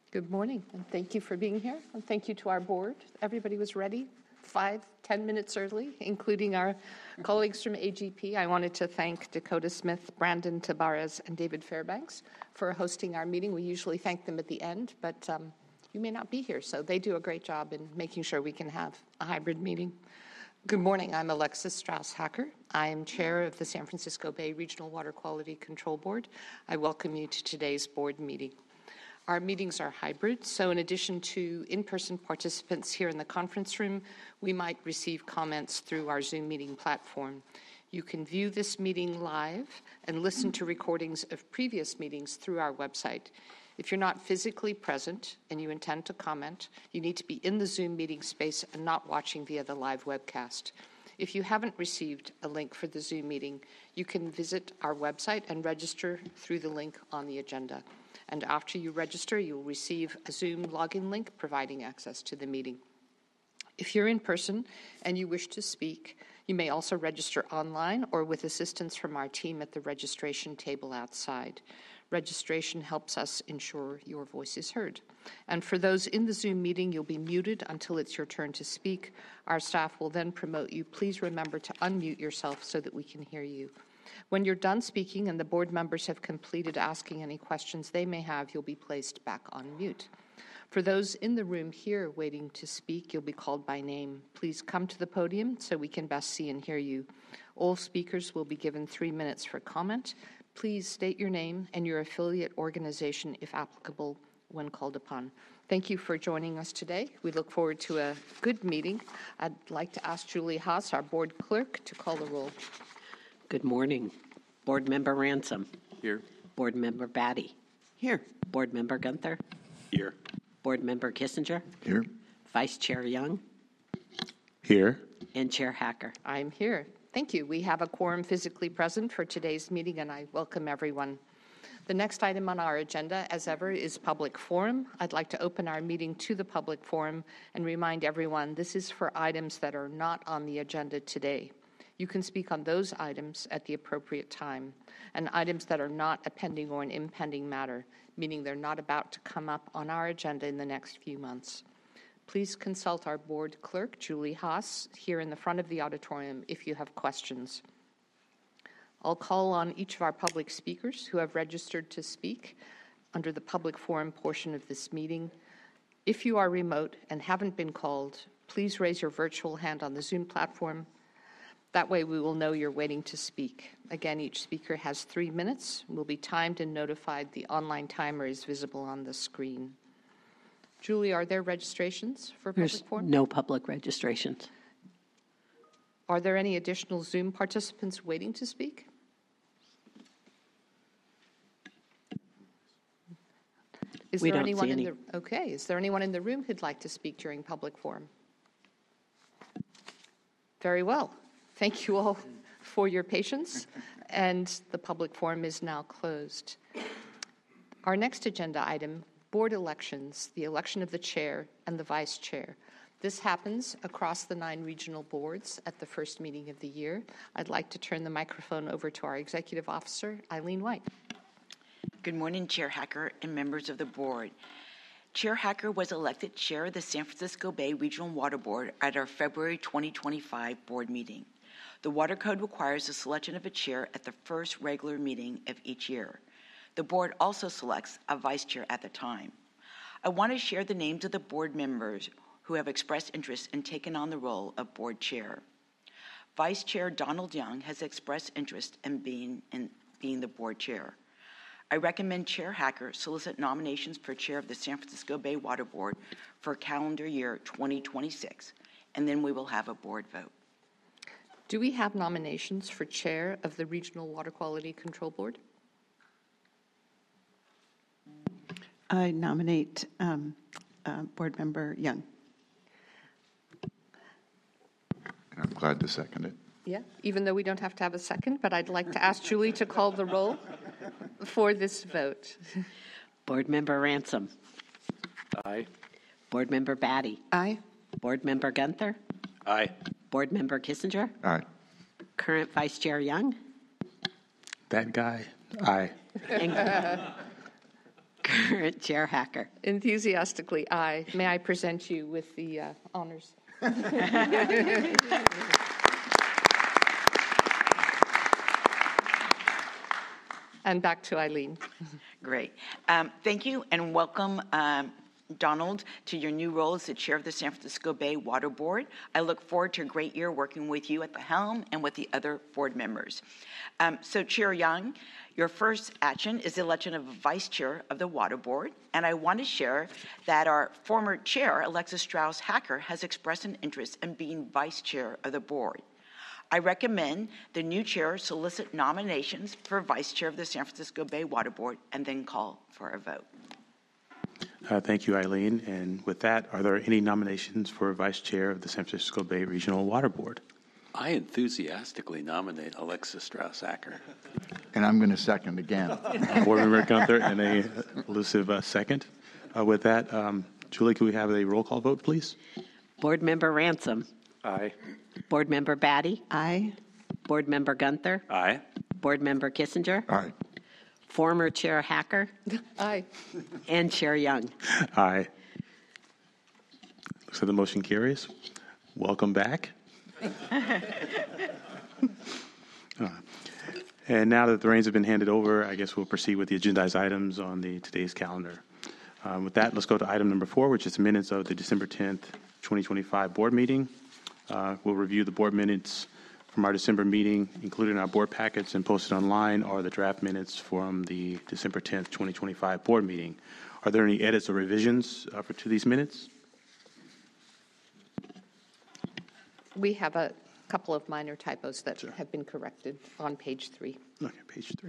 Good morning, and thank you for being here, and thank you to our board. Everybody was ready 5-10 minutes early, including our colleagues from AGP. I wanted to thank Dakota Smith, Brandon Tabarez, and David Fairbanks for hosting our meeting. We usually thank them at the end, but you may not be here, so they do a great job in making sure we can have a hybrid meeting. Good morning, I'm Alexis Strauss-Hacker. I am chair of the San Francisco Bay Regional Water Quality Control Board. I welcome you to today's board meeting. Our meetings are hybrid, so in addition to in-person participants here in the conference room, we might receive comments through our Zoom meeting platform. You can view this meeting live and listen to recordings of previous meetings through our website. If you're not physically present and you intend to comment, you need to be in the Zoom meeting space and not watching via the live webcast. If you haven't received a link for the Zoom meeting, you can visit our website and register through the link on the agenda. And after you register, you'll receive a Zoom login link providing access to the meeting. If you're in person and you wish to speak, you may also register online or with assistance from our team at the registration table outside. Registration helps us ensure your voice is heard. And for those in the Zoom meeting, you'll be muted until it's your turn to speak. Our staff will then promote you. Please remember to unmute yourself so that we can hear you. When you're done speaking and the board members have completed asking any questions they may have, you'll be placed back on mute. For those in the room here waiting to speak, you'll be called by name. Please come to the podium so we can best see and hear you. All speakers will be given 3 minutes for comment. Please state your name and your affiliate organization, if applicable, when called upon. Thank you for joining us today. We look forward to a good meeting. I'd like to ask Julie Haas, our board clerk, to call the roll. Good morning. Board Member Ransom. Here. Board Member Batty. Here. Board Member Gunther. Here. Board Member Kissinger. Here. Vice Chair Young. Here. And Chair Hacker. I'm here. Thank you. We have a quorum physically present for today's meeting, and I welcome everyone. The next item on our agenda, as ever, is public forum. I'd like to open our meeting to the public forum and remind everyone this is for items that are not on the agenda today. You can speak on those items at the appropriate time, and items that are not a pending or an impending matter, meaning they're not about to come up on our agenda in the next few months. Please consult our board clerk, Julie Haas, here in the front of the auditorium if you have questions. I'll call on each of our public speakers who have registered to speak under the public forum portion of this meeting. If you are remote and haven't been called, please raise your virtual hand on the Zoom platform. That way we will know you're waiting to speak. Again, each speaker has 3 minutes, will be timed and notified. The online timer is visible on the screen. Julie, are there registrations for public forum? No public registrations. Are there any additional Zoom participants waiting to speak? Is there anyone in the room who'd like to speak during public forum? Very well. Thank you all for your patience, and the public forum is now closed. Our next agenda item, board elections, the election of the chair and the vice chair. This happens across the 9 regional boards at the first meeting of the year. I'd like to turn the microphone over to our executive officer, Eileen White. Good morning, Chair Hacker and members of the board. Chair Hacker was elected chair of the San Francisco Bay Regional Water Board at our February 2025 board meeting. The Water Code requires the selection of a chair at the first regular meeting of each year. The board also selects a vice chair at the time. I want to share the names of the board members who have expressed interest in taking on the role of board chair. Vice Chair Donald Young has expressed interest in being the board chair. I recommend Chair Hacker solicit nominations for chair of the San Francisco Bay Water Board for calendar year 2026, and then we will have a board vote. Do we have nominations for chair of the Regional Water Quality Control Board? I nominate Board Member Young. I'm glad to second it. Yeah, even though we don't have to have a second, but I'd like to ask Julie to call the roll for this vote. Board Member Ransom. Aye. Board Member Batty. Aye. Board Member Gunther. Aye. Board Member Kissinger. Aye. Current Vice Chair Young. That guy. Aye. And Current Chair Hacker. Enthusiastically, aye. May I present you with the honors? And back to Eileen. Great. Thank you and welcome, Donald, to your new role as the chair of the San Francisco Bay Water Board. I look forward to a great year working with you at the helm and with the other board members. So Chair Young, your first action is the election of a vice chair of the Water Board. And I want to share that our former chair, Alexis Strauss-Hacker, has expressed an interest in being vice chair of the board. I recommend the new chair solicit nominations for vice chair of the San Francisco Bay Water Board and then call for a vote. Thank you, Eileen. And with that, are there any nominations for vice chair of the San Francisco Bay Regional Water Board? I enthusiastically nominate Alexis Strauss-Hacker. And I'm going to second again. Board Member Gunther and a elusive second. With that, Julie, can we have a roll call vote, please? Board Member Ransom. Aye. Board Member Batty. Aye. Board Member Gunther. Aye. Board Member Kissinger. Aye. Former Chair Hacker. Aye. And Chair Young. Aye. So the motion carries. Welcome back. And now that the reins have been handed over, I guess we'll proceed with the agendized items on today's calendar. With that, let's go to item number 4, which is the minutes of the December 10th, 2025 board meeting. We'll review the board minutes from our December meeting. Included in our board packets and posted online are the draft minutes from the December 10th, 2025 board meeting. Are there any edits or revisions to these minutes? We have a couple of minor typos that have been corrected on page 3. Okay, page 3.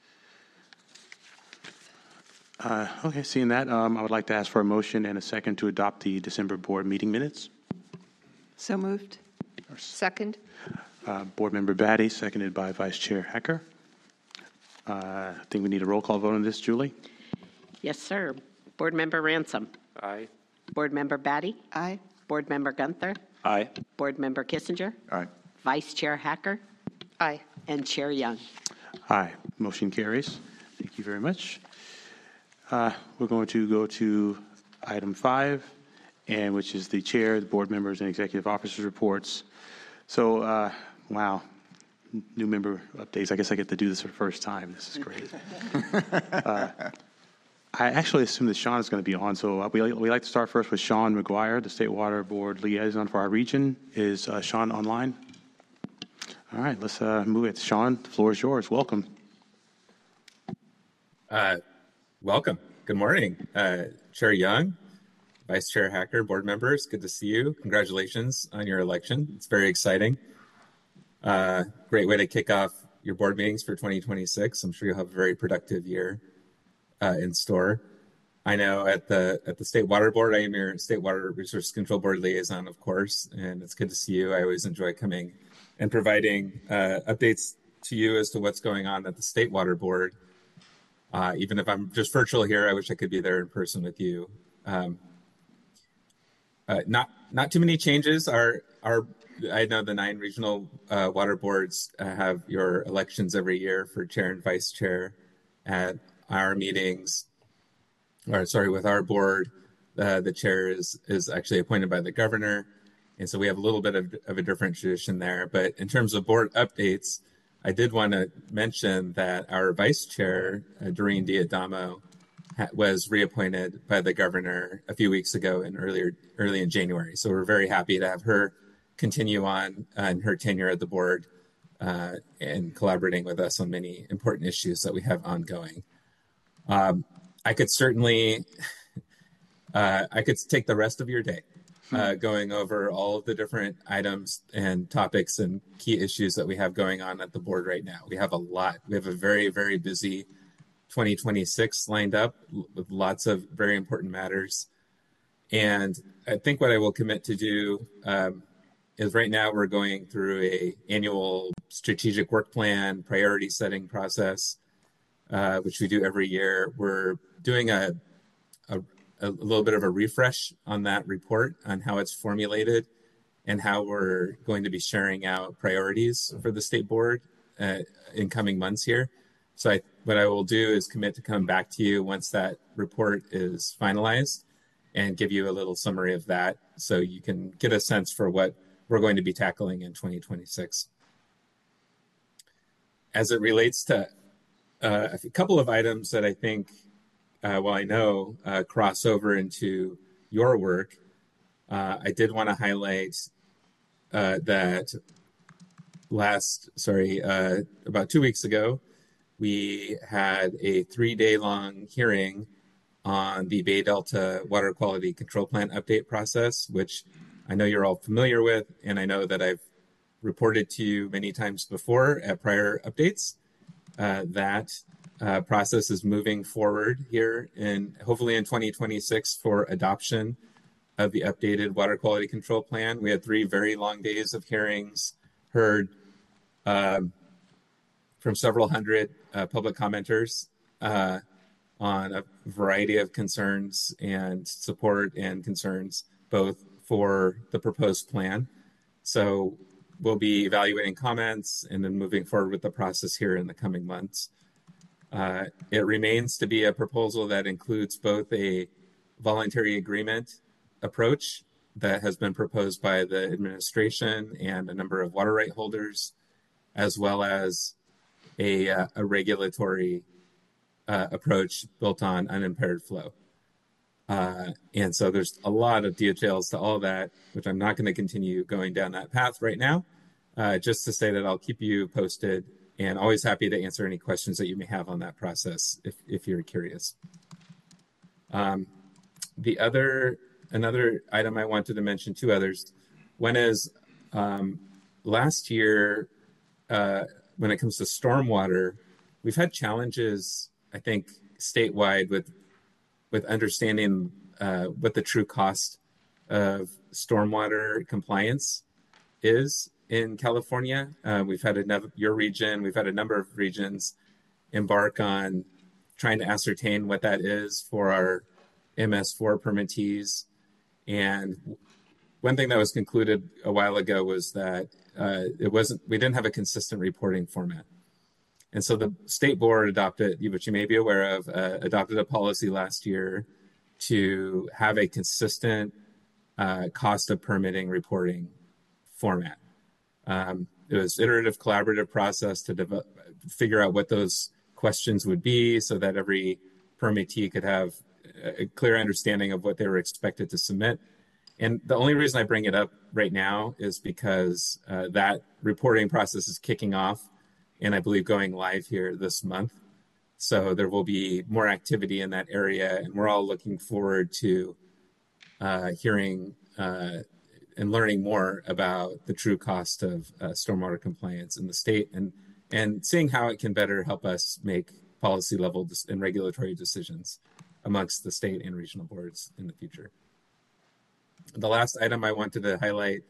Okay, seeing that, I would like to ask for a motion and a second to adopt the December board meeting minutes. So moved. Second? Board Member Batty, seconded by Vice Chair Hacker. I think we need a roll call vote on this, Julie. Yes, sir. Board Member Ransom. Aye. Board Member Batty. Aye. Board Member Gunther. Aye. Board Member Kissinger. Aye. Vice Chair Hacker. Aye. And Chair Young. Aye. Motion carries. Thank you very much. We're going to go to item 5, and which is the chair, the board members, and executive officers reports. So, wow, new member updates. I guess I get to do this for the first time. This is great. I actually assume that Sean is going to be on, so we like to start first with Sean McGuire, the State Water Board liaison for our region. Is Sean online? All right, let's move it. Sean, the floor is yours. Welcome. Welcome. Good morning, Chair Young, Vice Chair Hacker, board members. Good to see you. Congratulations on your election. It's very exciting. Great way to kick off your board meetings for 2026. I'm sure you'll have a very productive year in store. I know at the State Water Board, I am your State Water Resource Control Board liaison, of course, and it's good to see you. I always enjoy coming and providing updates to you as to what's going on at the State Water Board. Even if I'm just virtual here, I wish I could be there in person with you. Not too many changes. I know the 9 regional water boards have your elections every year for chair and vice chair at our meetings. With our board, the chair is actually appointed by the governor, and so we have a little bit of a different tradition there. But in terms of board updates, I did want to mention that our vice chair, Doreen D'Adamo, was reappointed by the governor a few weeks ago early in January. So we're very happy to have her continue on in her tenure at the board and collaborating with us on many important issues that we have ongoing. I could certainly, I could take the rest of your day going over all of the different items and topics and key issues that we have going on at the board right now. We have a lot. We have a very, very busy 2026 lined up with lots of very important matters. And I think what I will commit to do is right now we're going through a annual strategic work plan, priority setting process, which we do every year. We're doing a little bit of a refresh on that report on how it's formulated and how we're going to be sharing out priorities for the state board in coming months here. So what I will do is commit to come back to you once that report is finalized and give you a little summary of that so you can get a sense for what we're going to be tackling in 2026. As it relates to a couple of items that I think, I know cross over into your work, I did want to highlight that about 2 weeks ago, we had a 3-day-long hearing on the Bay Delta Water Quality Control Plan update process, which I know you're all familiar with, and I know that I've reported to you many times before at prior updates. That process is moving forward here, and hopefully in 2026 for adoption of the updated Water Quality Control Plan. We had 3 very long days of hearings, heard from several hundred public commenters on a variety of concerns and support and concerns, both for the proposed plan. So we'll be evaluating comments and then moving forward with the process here in the coming months. It remains to be a proposal that includes both a voluntary agreement approach that has been proposed by the administration and a number of water right holders, as well as a regulatory approach built on unimpaired flow. And so there's a lot of details to all that, which I'm not going to continue going down that path right now, just to say that I'll keep you posted and always happy to answer any questions that you may have on that process if you're curious. Another item I wanted to mention, 2 others. One is last year, when it comes to stormwater, we've had challenges, I think, statewide with understanding what the true cost of stormwater compliance is in California. We've had your region, we've had a number of regions embark on trying to ascertain what that is for our MS4 permittees. And one thing that was concluded a while ago was that we didn't have a consistent reporting format. And so the state board adopted, which you may be aware of, adopted a policy last year to have a consistent cost of permitting reporting format. It was iterative, collaborative process to figure out what those questions would be so that every permittee could have a clear understanding of what they were expected to submit. And the only reason I bring it up right now is because that reporting process is kicking off and I believe going live here this month. So there will be more activity in that area, and we're all looking forward to hearing and learning more about the true cost of stormwater compliance in the state and seeing how it can better help us make policy level and regulatory decisions amongst the state and regional boards in the future. The last item I wanted to highlight,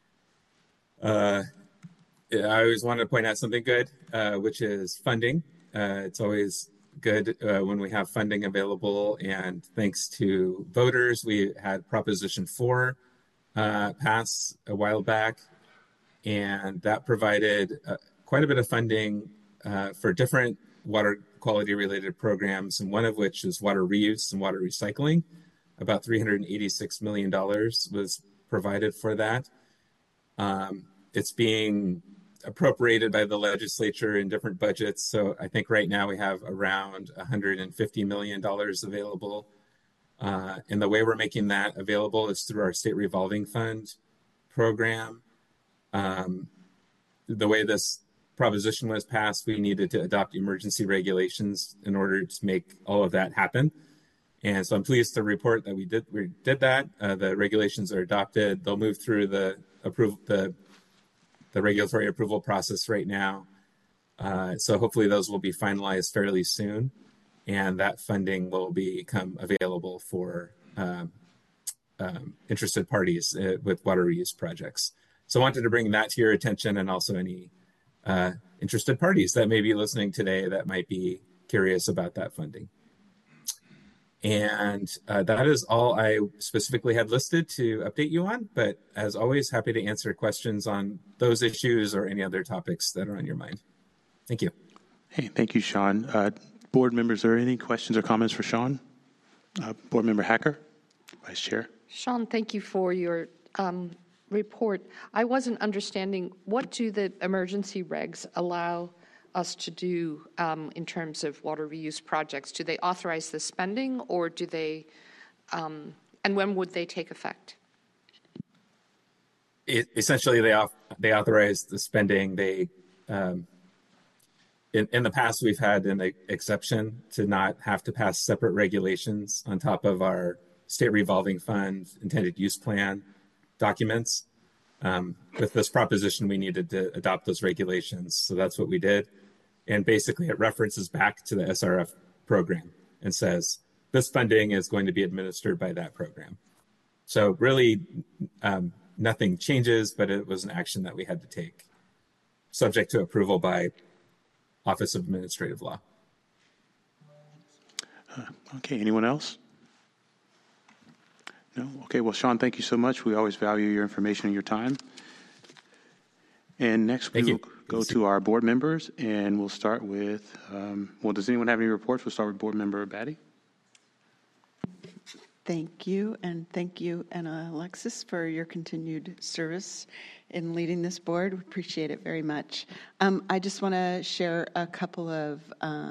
I always wanted to point out something good, which is funding. It's always good when we have funding available, and thanks to voters, we had Proposition 4 pass a while back, and that provided quite a bit of funding for different water quality related programs, and one of which is water reuse and water recycling. About $386 million was provided for that. It's being appropriated by the legislature in different budgets. So I think right now we have around $150 million available. And the way we're making that available is through our state revolving fund program. The way this proposition was passed, we needed to adopt emergency regulations in order to make all of that happen. And so I'm pleased to report that we did that. The regulations are adopted. They'll move through the regulatory approval process right now. So hopefully those will be finalized fairly soon, and that funding will become available for interested parties with water reuse projects. So I wanted to bring that to your attention, and also any interested parties that may be listening today that might be curious about that funding. And that is all I specifically had listed to update you on. But as always, happy to answer questions on those issues or any other topics that are on your mind. Thank you. Hey, thank you, Sean. Board members, are there any questions or comments for Sean? Board Member Hacker, Vice Chair. Sean, thank you for your report. I wasn't understanding, what do the emergency regs allow us to do in terms of water reuse projects? Do they authorize the spending, or do they, and when would they take effect? Essentially, they authorize the spending. They in the past, we've had an exception to not have to pass separate regulations on top of our state revolving fund intended use plan documents. With this proposition, we needed to adopt those regulations. So that's what we did. And basically, it references back to the SRF program and says, this funding is going to be administered by that program. So really, nothing changes, but it was an action that we had to take, subject to approval by Office of Administrative Law. Okay, anyone else? No? Okay, well, Sean, thank you so much. We always value your information and your time. And next we will go to our board members, and we'll start with, well, does anyone have any reports? We'll start with Board Member Batty. Thank you, and thank you, Anna Alexis, for your continued service in leading this board. We appreciate it very much. I just want to share a couple of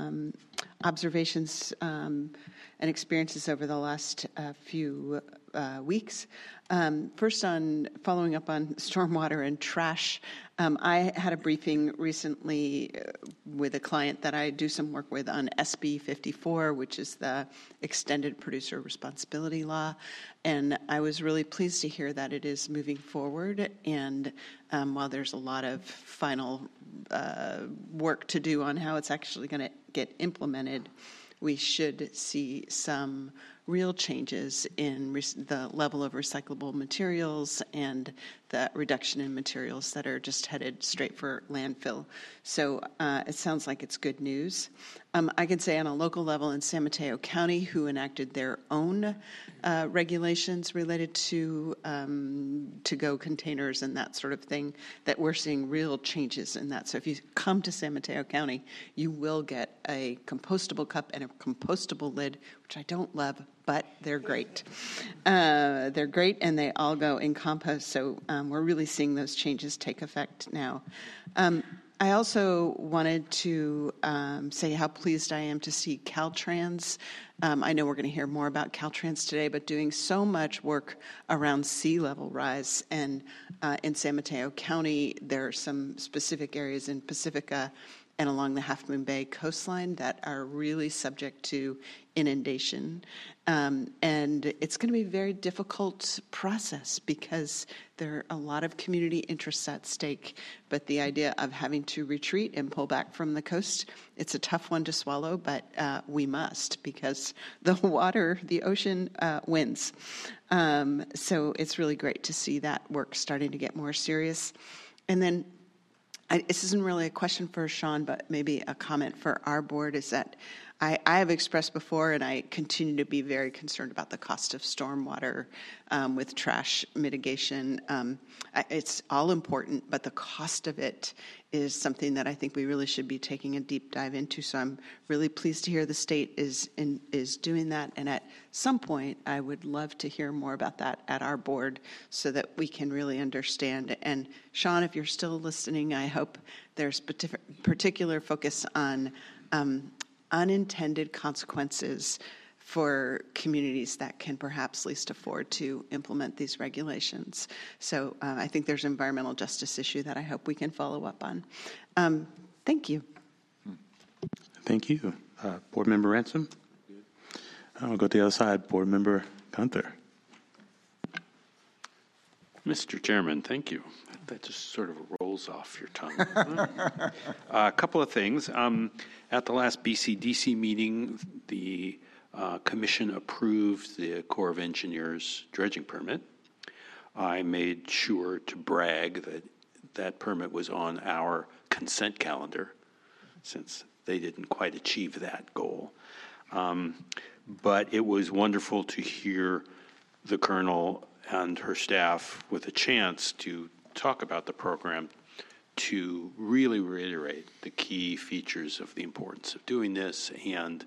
observations and experiences over the last few weeks. First, on following up on stormwater and trash, I had a briefing recently with a client that I do some work with on SB 54, which is the Extended Producer Responsibility Law. And I was really pleased to hear that it is moving forward. And while there's a lot of final work to do on how it's actually going to get implemented, we should see some real changes in the level of recyclable materials and the reduction in materials that are just headed straight for landfill. So it sounds like it's good news. I can say on a local level in San Mateo County, who enacted their own regulations related to to-go containers and that sort of thing, that we're seeing real changes in that. So if you come to San Mateo County, you will get a compostable cup and a compostable lid, which I don't love, but they're great. They're great, and they all go in compost. So we're really seeing those changes take effect now. I also wanted to say how pleased I am to see Caltrans. I know we're going to hear more about Caltrans today, but doing so much work around sea level rise. And in San Mateo County, there are some specific areas in Pacifica and along the Half Moon Bay coastline that are really subject to inundation. And it's going to be a very difficult process because there are a lot of community interests at stake. But the idea of having to retreat and pull back from the coast, it's a tough one to swallow, but we must, because the water, the ocean wins. So it's really great to see that work starting to get more serious. And then this isn't really a question for Sean, but maybe a comment for our board, is that I have expressed before, and I continue to be very concerned about the cost of stormwater with trash mitigation. It's all important, but the cost of it is something that I think we really should be taking a deep dive into. So I'm really pleased to hear the state is doing that. And at some point, I would love to hear more about that at our board so that we can really understand. And Sean, if you're still listening, I hope there's particular focus on unintended consequences for communities that can perhaps least afford to implement these regulations. So I think there's an environmental justice issue that I hope we can follow up on. Thank you. Thank you. Board Member Ransom. I'll go to the other side. Board Member Gunther. Mr. Chairman, thank you. That just sort of rolls off your tongue. A couple of things. At the last BCDC meeting, the Commission approved the Corps of Engineers dredging permit. I made sure to brag that that permit was on our consent calendar, since they didn't quite achieve that goal. But it was wonderful to hear the Colonel and her staff with a chance to talk about the program to really reiterate the key features of the importance of doing this. And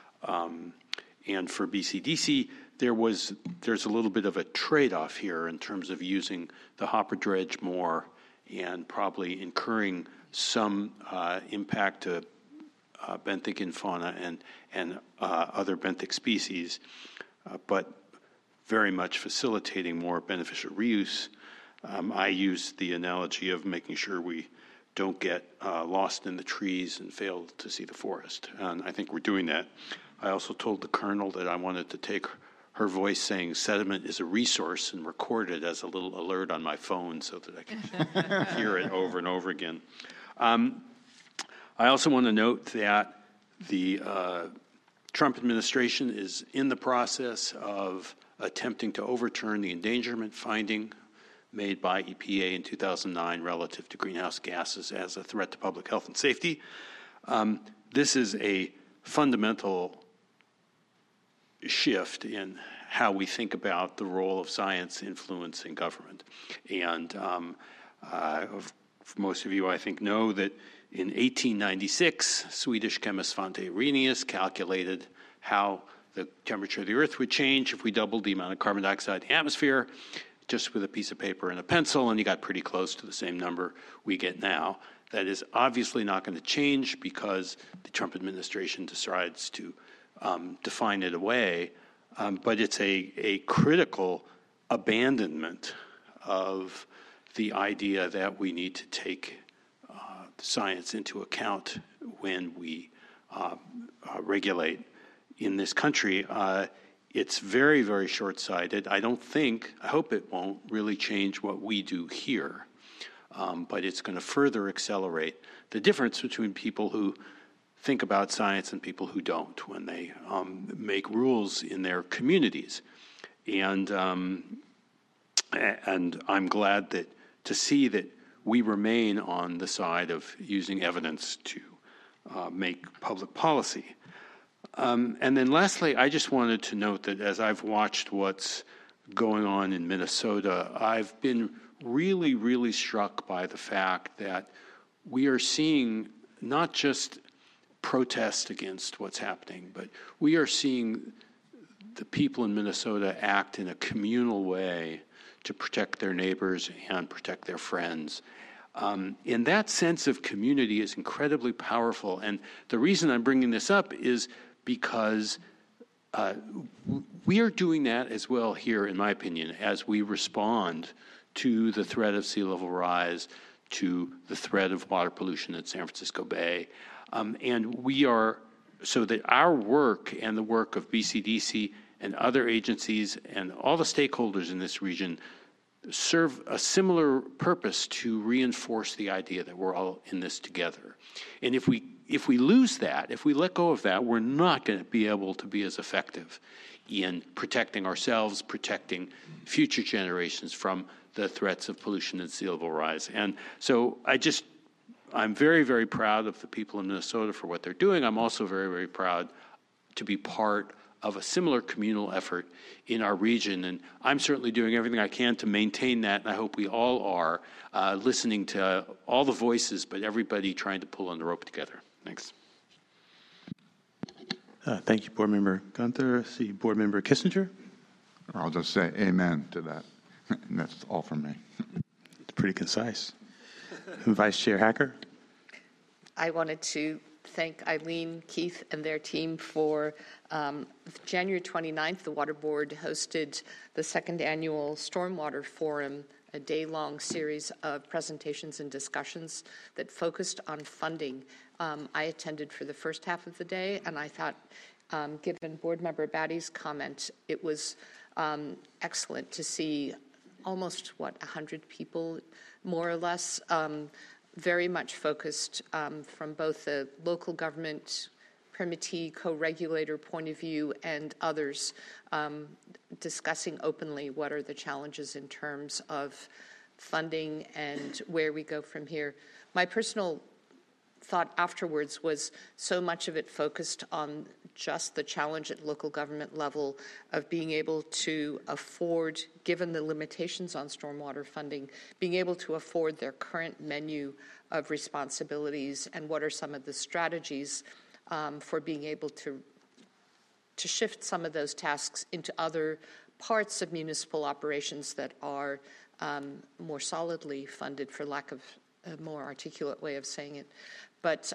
for BCDC, there's a little bit of a trade-off here in terms of using the hopper dredge more and probably incurring some impact to benthic fauna and other benthic species, but very much facilitating more beneficial reuse. I use the analogy of making sure we don't get lost in the trees and fail to see the forest, and I think we're doing that. I also told the Colonel that I wanted to take her voice saying sediment is a resource and record it as a little alert on my phone so that I can hear it over and over again. I also want to note that the Trump administration is in the process of attempting to overturn the endangerment finding made by EPA in 2009 relative to greenhouse gases as a threat to public health and safety. This is a fundamental shift in how we think about the role of science influencing government. And most of you, I think, know that in 1896, Swedish chemist Svante Arrhenius calculated how the temperature of the Earth would change if we doubled the amount of carbon dioxide in the atmosphere just with a piece of paper and a pencil, and he got pretty close to the same number we get now. That is obviously not going to change because the Trump administration decides to define it away, but it's a critical abandonment of the idea that we need to take science into account when we regulate in this country. It's very, very short-sighted. I hope it won't really change what we do here, but it's going to further accelerate the difference between people who think about science and people who don't when they make rules in their communities. And I'm glad to see that we remain on the side of using evidence to make public policy. And then lastly, I just wanted to note that as I've watched what's going on in Minnesota, I've been really, really struck by the fact that we are seeing not just protest against what's happening, but we are seeing the people in Minnesota act in a communal way to protect their neighbors and protect their friends. And that sense of community is incredibly powerful. And the reason I'm bringing this up is because we are doing that as well here, in my opinion, as we respond to the threat of sea level rise, to the threat of water pollution at San Francisco Bay. And we are, so that our work and the work of BCDC and other agencies and all the stakeholders in this region serve a similar purpose to reinforce the idea that we're all in this together. And if we lose that, if we let go of that, we're not going to be able to be as effective in protecting ourselves, protecting future generations from the threats of pollution and sea level rise. And so I'm very, very proud of the people in Minnesota for what they're doing. I'm also very, very proud to be part of a similar communal effort in our region. And I'm certainly doing everything I can to maintain that, and I hope we all are, listening to all the voices, but everybody trying to pull on the rope together. Thanks. Thank you, Board Member Gunther. See, Board Member Kissinger. I'll just say amen to that. And that's all from me. It's pretty concise. Vice Chair Hacker. I wanted to thank Eileen, Keith, and their team for January 29th, the Water Board hosted the second annual Stormwater Forum, a day-long series of presentations and discussions that focused on funding. I attended for the first half of the day, and I thought, given Board Member Batty's comment, it was excellent to see almost, 100 people, more or less, very much focused from both the local government, permittee, co-regulator point of view, and others discussing openly what are the challenges in terms of funding and where we go from here. My personal thought afterwards was so much of it focused on just the challenge at local government level of being able to afford, given the limitations on stormwater funding, being able to afford their current menu of responsibilities, and what are some of the strategies for being able to shift some of those tasks into other parts of municipal operations that are more solidly funded, for lack of a more articulate way of saying it. But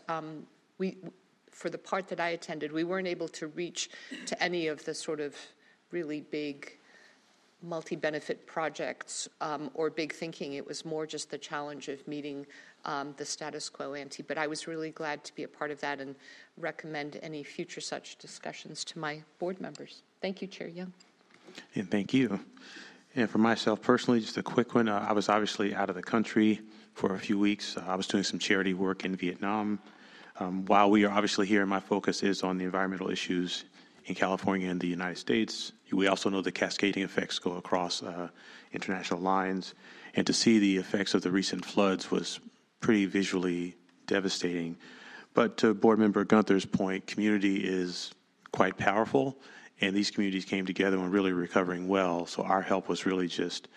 for the part that I attended, we weren't able to reach to any of the sort of really big multi-benefit projects or big thinking. It was more just the challenge of meeting the status quo ante. But I was really glad to be a part of that and recommend any future such discussions to my board members. Thank you, Chair Young. And thank you. And for myself personally, just a quick one. I was obviously out of the country for a few weeks. I was doing some charity work in Vietnam. While we are obviously here, my focus is on the environmental issues in California and the United States. We also know the cascading effects go across international lines. And to see the effects of the recent floods was pretty visually devastating. But to Board Member Gunther's point, community is quite powerful, and these communities came together and really recovering well. So our help was really just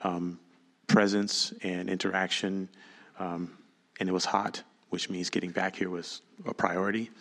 presence and interaction, and it was hot, which means getting back here was a priority.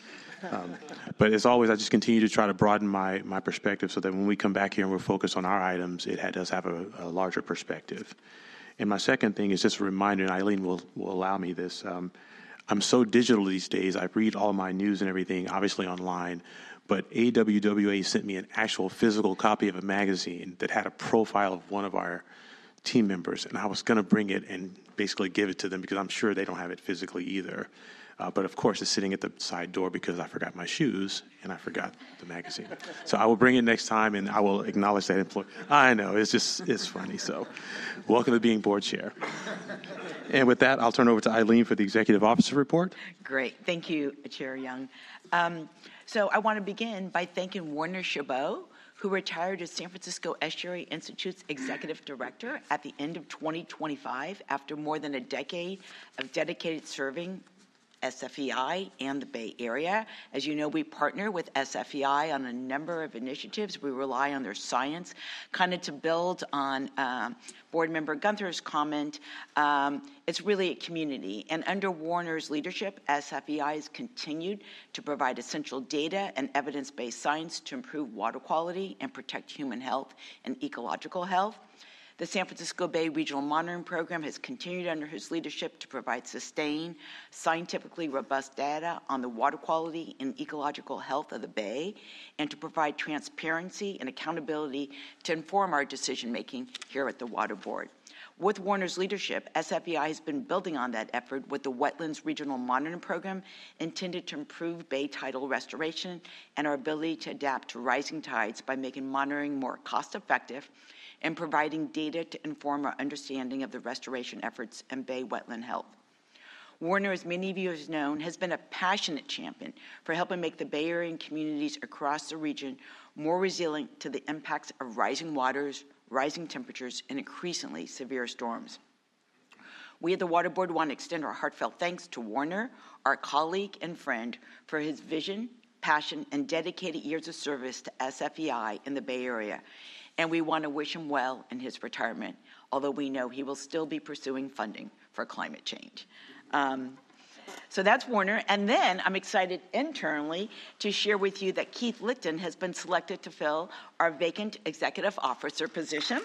But as always, I just continue to try to broaden my perspective so that when we come back here and we're focused on our items, it does have a larger perspective. And my second thing is just a reminder, and Eileen will allow me this. I'm so digital these days. I read all my news and everything, obviously online, but AWWA sent me an actual physical copy of a magazine that had a profile of one of our team members, and I was going to bring it and basically give it to them because I'm sure they don't have it physically either. But of course, it's sitting at the side door because I forgot my shoes and I forgot the magazine. So I will bring it next time, and I will acknowledge that employee. I know, it's funny. So welcome to being board chair. And with that, I'll turn over to Eileen for the executive officer report. Great. Thank you, Chair Young. So I want to begin by thanking Warner Chabot, who retired as San Francisco Estuary Institute's executive director at the end of 2025 after more than a decade of dedicated serving SFEI and the Bay Area. As you know, we partner with SFEI on a number of initiatives. We rely on their science, kind of to build on Board Member Gunther's comment. It's really a community. And under Warner's leadership, SFEI has continued to provide essential data and evidence-based science to improve water quality and protect human health and ecological health. The San Francisco Bay Regional Monitoring Program has continued under his leadership to provide sustained, scientifically robust data on the water quality and ecological health of the Bay, and to provide transparency and accountability to inform our decision-making here at the Water Board. With Warner's leadership, SFEI has been building on that effort with the Wetlands Regional Monitoring Program intended to improve Bay tidal restoration and our ability to adapt to rising tides by making monitoring more cost-effective and providing data to inform our understanding of the restoration efforts and Bay wetland health. Warner, as many of you have known, has been a passionate champion for helping make the Bay Area and communities across the region more resilient to the impacts of rising waters, rising temperatures, and increasingly severe storms. We at the Water Board want to extend our heartfelt thanks to Warner, our colleague and friend, for his vision, passion, and dedicated years of service to SFEI in the Bay Area. And we want to wish him well in his retirement, although we know he will still be pursuing funding for climate change. So that's Warner. And then I'm excited internally to share with you that Keith Licton has been selected to fill our vacant executive officer position.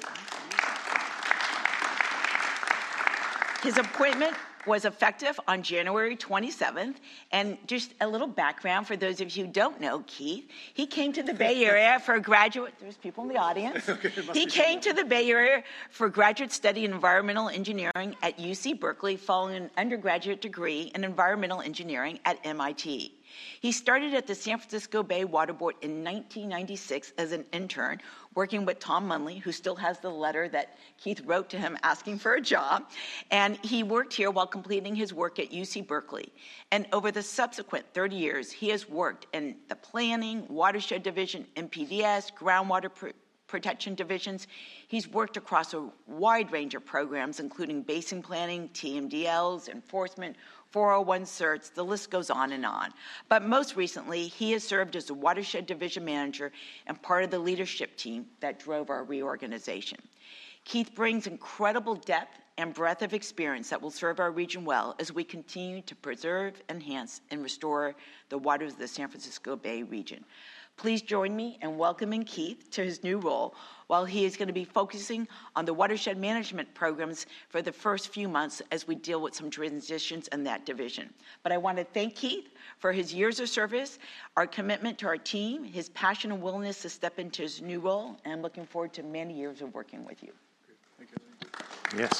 His appointment was effective on January 27th. And just a little background for those of you who don't know Keith. He came to the Bay Area for a graduate, there's people in the audience. He came to the Bay Area for graduate study in environmental engineering at UC Berkeley, following an undergraduate degree in environmental engineering at MIT. He started at the San Francisco Bay Water Board in 1996 as an intern, working with Tom Munley, who still has the letter that Keith wrote to him asking for a job. And he worked here while completing his work at UC Berkeley. And over the subsequent 30 years, he has worked in the planning, watershed division, NPDES, groundwater protection divisions. He's worked across a wide range of programs, including basin planning, TMDLs, enforcement, 401 certs, the list goes on and on. But most recently, he has served as the Watershed Division Manager and part of the leadership team that drove our reorganization. Keith brings incredible depth and breadth of experience that will serve our region well as we continue to preserve, enhance, and restore the waters of the San Francisco Bay region. Please join me in welcoming Keith to his new role, while he is going to be focusing on the watershed management programs for the first few months as we deal with some transitions in that division. But I want to thank Keith for his years of service, our commitment to our team, his passion and willingness to step into his new role, and I'm looking forward to many years of working with you. Thank you. Yes.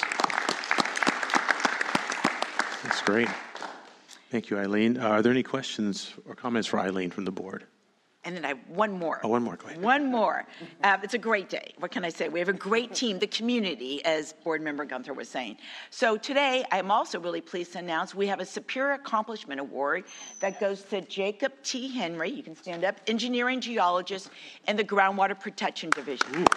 That's great. Thank you, Eileen. Are there any questions or comments for Eileen from the board? And then I have one more. Oh, one more, go ahead. One more. It's a great day. What can I say? We have a great team, the community, as Board Member Gunther was saying. So today, I'm also really pleased to announce we have a Superior Accomplishment Award that goes to Jacob T. Henry, you can stand up, engineering geologist in the Groundwater Protection Division. Ooh.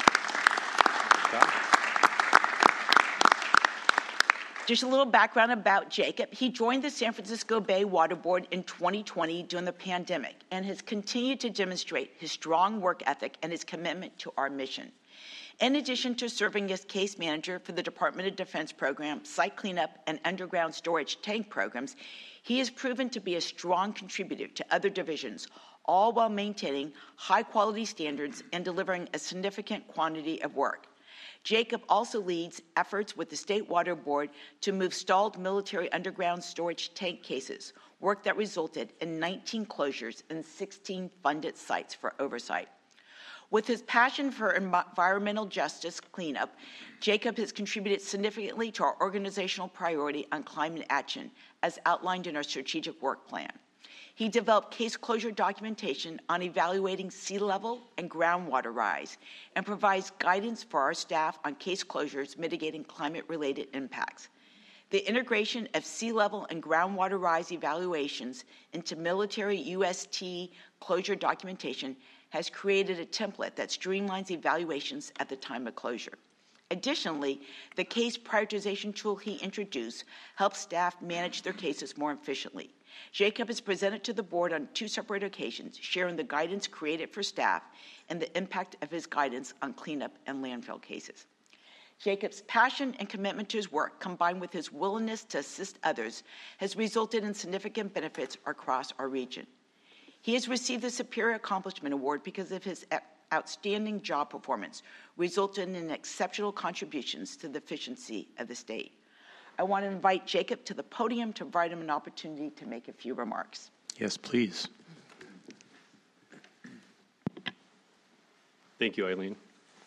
Just a little background about Jacob. He joined the San Francisco Bay Water Board in 2020 during the pandemic and has continued to demonstrate his strong work ethic and his commitment to our mission. In addition to serving as case manager for the Department of Defense program, site cleanup, and underground storage tank programs, he has proven to be a strong contributor to other divisions, all while maintaining high-quality standards and delivering a significant quantity of work. Jacob also leads efforts with the State Water Board to move stalled military underground storage tank cases, work that resulted in 19 closures and 16 funded sites for oversight. With his passion for environmental justice cleanup, Jacob has contributed significantly to our organizational priority on climate action, as outlined in our strategic work plan. He developed case closure documentation on evaluating sea level and groundwater rise and provides guidance for our staff on case closures mitigating climate-related impacts. The integration of sea level and groundwater rise evaluations into military UST closure documentation has created a template that streamlines evaluations at the time of closure. Additionally, the case prioritization tool he introduced helps staff manage their cases more efficiently. Jacob has presented to the board on 2 separate occasions, sharing the guidance created for staff and the impact of his guidance on cleanup and landfill cases. Jacob's passion and commitment to his work, combined with his willingness to assist others, has resulted in significant benefits across our region. He has received the Superior Accomplishment Award because of his outstanding job performance, resulting in exceptional contributions to the efficiency of the state. I want to invite Jacob to the podium to provide him an opportunity to make a few remarks. Yes, please. Thank you, Eileen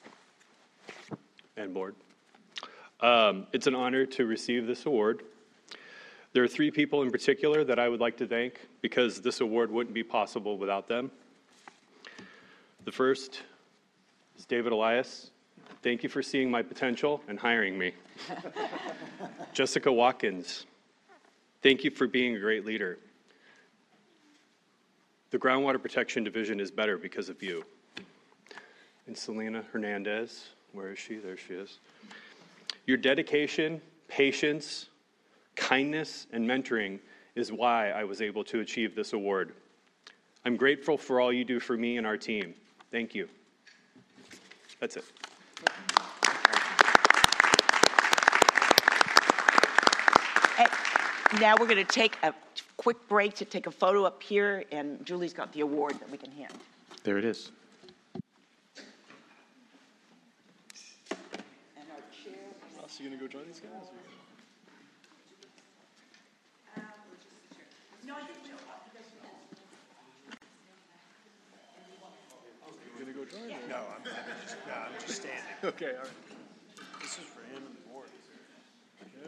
and board. It's an honor to receive this award. There are 3 people in particular that I would like to thank because this award wouldn't be possible without them. The first is David Elias. Thank you for seeing my potential and hiring me. Jessica Watkins, thank you for being a great leader. The Groundwater Protection Division is better because of you. And Selena Hernandez, where is she? There she is. Your dedication, patience, kindness, and mentoring is why I was able to achieve this award. I'm grateful for all you do for me and our team. Thank you. That's it. Now we're going to take a quick break to take a photo up here, and Julie's got the award that we can hand. There it is. And our chair. So you going to go join these guys? No, I didn't know. You going to go join? No, I'm just standing. Okay, all right. This is for him and the board. Yeah.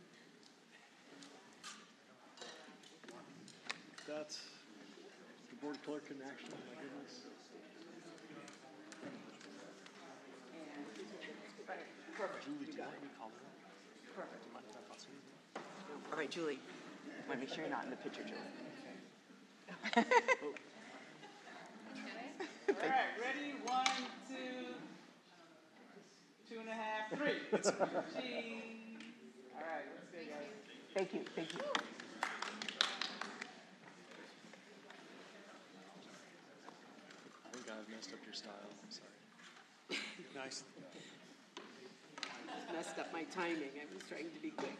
That's the board clerk in action. My goodness. Perfect. Julie, do you want me to call her? Perfect. Do you mind if I pass her? All right, Julie. I want to make sure you're not in the picture, Julie. All right, ready? 1, 2, 2.5, 3. Cheese. All right, let's go, guys. Thank you. Thank you. I think I've messed up your style. I'm sorry. Nice. Messed up my timing. I was trying to be quick.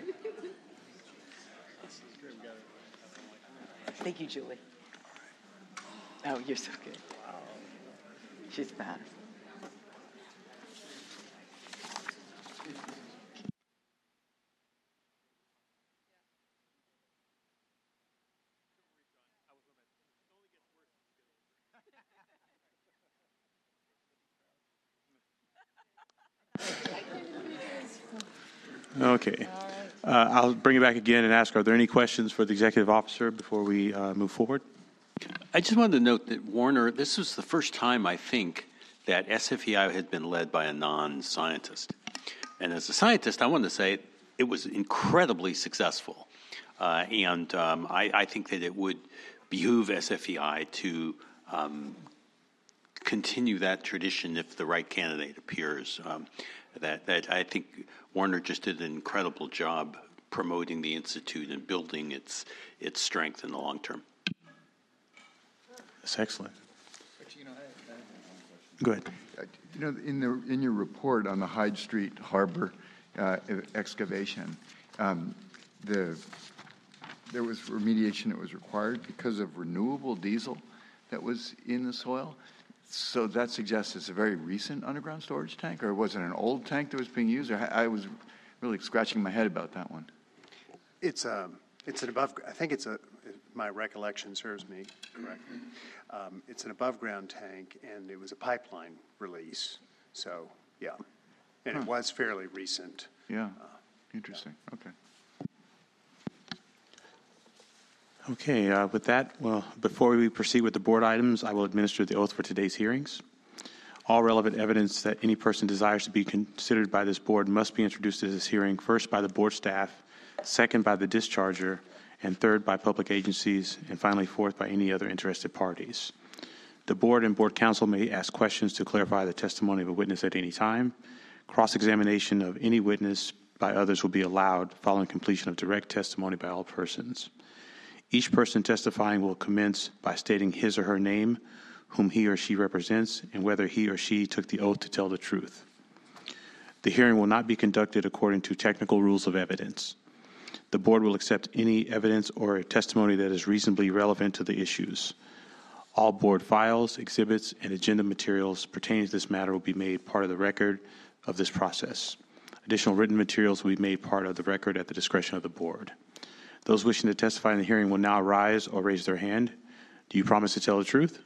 Thank you, Julie. Oh, you're so good. She's fast. Okay. I'll bring it back again and ask, are there any questions for the executive officer before we move forward? I just wanted to note that, Warner, this was the first time, I think, that SFEI had been led by a non-scientist. And as a scientist, I wanted to say it was incredibly successful. I think that it would behoove SFEI to continue that tradition if the right candidate appears. That I think Warner just did an incredible job promoting the Institute and building its strength in the long term. That's excellent. Go ahead. You know, in your report on the Hyde Street Harbor excavation, there was remediation that was required because of renewable diesel that was in the soil. So that suggests it's a very recent underground storage tank, or was it an old tank that was being used? Or I was really scratching my head about that one. It's an above, I think it's my recollection serves me correctly. It's an above ground tank, and it was a pipeline release. So, yeah. And it was fairly recent. Yeah. Interesting. Okay. Okay, with that, well, before we proceed with the board items, I will administer the oath for today's hearings. All relevant evidence that any person desires to be considered by this board must be introduced to this hearing, first by the board staff, second by the discharger, and third by public agencies, and finally fourth by any other interested parties. The board and board counsel may ask questions to clarify the testimony of a witness at any time. Cross-examination of any witness by others will be allowed following completion of direct testimony by all persons. Each person testifying will commence by stating his or her name, whom he or she represents, and whether he or she took the oath to tell the truth. The hearing will not be conducted according to technical rules of evidence. The board will accept any evidence or testimony that is reasonably relevant to the issues. All board files, exhibits, and agenda materials pertaining to this matter will be made part of the record of this process. Additional written materials will be made part of the record at the discretion of the board. Those wishing to testify in the hearing will now rise or raise their hand. Do you promise to tell the truth?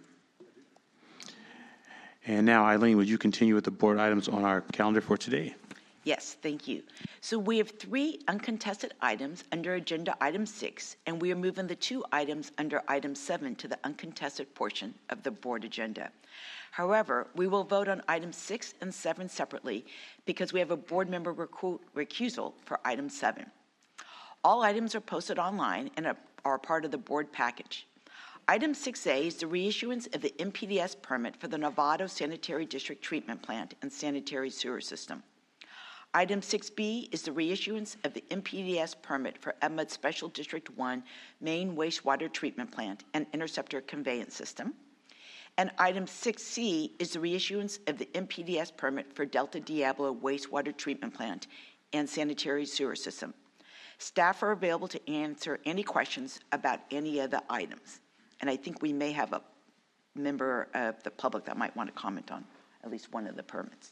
And now, Eileen, would you continue with the board items on our calendar for today? Yes, thank you. So we have 3 uncontested items under agenda item 6, and we are moving the 2 items under item 7 to the uncontested portion of the board agenda. However, we will vote on items 6 and 7 separately because we have a board member recusal for item 7. All items are posted online and are part of the board package. Item 6A is the reissuance of the MPDS permit for the Novato Sanitary District Treatment Plant and Sanitary Sewer System. Item 6B is the reissuance of the MPDS permit for Edmund Special District 1 Main Wastewater Treatment Plant and Interceptor Conveyance System. And item 6C is the reissuance of the MPDS permit for Delta Diablo Wastewater Treatment Plant and Sanitary Sewer System. Staff are available to answer any questions about any of the items. And I think we may have a member of the public that might want to comment on at least one of the permits.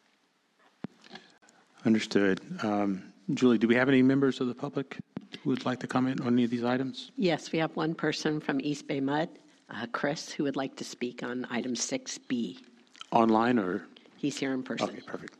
Understood. Julie, do we have any members of the public who would like to comment on any of these items? Yes, we have one person from East Bay Mud, Chris, who would like to speak on item 6B. Online or? He's here in person. Okay, perfect.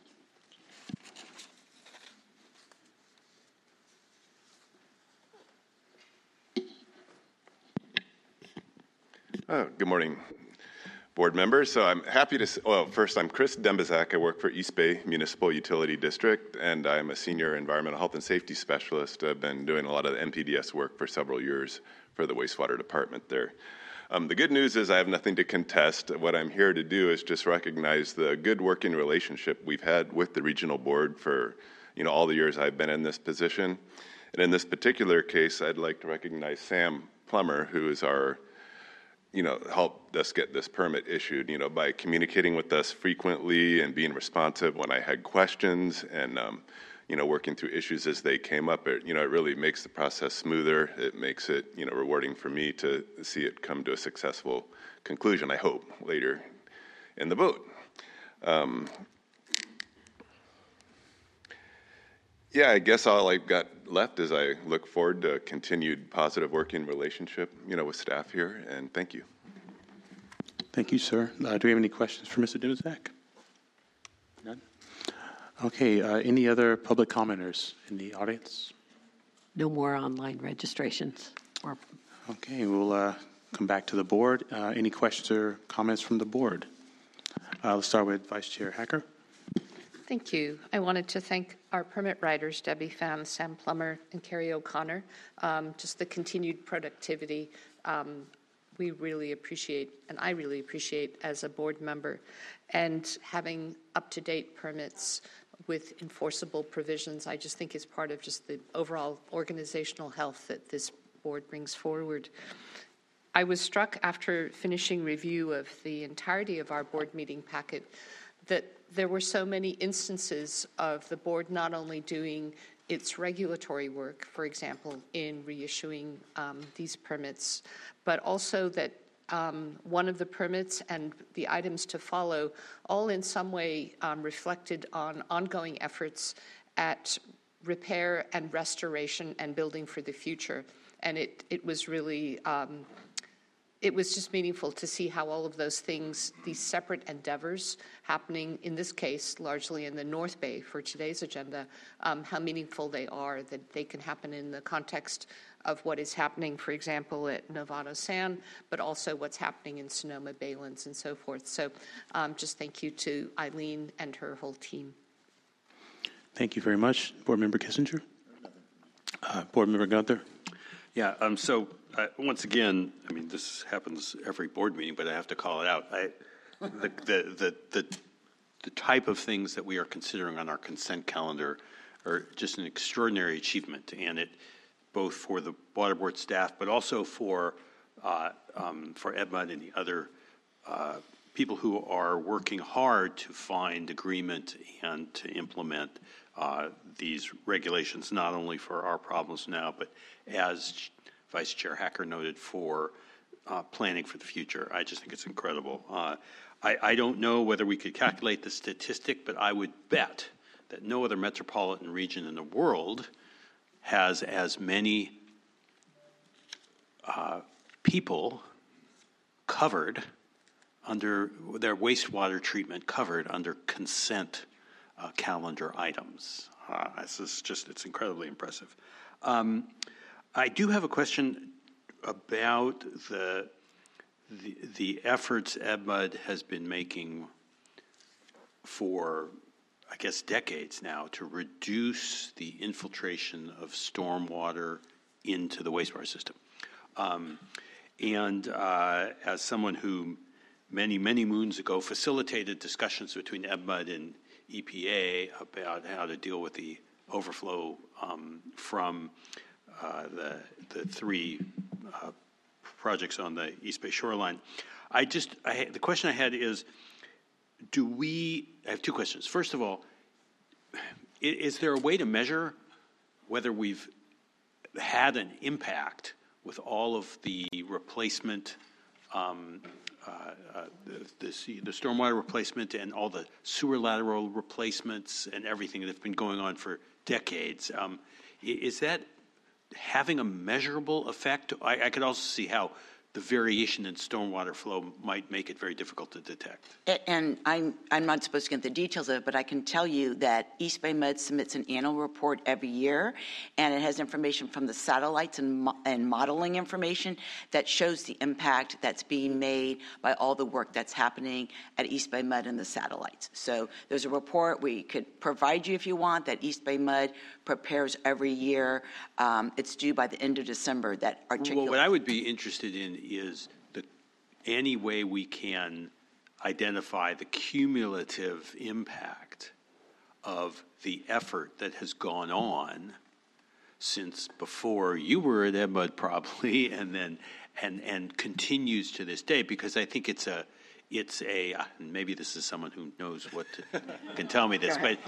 Good morning, board members. So I'm happy to, first I'm Chris Dembazak. I work for East Bay Municipal Utility District, and I'm a senior environmental health and safety specialist. I've been doing a lot of MPDS work for several years for the wastewater department there. The good news is I have nothing to contest. What I'm here to do is just recognize the good working relationship we've had with the regional board for all the years I've been in this position. And in this particular case, I'd like to recognize Sam Plummer, who is our, helped us get this permit issued, by communicating with us frequently and being responsive when I had questions and, working through issues as they came up. It really makes the process smoother. It makes it, rewarding for me to see it come to a successful conclusion, I hope, later in the vote. I guess all I've got left is I look forward to a continued positive working relationship, with staff here, and thank you. Thank you, sir. Do we have any questions for Mr. Demzak? None? Okay, any other public commenters in the audience? No more online registrations. Okay, we'll come back to the board. Any questions or comments from the board? Let's start with Vice Chair Hacker. Thank you. I wanted to thank our permit writers, Debbie Pham, Sam Plummer, and Carrie O'Connor. Just the continued productivity we really appreciate, and I really appreciate as a board member, and having up-to-date permits with enforceable provisions, I just think is part of just the overall organizational health that this board brings forward. I was struck after finishing review of the entirety of our board meeting packet that there were so many instances of the board not only doing its regulatory work, for example, in reissuing these permits, but also that one of the permits and the items to follow all in some way reflected on ongoing efforts at repair and restoration and building for the future. And it was really, it was just meaningful to see how all of those things, these separate endeavors happening, in this case, largely in the North Bay for today's agenda, how meaningful they are, that they can happen in the context of what is happening, for example, at Novato San, but also what's happening in Sonoma Baylands and so forth. So just thank you to Eileen and her whole team. Thank you very much. Board Member Kissinger. Board Member Gunther. Yeah, so once again, I mean, this happens every board meeting, but I have to call it out. The type of things that we are considering on our consent calendar are just an extraordinary achievement, and it both for the water board staff, but also for EdMUD and the other people who are working hard to find agreement and to implement these regulations, not only for our problems now, but as Vice Chair Hacker noted, for planning for the future. I just think it's incredible. I don't know whether we could calculate the statistic, but I would bet that no other metropolitan region in the world has as many people covered under their wastewater treatment covered under consent calendar items. It's incredibly impressive. I do have a question about the efforts EdMUD has been making for, I guess, decades now to reduce the infiltration of stormwater into the wastewater system. And as someone who many, many moons ago facilitated discussions between EdMUD and EPA about how to deal with the overflow from the three projects on the East Bay shoreline. The question I had is, I have two questions. First of all, is there a way to measure whether we've had an impact with all of the replacement, the stormwater replacement and all the sewer lateral replacements and everything that's been going on for decades? Is that having a measurable effect? I could also see how the variation in stormwater flow might make it very difficult to detect. And I'm not supposed to get the details of it, but I can tell you that East Bay Med submits an annual report every year, and it has information from the satellites and modeling information that shows the impact that's being made by all the work that's happening at East Bay Med and the satellites. So there's a report we could provide you if you want that East Bay Med prepares every year. It's due by the end of December that articulates. Well, what I would be interested in is any way we can identify the cumulative impact of the effort that has gone on since before you were at EdMud probably, and then and continues to this day, because I think it's a maybe this is someone who knows what to, can tell me this, but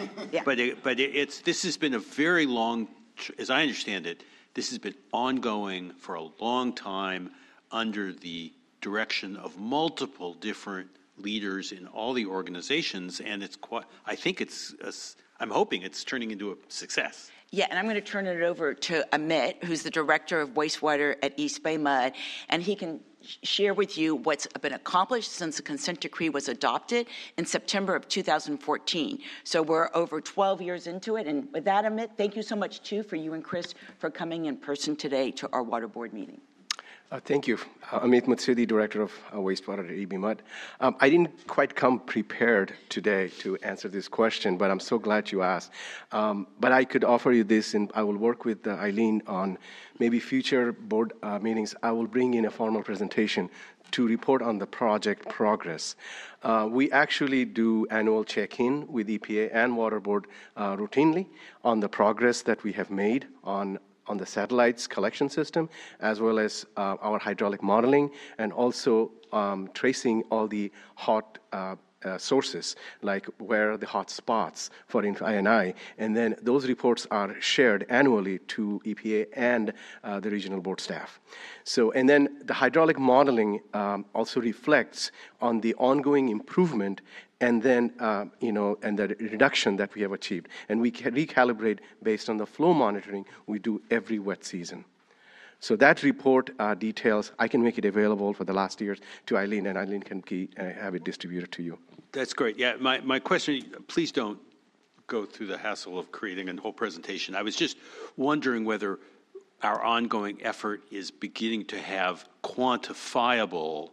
this has been a very long, as I understand it, this has been ongoing for a long time under the direction of multiple different leaders in all the organizations, and it's quite, I think I'm hoping it's turning into a success. Yeah, and I'm going to turn it over to Amit, who's the director of wastewater at East Bay Mud, and he can share with you what's been accomplished since the consent decree was adopted in September of 2014. So we're over 12 years into it. And with that, Amit, thank you so much, too, for you and Chris for coming in person today to our water board meeting. Thank you. Amit Mutsudi, Director of Wastewater at EB Mud. I didn't quite come prepared today to answer this question, but I'm so glad you asked. But I could offer you this, and I will work with Eileen on maybe future board meetings. I will bring in a formal presentation to report on the project progress. We actually do annual check-in with EPA and Water Board routinely on the progress that we have made on the satellites collection system, as well as our hydraulic modeling, and also tracing all the hot sources, like where are the hot spots for INI. And then those reports are shared annually to EPA and the regional board staff. So, and then the hydraulic modeling also reflects on the ongoing improvement and then, and the reduction that we have achieved. And we can recalibrate based on the flow monitoring we do every wet season. So that report details, I can make it available for the last years to Eileen, and Eileen can have it distributed to you. That's great. Yeah, my question, please don't go through the hassle of creating a whole presentation. I was just wondering whether our ongoing effort is beginning to have quantifiable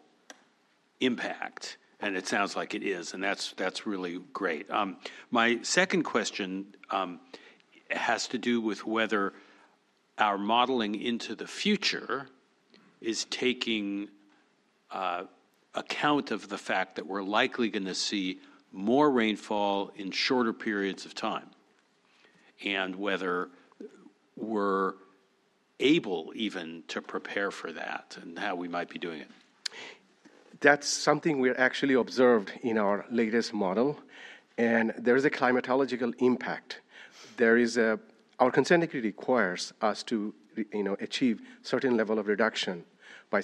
impact. And it sounds like it is, and that's really great. My second question has to do with whether our modeling into the future is taking account of the fact that we're likely going to see more rainfall in shorter periods of time, and whether we're able even to prepare for that and how we might be doing it. That's something we actually observed in our latest model, and there is a climatological impact. Our consent decree requires us to, achieve certain level of reduction by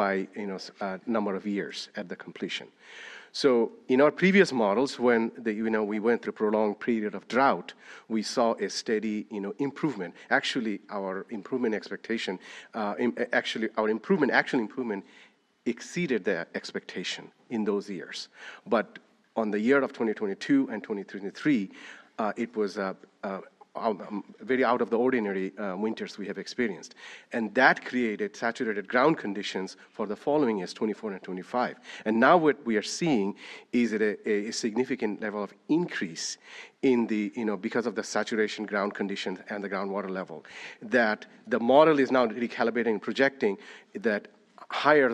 a number of years at the completion. So in our previous models, when we went through a prolonged period of drought, we saw a steady improvement. Actually, our improvement expectation, our improvement exceeded the expectation in those years. But on the year of 2022 and 2023, it was very out of the ordinary winters we have experienced. And that created saturated ground conditions for the following years, 24 and 25. And now what we are seeing is a significant level of increase in the, because of the saturation ground conditions and the groundwater level, that the model is now recalibrating and projecting that higher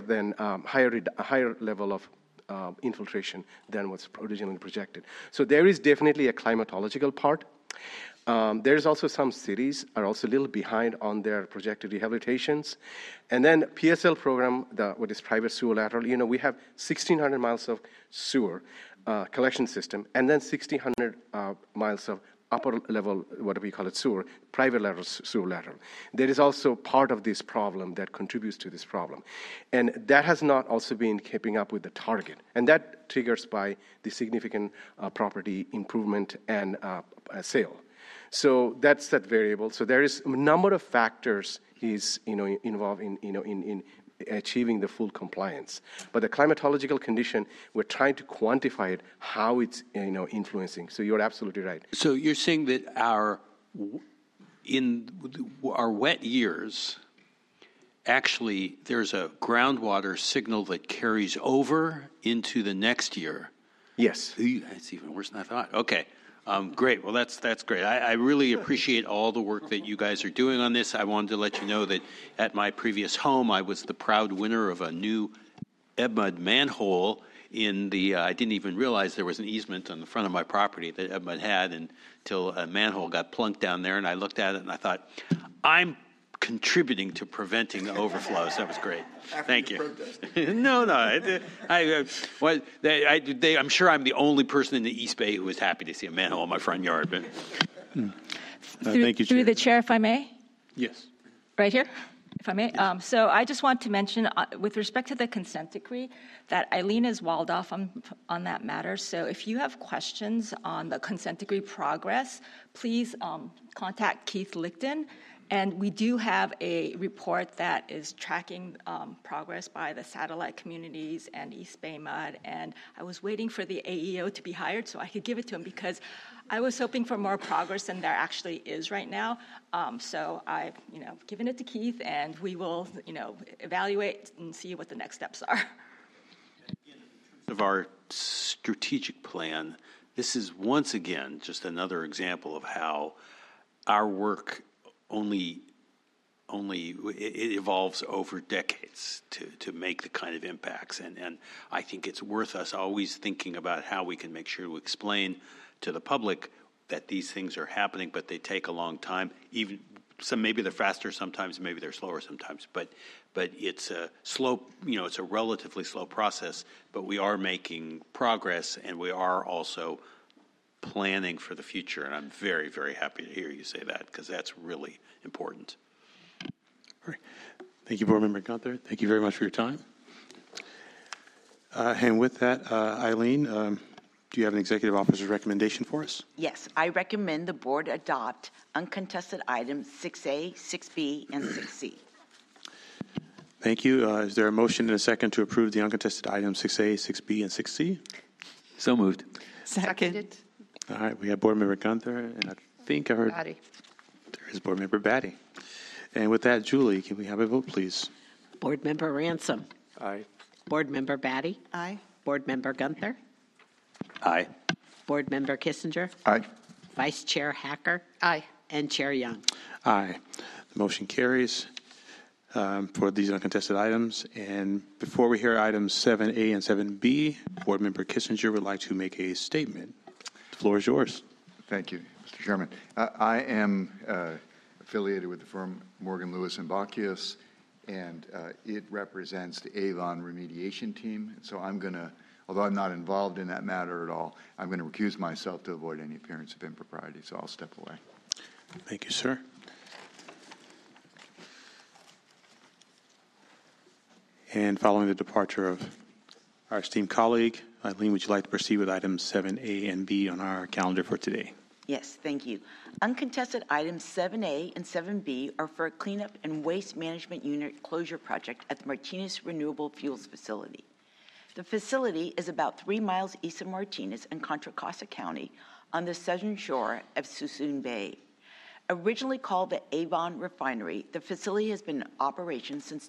level of infiltration than what's originally projected. So there is definitely a climatological part. There's also some cities are also a little behind on their projected rehabilitations. And then PSL program, what is private sewer lateral, we have 1,600 miles of sewer collection system, and then 1,600 miles of upper level, what do we call it, sewer, private level sewer lateral. There is also part of this problem that contributes to this problem. And that has not also been keeping up with the target. And that triggers by the significant property improvement and sale. So that's that variable. So there is a number of factors involved in achieving the full compliance. But the climatological condition, we're trying to quantify it, how it's influencing. So you're absolutely right. So you're saying that in our wet years, actually there's a groundwater signal that carries over into the next year. Yes. That's even worse than I thought. Okay. Great. Well, that's great. I really appreciate all the work that you guys are doing on this. I wanted to let you know that at my previous home, I was the proud winner of a new EdMud manhole I didn't even realize there was an easement on the front of my property that everyone had until a manhole got plunked down there, and I looked at it and I thought, I'm contributing to preventing the overflows. That was great. Thank you. No. I'm sure I'm the only person in the East Bay who was happy to see a manhole in my front yard. But thank you, Chair. Through the chair, if I may. Yes. Right here, if I may. So I just want to mention, with respect to the consent decree, that Eileen is walled off on that matter. So if you have questions on the consent decree progress, please contact Keith Lichten. And we do have a report that is tracking progress by the satellite communities and East Bay Mud. And I was waiting for the AEO to be hired so I could give it to him, because I was hoping for more progress than there actually is right now. So I've given it to Keith, and we will evaluate and see what the next steps are. Of our strategic plan, this is once again just another example of how our work only it evolves over decades to make the kind of impacts, and I think it's worth us always thinking about how we can make sure to explain to the public that these things are happening, but they take a long time. Even some, maybe they're faster sometimes, maybe they're slower sometimes, but it's a slow, it's a relatively slow process, but we are making progress, and we are also planning for the future, and I'm very, very happy to hear you say that, because that's really important. All right. Thank you, Board Member Gunther. Thank you very much for your time. And with that, Eileen, do you have an executive officer's recommendation for us? Yes, I recommend the board adopt uncontested items 6A, 6B, and 6C. Thank you. Is there a motion and a second to approve the uncontested items 6A, 6B, and 6C? So moved. Seconded. All right, we have Board Member Gunther, and I think I heard Batty. there is Board Member Batty. And with that, Julie, can we have a vote, please? Board Member Ransom. Aye. Board Member Batty. Aye. Board Member Gunther. Aye. Board Member Kissinger. Aye. Vice Chair Hacker. Aye. And Chair Young. Aye. The motion carries for these uncontested items. And before we hear items 7A and 7B, Board Member Kissinger would like to make a statement. The floor is yours. Thank you, Mr. Chairman. I am affiliated with the firm Morgan, Lewis & Bockius, and it represents the Avon remediation team. So I'm going to, although I'm not involved in that matter at all, I'm going to recuse myself to avoid any appearance of impropriety, so I'll step away. Thank you, sir. And following the departure of our esteemed colleague, Eileen, would you like to proceed with items 7A and B on our calendar for today? Yes, thank you. Uncontested items 7A and 7B are for a cleanup and waste management unit closure project at the Martinez Renewable Fuels Facility. The facility is about 3 miles east of Martinez in Contra Costa County on the southern shore of Suisun Bay. Originally called the Avon Refinery, the facility has been in operation since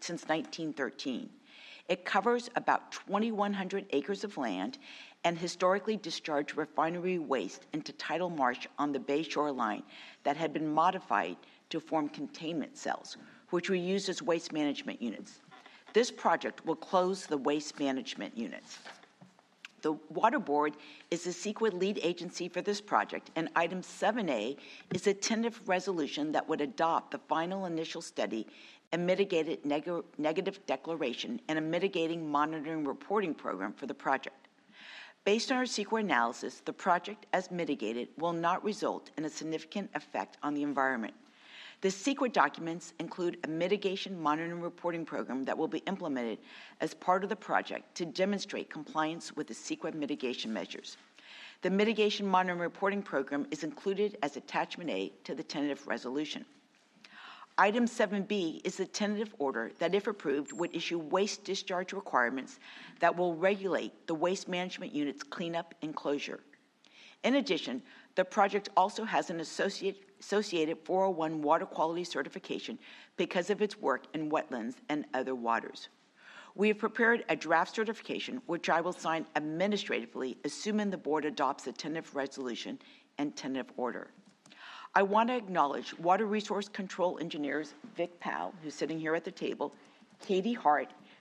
1913. It covers about 2,100 acres of land and historically discharged refinery waste into tidal marsh on the bay shoreline that had been modified to form containment cells, which were used as waste management units. This project will close the waste management units. The Water Board is the CEQA lead agency for this project, and item 7A is a tentative resolution that would adopt the final initial study and mitigated negative declaration and a mitigating monitoring reporting program for the project. Based on our CEQA analysis, the project, as mitigated, will not result in a significant effect on the environment. The CEQA documents include a mitigation monitoring reporting program that will be implemented as part of the project to demonstrate compliance with the CEQA mitigation measures. The mitigation monitoring reporting program is included as Attachment A to the tentative resolution. Item 7B is the tentative order that, if approved, would issue waste discharge requirements that will regulate the waste management unit's cleanup and closure. In addition, the project also has an associated 401 water quality certification because of its work in wetlands and other waters. We have prepared a draft certification, which I will sign administratively, assuming the board adopts the tentative resolution and tentative order. I want to acknowledge Water Resource Control Engineers Vic Powell, who's sitting here at the table, Katie Hart,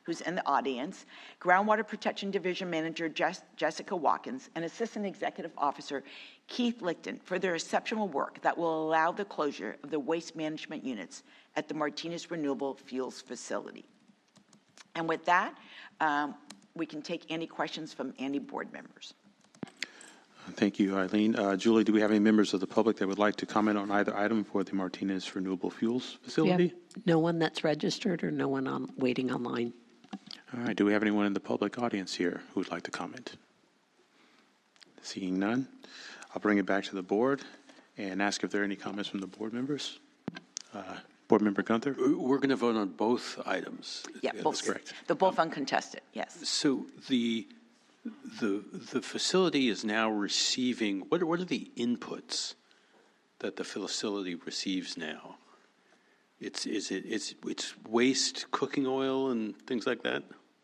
who's in the audience, Groundwater Protection Division Manager Jessica Watkins, and Assistant Executive Officer Keith Lichten for their exceptional work that will allow the closure of the waste management units at the Martinez Renewable Fuels Facility. And with that, we can take any questions from any board members. Thank you, Eileen. Julie, do we have any members of the public that would like to comment on either item for the Martinez Renewable Fuels Facility? No one that's registered or no one waiting online? All right. Do we have anyone in the public audience here who would like to comment? Seeing none, I'll bring it back to the board and ask if there are any comments from the board members. Board Member Gunther? We're going to vote on both items. Yeah, both. That's correct. They're both uncontested, yes. So the facility is now receiving, what are the inputs that the facility receives now? It's waste cooking oil and things like that?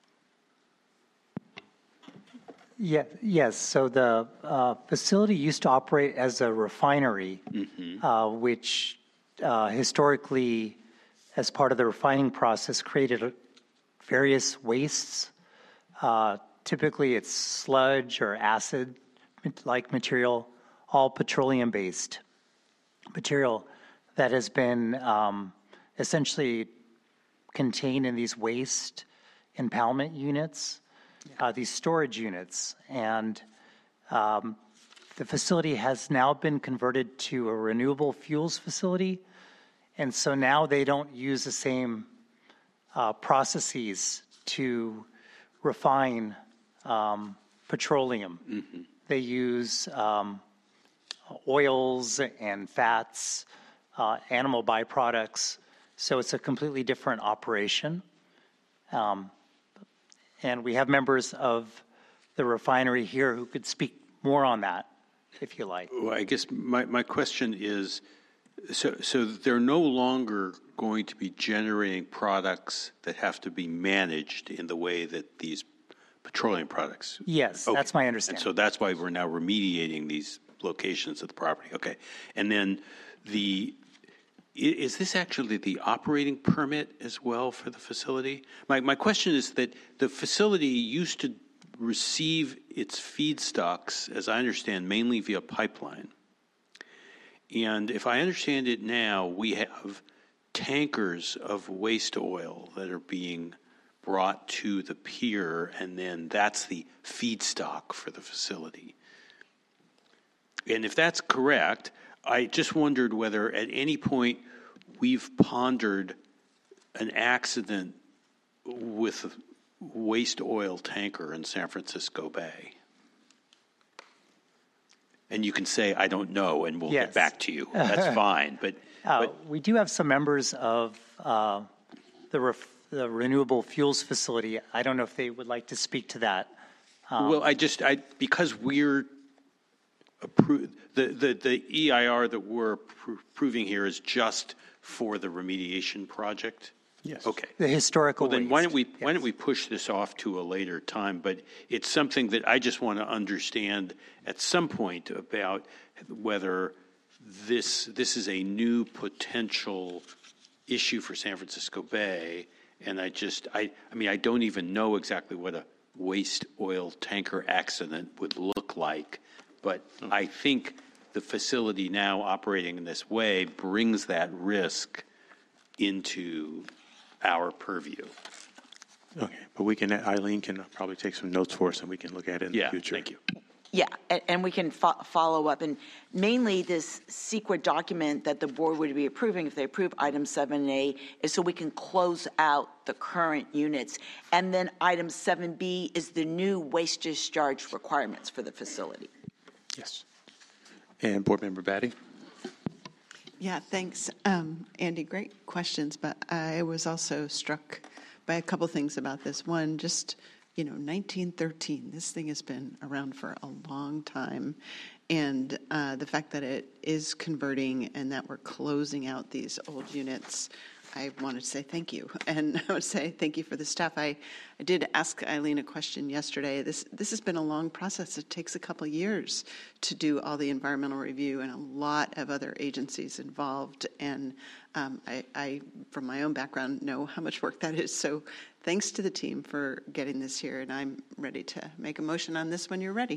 Yeah, yes. So the facility used to operate as a refinery, which historically, as part of the refining process, created various wastes. Typically, it's sludge or acid-like material, all petroleum-based material that has been essentially contained in these waste impoundment units, these storage units. And the facility has now been converted to a renewable fuels facility. And so now they don't use the same processes to refine petroleum. They use oils and fats, animal byproducts. So it's a completely different operation. And we have members of the refinery here who could speak more on that, if you like. Well, I guess my question is, so they're no longer going to be generating products that have to be managed in the way that these petroleum products. Yes, okay. That's my understanding. And so that's why we're now remediating these locations of the property. Okay. And then is this actually the operating permit as well for the facility? My question is that the facility used to receive its feedstocks, as I understand, mainly via pipeline. And if I understand it now, we have tankers of waste oil that are being brought to the pier, and then that's the feedstock for the facility. And if that's correct, I just wondered whether at any point we've pondered an accident with a waste oil tanker in San Francisco Bay. And you can say, I don't know, and we'll get back to you. That's fine. But we do have some members of the renewable fuels facility. I don't know if they would like to speak to that. Well, because we're the EIR that we're approving here is just for the remediation project. Yes. Okay. The historical. Well, then why don't we push this off to a later time? But it's something that I just want to understand at some point about whether this is a new potential issue for San Francisco Bay. And I don't even know exactly what a waste oil tanker accident would look like. But I think the facility now operating in this way brings that risk into our purview. Okay, but Eileen can probably take some notes for us and we can look at it in the future. Thank you. Yeah, and we can follow up. And mainly this CEQA document that the board would be approving, if they approve item 7A, is so we can close out the current units. And then item 7B is the new waste discharge requirements for the facility. Yes. And Board Member Batty? Yeah, thanks, Andy. Great questions, but I was also struck by a couple things about this. One, just, 1913, this thing has been around for a long time, and the fact that it is converting and that we're closing out these old units, I wanted to say thank you, and I would say thank you for the staff. I did ask Eileen a question yesterday. This has been a long process. It takes a couple years to do all the environmental review and a lot of other agencies involved. And I, from my own background, know how much work that is. So thanks to the team for getting this here, and I'm ready to make a motion on this when you're ready.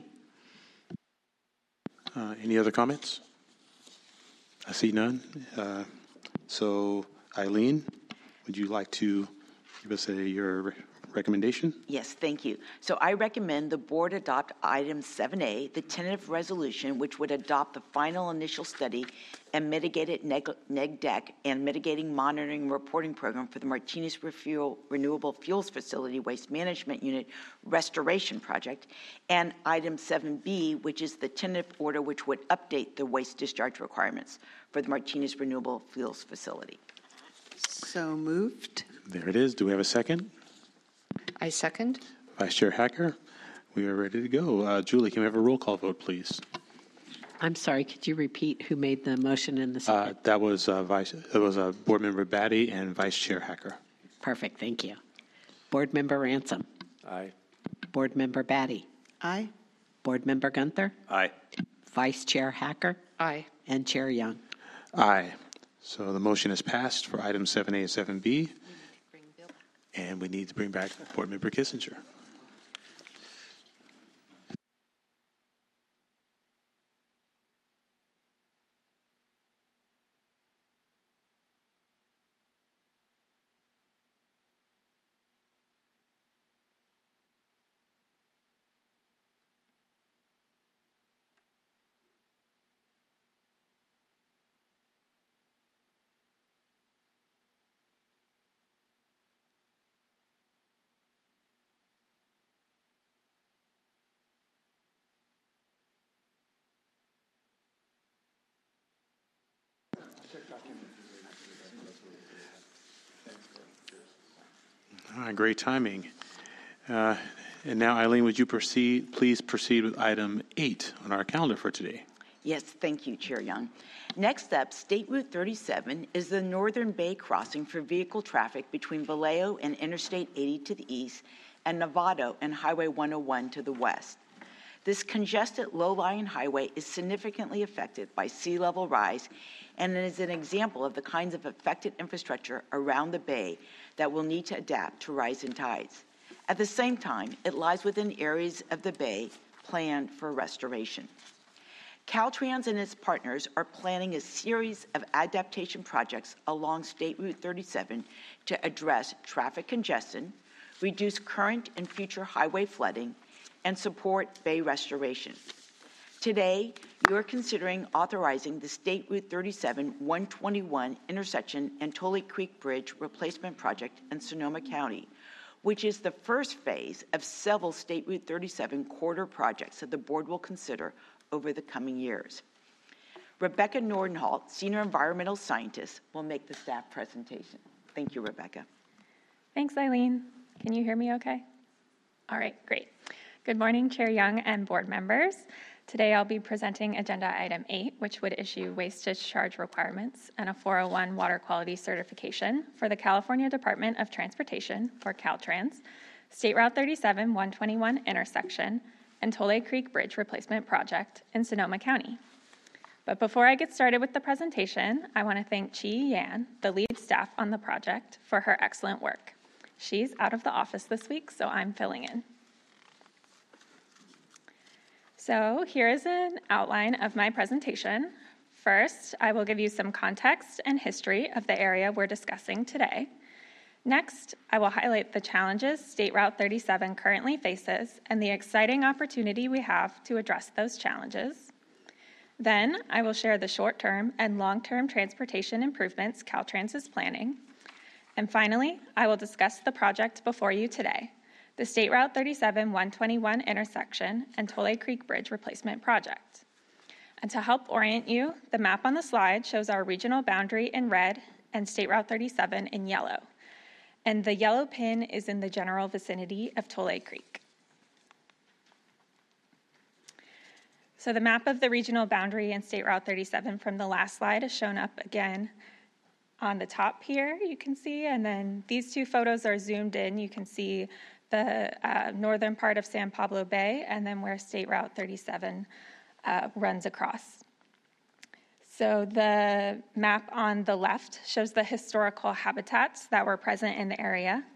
Any other comments? I see none. So, Eileen, would you like to give us your recommendation? Yes, thank you. So I recommend the board adopt item 7A, the tentative resolution, which would adopt the final initial study and mitigated neg deck and mitigating monitoring and reporting program for the Martinez Renewable Fuels Facility Waste Management Unit Restoration Project, and item 7B, which is the tentative order which would update the waste discharge requirements for the Martinez Renewable Fuels Facility. So moved. There it is. Do we have a second? I second. Vice Chair Hacker, we are ready to go. Julie, can we have a roll call vote, please? I'm sorry, could you repeat who made the motion in the second? That was Board Member Batty and Vice Chair Hacker. Perfect, thank you. Board Member Ransom. Aye. Board Member Batty. Aye. Board Member Gunther. Aye. Vice Chair Hacker. Aye. And Chair Young. Aye. So the motion is passed for items 7A and 7B. And we need to bring back Board Member Kissinger. All right, great timing. And now, Eileen, would you please proceed with item 8 on our calendar for today? Yes, thank you, Chair Young. Next up, State Route 37 is the Northern Bay crossing for vehicle traffic between Vallejo and Interstate 80 to the east and Novato and Highway 101 to the west. This congested low-lying highway is significantly affected by sea level rise and is an example of the kinds of affected infrastructure around the bay that will need to adapt to rising tides. At the same time, it lies within areas of the bay planned for restoration. Caltrans and its partners are planning a series of adaptation projects along State Route 37 to address traffic congestion, reduce current and future highway flooding, and support bay restoration. Today, you are considering authorizing the State Route 37 121 intersection and Tully Creek Bridge replacement project in Sonoma County, which is the first phase of several State Route 37 corridor projects that the board will consider over the coming years. Rebecca Nordenholt, Senior Environmental Scientist, will make the staff presentation. Thank you, Rebecca. Thanks, Eileen. Can you hear me okay? All right, great. Good morning, Chair Young and board members. Today I'll be presenting Agenda Item 8, which would issue waste discharge requirements and a 401 water quality certification for the California Department of Transportation, or Caltrans, State Route 37 121 intersection, and Tully Creek Bridge replacement project in Sonoma County. But before I get started with the presentation, I want to thank Chi Yan, the lead staff on the project, for her excellent work. She's out of the office this week, so I'm filling in. So here is an outline of my presentation. First, I will give you some context and history of the area we're discussing today. Next, I will highlight the challenges State Route 37 currently faces and the exciting opportunity we have to address those challenges. Then, I will share the short-term and long-term transportation improvements Caltrans is planning. And finally, I will discuss the project before you today, the State Route 37 121 intersection and Tully Creek Bridge replacement project. And to help orient you, the map on the slide shows our regional boundary in red and State Route 37 in yellow. And the yellow pin is in the general vicinity of Tully Creek. So the map of the regional boundary in State Route 37 from the last slide is shown up again on the top here, you can see, and then these two photos are zoomed in. You can see the northern part of San Pablo Bay and then where State Route 37 runs across. So the map on the left shows the historical habitats that were present in the area,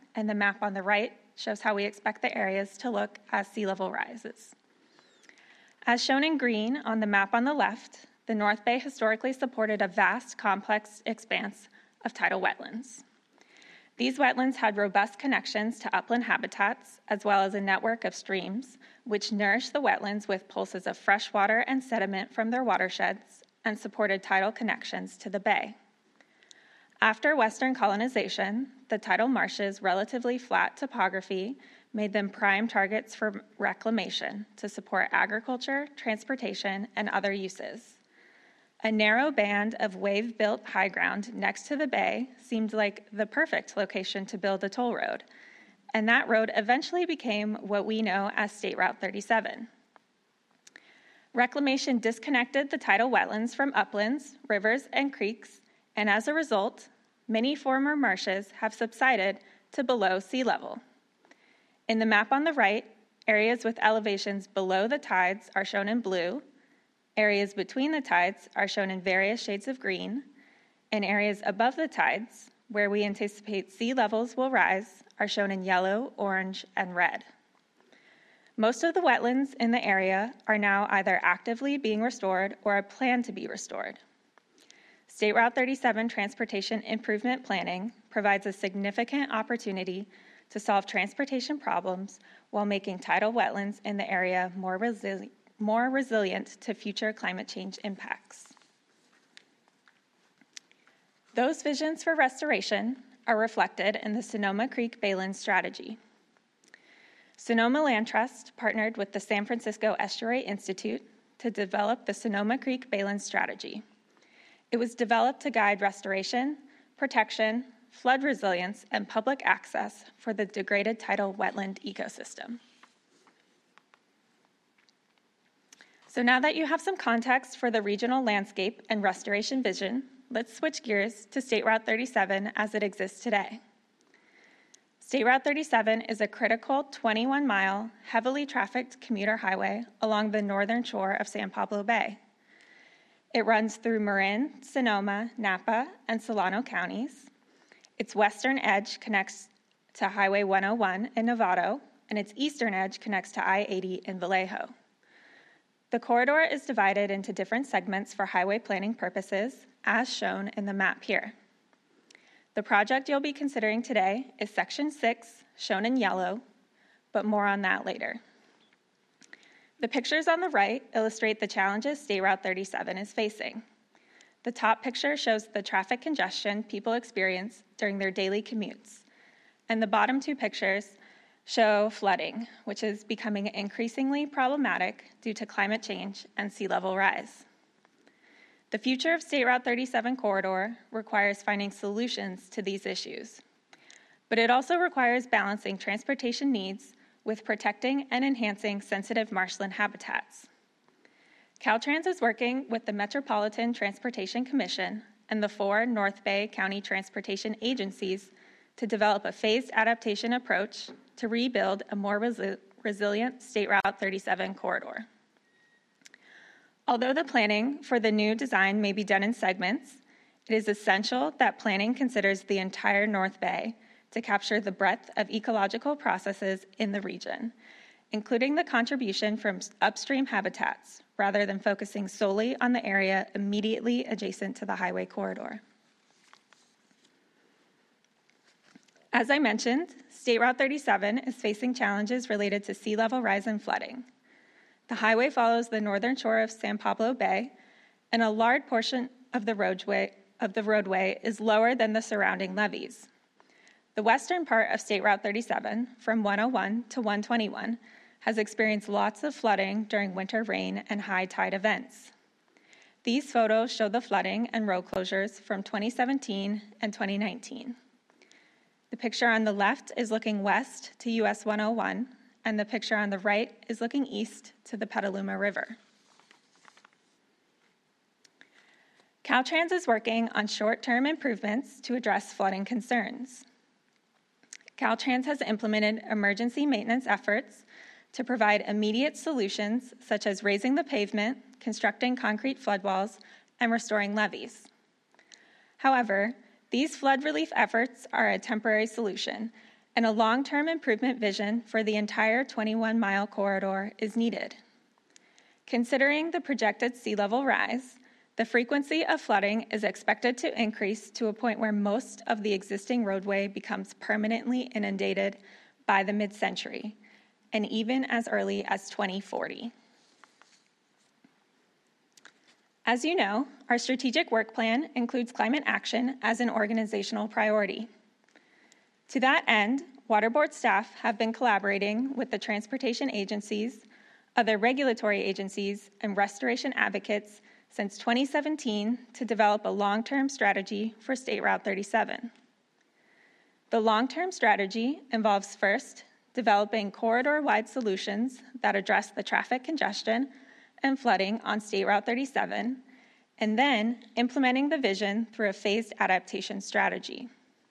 and the map on the right shows how we expect the areas to look as sea level rises. As shown in green on the map on the left, the North Bay historically supported a vast, complex expanse of tidal wetlands. These wetlands had robust connections to upland habitats, as well as a network of streams, which nourished the wetlands with pulses of fresh water and sediment from their watersheds and supported tidal connections to the bay. After Western colonization, the tidal marshes' relatively flat topography made them prime targets for reclamation to support agriculture, transportation, and other uses. A narrow band of wave-built high ground next to the bay seemed like the perfect location to build a toll road, and that road eventually became what we know as State Route 37. Reclamation disconnected the tidal wetlands from uplands, rivers, and creeks, and as a result, many former marshes have subsided to below sea level. In the map on the right, areas with elevations below the tides are shown in blue, areas between the tides are shown in various shades of green, and areas above the tides, where we anticipate sea levels will rise, are shown in yellow, orange, and red. Most of the wetlands in the area are now either actively being restored or are planned to be restored. State Route 37 transportation improvement planning provides a significant opportunity to solve transportation problems while making tidal wetlands in the area more resilient to future climate change impacts. Those visions for restoration are reflected in the Sonoma Creek Baylands strategy. Sonoma Land Trust partnered with the San Francisco Estuary Institute to develop the Sonoma Creek Baylands strategy. It was developed to guide restoration, protection, flood resilience, and public access for the degraded tidal wetland ecosystem. So now that you have some context for the regional landscape and restoration vision, let's switch gears to State Route 37 as it exists today. State Route 37 is a critical 21-mile, heavily trafficked commuter highway along the northern shore of San Pablo Bay. It runs through Marin, Sonoma, Napa, and Solano counties. Its western edge connects to Highway 101 in Novato, and its eastern edge connects to I-80 in Vallejo. The corridor is divided into different segments for highway planning purposes, as shown in the map here. The project you'll be considering today is Section 6, shown in yellow, but more on that later. The pictures on the right illustrate the challenges State Route 37 is facing. The top picture shows the traffic congestion people experience during their daily commutes, and the bottom two pictures show flooding, which is becoming increasingly problematic due to climate change and sea level rise. The future of State Route 37 corridor requires finding solutions to these issues, but it also requires balancing transportation needs with protecting and enhancing sensitive marshland habitats. Caltrans is working with the Metropolitan Transportation Commission and the 4 North Bay County Transportation Agencies to develop a phased adaptation approach to rebuild a more resilient State Route 37 corridor. Although the planning for the new design may be done in segments, it is essential that planning considers the entire North Bay to capture the breadth of ecological processes in the region, including the contribution from upstream habitats, rather than focusing solely on the area immediately adjacent to the highway corridor. As I mentioned, State Route 37 is facing challenges related to sea level rise and flooding. The highway follows the northern shore of San Pablo Bay, and a large portion of the roadway is lower than the surrounding levees. The western part of State Route 37, from 101 to 121, has experienced lots of flooding during winter rain and high tide events. These photos show the flooding and road closures from 2017 and 2019. The picture on the left is looking west to US 101, and the picture on the right is looking east to the Petaluma River. Caltrans is working on short-term improvements to address flooding concerns. Caltrans has implemented emergency maintenance efforts to provide immediate solutions, such as raising the pavement, constructing concrete flood walls, and restoring levees. However, these flood relief efforts are a temporary solution, and a long-term improvement vision for the entire 21-mile corridor is needed. Considering the projected sea level rise, the frequency of flooding is expected to increase to a point where most of the existing roadway becomes permanently inundated by the mid-century, and even as early as 2040. As you know, our strategic work plan includes climate action as an organizational priority. To that end, Water Board staff have been collaborating with the transportation agencies, other regulatory agencies, and restoration advocates since 2017 to develop a long-term strategy for State Route 37. The long-term strategy involves first, developing corridor-wide solutions that address the traffic congestion and flooding on State Route 37, and then implementing the vision through a phased adaptation strategy.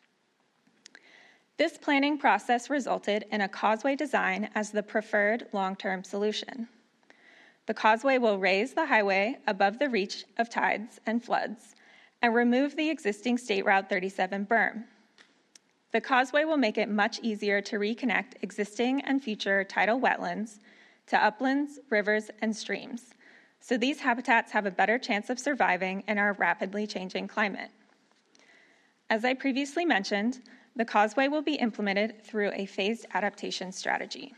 This planning process resulted in a causeway design as the preferred long-term solution. The causeway will raise the highway above the reach of tides and floods and remove the existing State Route 37 berm. The causeway will make it much easier to reconnect existing and future tidal wetlands to uplands, rivers, and streams, so these habitats have a better chance of surviving in our rapidly changing climate. As I previously mentioned, the causeway will be implemented through a phased adaptation strategy.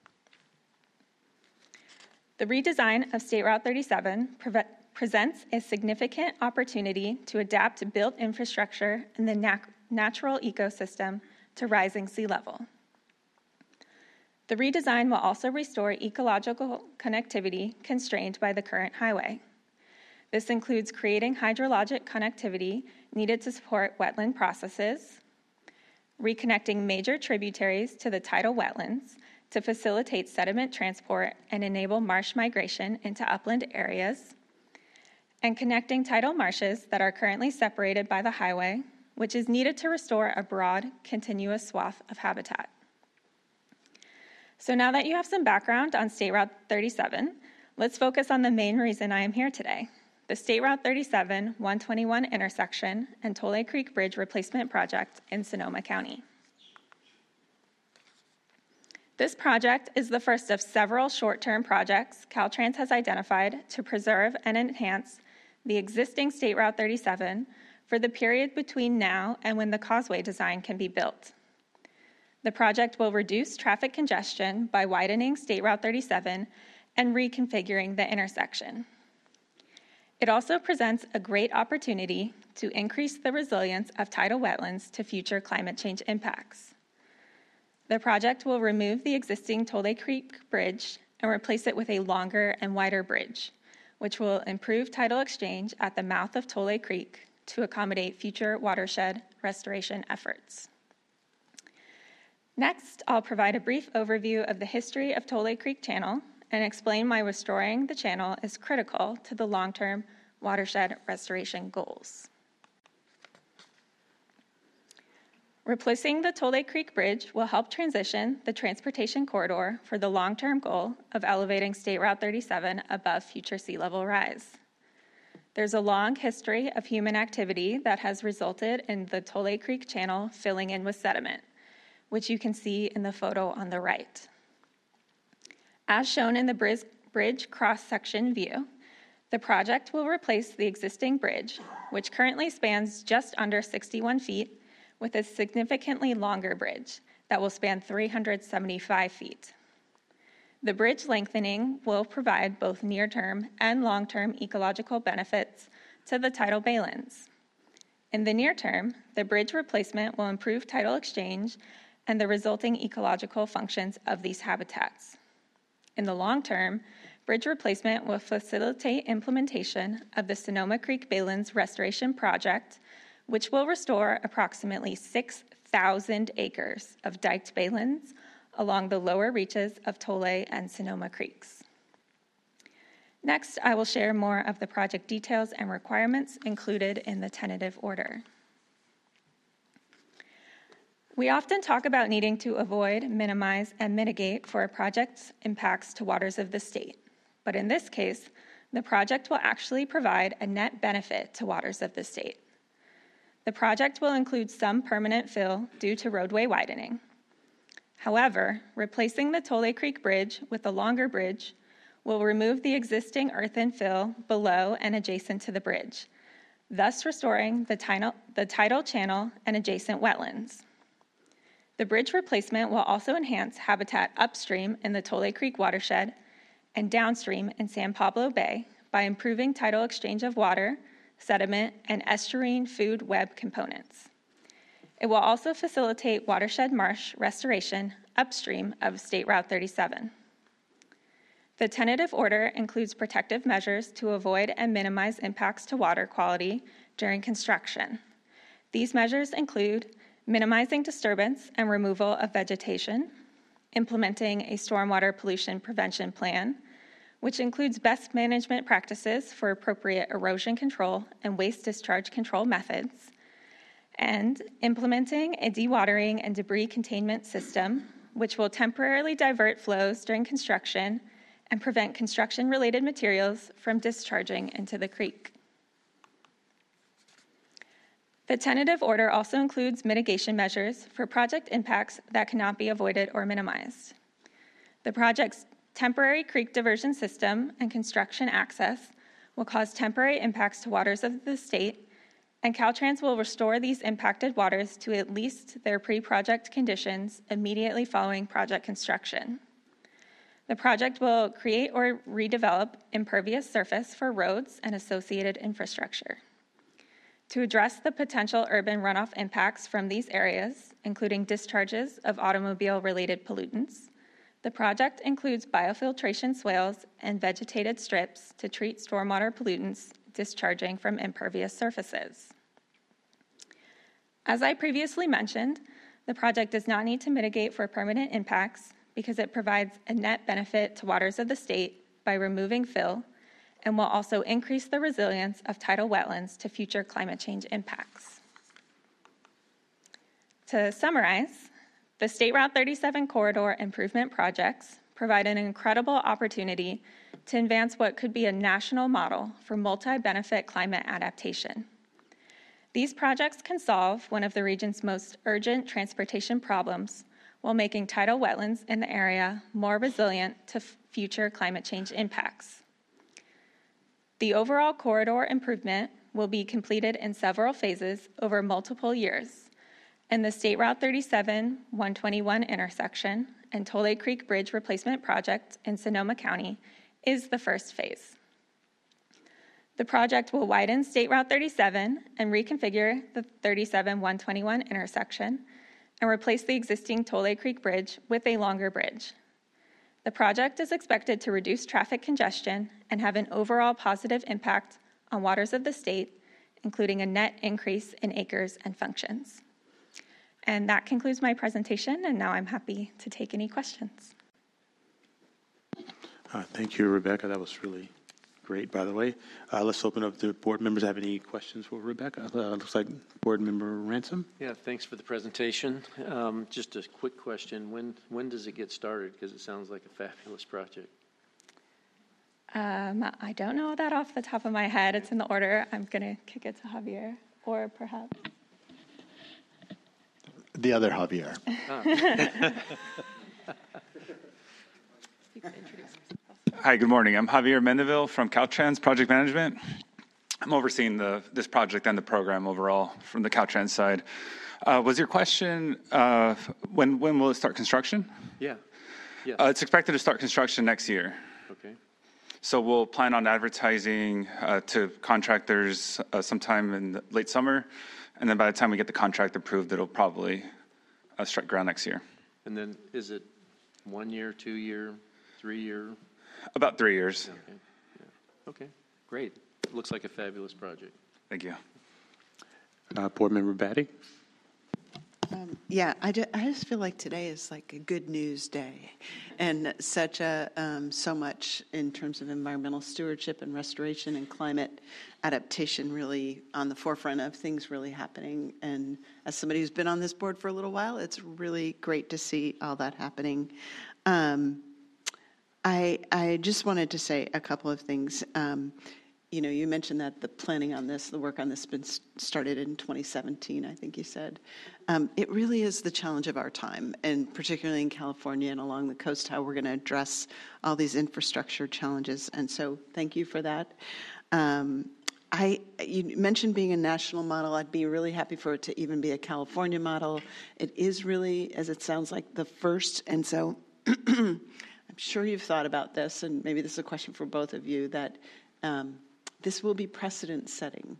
The redesign of State Route 37 presents a significant opportunity to adapt to built infrastructure and the natural ecosystem to rising sea level. The redesign will also restore ecological connectivity constrained by the current highway. This includes creating hydrologic connectivity needed to support wetland processes, reconnecting major tributaries to the tidal wetlands to facilitate sediment transport and enable marsh migration into upland areas, and connecting tidal marshes that are currently separated by the highway, which is needed to restore a broad, continuous swath of habitat. So now that you have some background on State Route 37, let's focus on the main reason I am here today, the State Route 37 121 intersection and Tole Creek Bridge replacement project in Sonoma County. This project is the first of several short-term projects Caltrans has identified to preserve and enhance the existing State Route 37 for the period between now and when the causeway design can be built. The project will reduce traffic congestion by widening State Route 37 and reconfiguring the intersection. It also presents a great opportunity to increase the resilience of tidal wetlands to future climate change impacts. The project will remove the existing Tole Creek Bridge and replace it with a longer and wider bridge, which will improve tidal exchange at the mouth of Tole Creek to accommodate future watershed restoration efforts. Next, I'll provide a brief overview of the history of Tole Creek Channel and explain why restoring the channel is critical to the long-term watershed restoration goals. Replacing the Tole Creek Bridge will help transition the transportation corridor for the long-term goal of elevating State Route 37 above future sea level rise. There's a long history of human activity that has resulted in the Tole Creek Channel filling in with sediment, which you can see in the photo on the right. As shown in the bridge cross-section view, the project will replace the existing bridge, which currently spans just under 61 feet, with a significantly longer bridge that will span 375 feet. The bridge lengthening will provide both near-term and long-term ecological benefits to the tidal baylands. In the near term, the bridge replacement will improve tidal exchange and the resulting ecological functions of these habitats. In the long term, bridge replacement will facilitate implementation of the Sonoma Creek Baylands Restoration Project, which will restore approximately 6,000 acres of diked baylands along the lower reaches of Tole and Sonoma Creeks. Next, I will share more of the project details and requirements included in the tentative order. We often talk about needing to avoid, minimize, and mitigate for a project's impacts to waters of the state. But in this case, the project will actually provide a net benefit to waters of the state. The project will include some permanent fill due to roadway widening. However, replacing the Tole Creek Bridge with a longer bridge will remove the existing earthen fill below and adjacent to the bridge, thus restoring the tidal channel and adjacent wetlands. The bridge replacement will also enhance habitat upstream in the Tole Creek watershed and downstream in San Pablo Bay by improving tidal exchange of water, sediment, and estuarine food web components. It will also facilitate watershed marsh restoration upstream of State Route 37. The tentative order includes protective measures to avoid and minimize impacts to water quality during construction. These measures include minimizing disturbance and removal of vegetation, implementing a stormwater pollution prevention plan, which includes best management practices for appropriate erosion control and waste discharge control methods, and implementing a dewatering and debris containment system, which will temporarily divert flows during construction and prevent construction-related materials from discharging into the creek. The tentative order also includes mitigation measures for project impacts that cannot be avoided or minimized. The project's temporary creek diversion system and construction access will cause temporary impacts to waters of the state, and Caltrans will restore these impacted waters to at least their pre-project conditions immediately following project construction. The project will create or redevelop impervious surface for roads and associated infrastructure. To address the potential urban runoff impacts from these areas, including discharges of automobile-related pollutants, the project includes biofiltration swales and vegetated strips to treat stormwater pollutants discharging from impervious surfaces. As I previously mentioned, the project does not need to mitigate for permanent impacts because it provides a net benefit to waters of the state by removing fill and will also increase the resilience of tidal wetlands to future climate change impacts. To summarize, the State Route 37 corridor improvement projects provide an incredible opportunity to advance what could be a national model for multi-benefit climate adaptation. These projects can solve one of the region's most urgent transportation problems while making tidal wetlands in the area more resilient to future climate change impacts. The overall corridor improvement will be completed in several phases over multiple years, and the State Route 37-121 intersection and Tole Creek Bridge replacement project in Sonoma County is the first phase. The project will widen State Route 37 and reconfigure the 37-121 intersection and replace the existing Tole Creek Bridge with a longer bridge. The project is expected to reduce traffic congestion and have an overall positive impact on waters of the state, including a net increase in acres and functions. And that concludes my presentation, and now I'm happy to take any questions. Thank you, Rebecca. That was really great, by the way. Let's open up to board members. Have any questions for Rebecca? Looks like Board Member Ransom. Yeah, thanks for the presentation. Just a quick question. When does it get started? Because it sounds like a fabulous project. I don't know that off the top of my head. It's in the order. I'm going to kick it to Javier, or perhaps the other Javier. Hi, good morning. I'm Javier Mendeville from Caltrans Project Management. I'm overseeing this project and the program overall from the Caltrans side. Was your question, when will it start construction? Yeah. It's expected to start construction next year. Okay. So we'll plan on advertising to contractors sometime in the late summer, and then by the time we get the contract approved, it'll probably strike ground next year. And then is it 1 year, 2 year, 3 year? About 3 years. Okay. Yeah. Okay. Great. It looks like a fabulous project. Thank you. Board Member Batty. Yeah, I just feel like today is like a good news day, and such a so much in terms of environmental stewardship and restoration and climate adaptation really on the forefront of things really happening. And as somebody who's been on this board for a little while, it's really great to see all that happening. I just wanted to say a couple of things. you mentioned that the planning on this, the work on this, been started in 2017, I think you said. It really is the challenge of our time, and particularly in California and along the coast, how we're going to address all these infrastructure challenges. And so, thank you for that. You mentioned being a national model. I'd be really happy for it to even be a California model. It is really, as it sounds like, the first, and so I'm sure you've thought about this, and maybe this is a question for both of you, that this will be precedent-setting.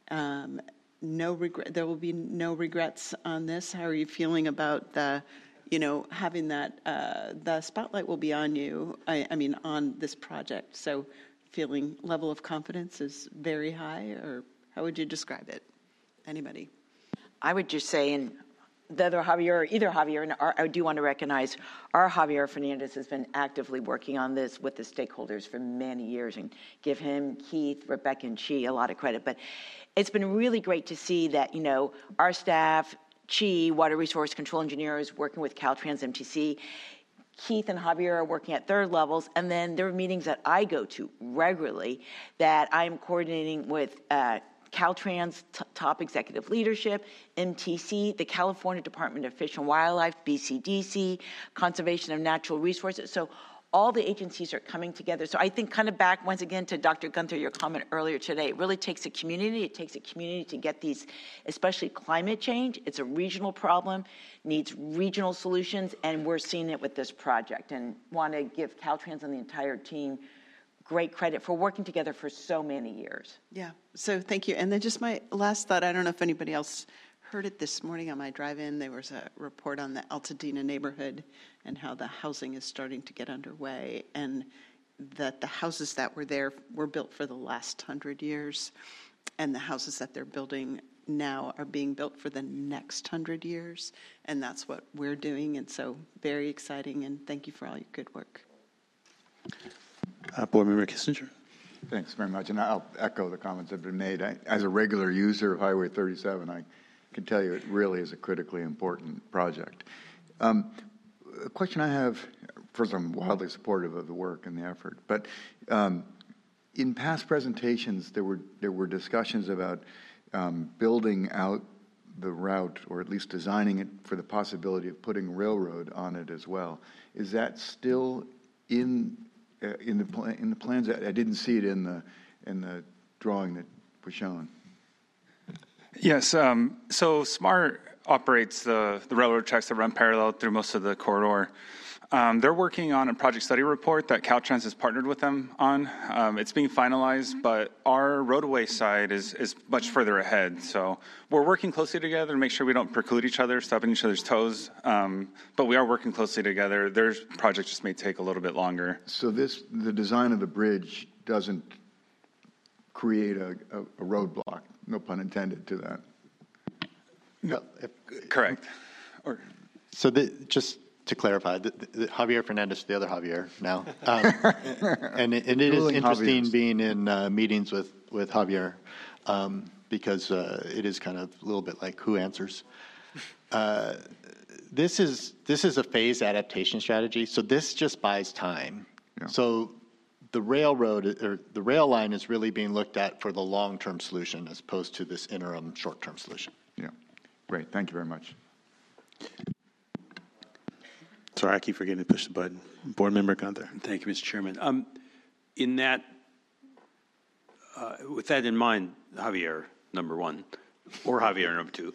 There will be no regrets on this. How are you feeling about the, having that, the spotlight will be on you, on this project. So feeling level of confidence is very high, or how would you describe it? Anybody? I would just say, and the other Javier, either Javier, and I do want to recognize our Javier Fernandez has been actively working on this with the stakeholders for many years, and give him, Keith, Rebecca, and Chi a lot of credit. But it's been really great to see that, our staff, Chi, Water Resource Control Engineers, working with Caltrans MTC, Keith and Javier are working at third levels, and then there are meetings that I go to regularly that I'm coordinating with Caltrans top executive leadership, MTC, the California Department of Fish and Wildlife, BCDC, Conservation of Natural Resources. So all the agencies are coming together. So I think kind of back once again to Dr. Gunther, your comment earlier today, it really takes a community. It takes a community to get these, especially climate change. It's a regional problem, needs regional solutions, and we're seeing it with this project. And want to give Caltrans and the entire team great credit for working together for so many years. Yeah, so thank you. And then just my last thought, I don't know if anybody else heard it this morning on my drive-in. There was a report on the Altadena neighborhood and how the housing is starting to get underway, and that the houses that were there were built for the last 100 years, and the houses that they're building now are being built for the next 100 years, and that's what we're doing, and so very exciting, and thank you for all your good work. Board Member Kissinger. Thanks very much, and I'll echo the comments that have been made. As a regular user of Highway 37, I can tell you it really is a critically important project. A question I have, first, I'm wildly supportive of the work and the effort, but in past presentations, there were discussions about building out the route, or at least designing it for the possibility of putting railroad on it as well. Is that still in the plans? I didn't see it in the drawing that was shown. Yes. So SMART operates the railroad tracks that run parallel through most of the corridor. They're working on a project study report that Caltrans has partnered with them on. It's being finalized, but our roadway side is much further ahead. So we're working closely together to make sure we don't preclude each other, step on each other's toes. But we are working closely together. Their project just may take a little bit longer. So the design of the bridge doesn't create a roadblock, no pun intended, to that. No, correct. So just to clarify, the Javier Fernandez, the other Javier now, and it is interesting being in meetings with Javier because it is kind of a little bit like who answers. This is a phased adaptation strategy, so this just buys time. Yeah. So the railroad or the rail line is really being looked at for the long-term solution as opposed to this interim short-term solution. Yeah, great. Thank you very much. Sorry, I keep forgetting to push the button. Board Member Gunther. Thank you, Mr. Chairman. With that in mind, Javier, number one, or Javier, number two,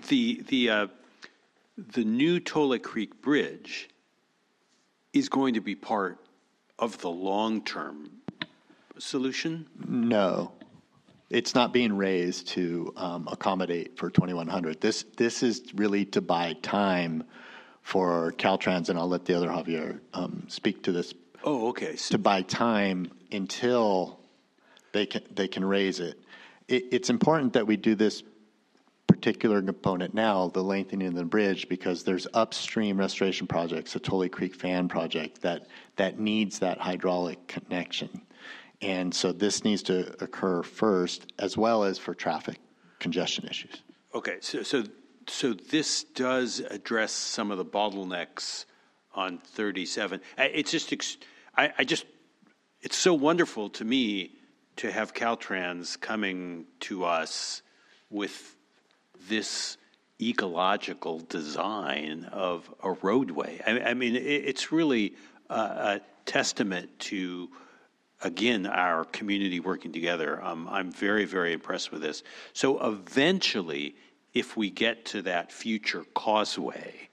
the new Tola Creek Bridge is going to be part of the long-term solution? No. It's not being raised to accommodate for 2100. This is really to buy time for Caltrans, and I'll let the other Javier speak to this. Oh, okay. To buy time until they can raise it. It's important that we do this particular component now, the lengthening of the bridge, because there's upstream restoration projects, the Tola Creek Fan project, that needs that hydraulic connection. And so this needs to occur first, as well as for traffic congestion issues. Okay, so this does address some of the bottlenecks on 37. It's just, it's so wonderful to me to have Caltrans coming to us with this ecological design of a roadway. I mean, it's really a testament to, again, our community working together. I'm very, very impressed with this. So eventually, if we get to that future causeway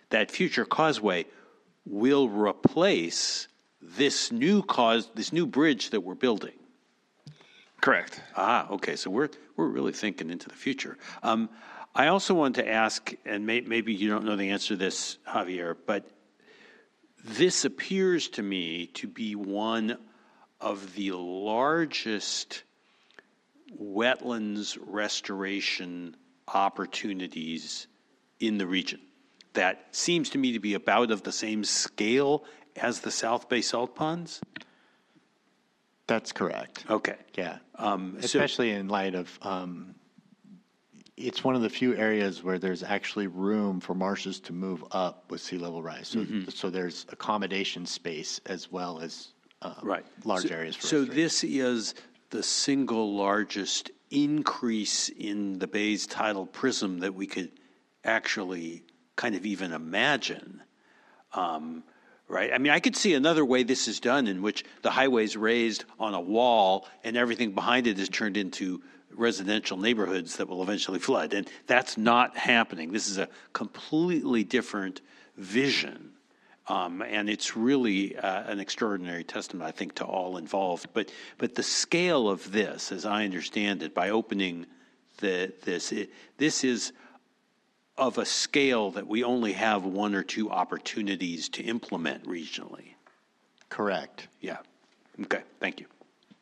will replace this new bridge that we're building. Correct. Okay. So we're really thinking into the future. I also want to ask, and maybe you don't know the answer to this, Javier, but this appears to me to be one of the largest wetlands restoration opportunities in the region. That seems to me to be about of the same scale as the South Bay Salt Ponds? That's correct. Okay. Yeah. Especially in light of, it's one of the few areas where there's actually room for marshes to move up with sea level rise. So, so there's accommodation space as well as large areas for So this is the single largest increase in the Bay's tidal prism that we could actually kind of even imagine, right? I mean, I could see another way this is done in which the highway's raised on a wall and everything behind it is turned into residential neighborhoods that will eventually flood. And that's not happening. This is a completely different vision. And it's really an extraordinary testament, I think, to all involved. But the scale of this, as I understand it, by opening this is of a scale that we only have one or two opportunities to implement regionally. Correct. Yeah. Okay. Thank you.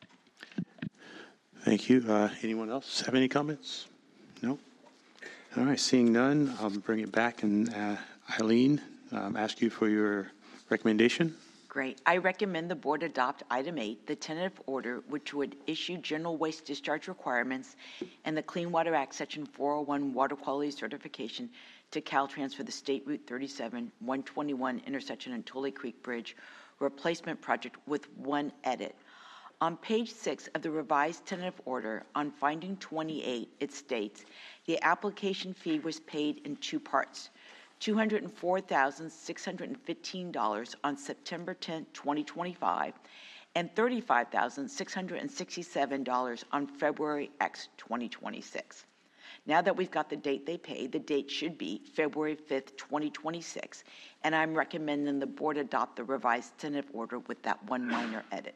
Thank you. Anyone else have any comments? No? All right. Seeing none, I'll bring it back and Eileen, ask you for your recommendation. Great. I recommend the board adopt item 8, the tentative order, which would issue general waste discharge requirements and the Clean Water Act Section 401 water quality certification to Caltrans for the State Route 37 121 intersection and Tully Creek Bridge replacement project with one edit. On page 6 of the revised tentative order, on finding 28, it states the application fee was paid in two parts. $204,615 on September 10, 2025, and $35,667 on February X, 2026. Now that we've got the date they pay, the date should be February 5th, 2026, and I'm recommending the board adopt the revised tentative order with that one minor edit.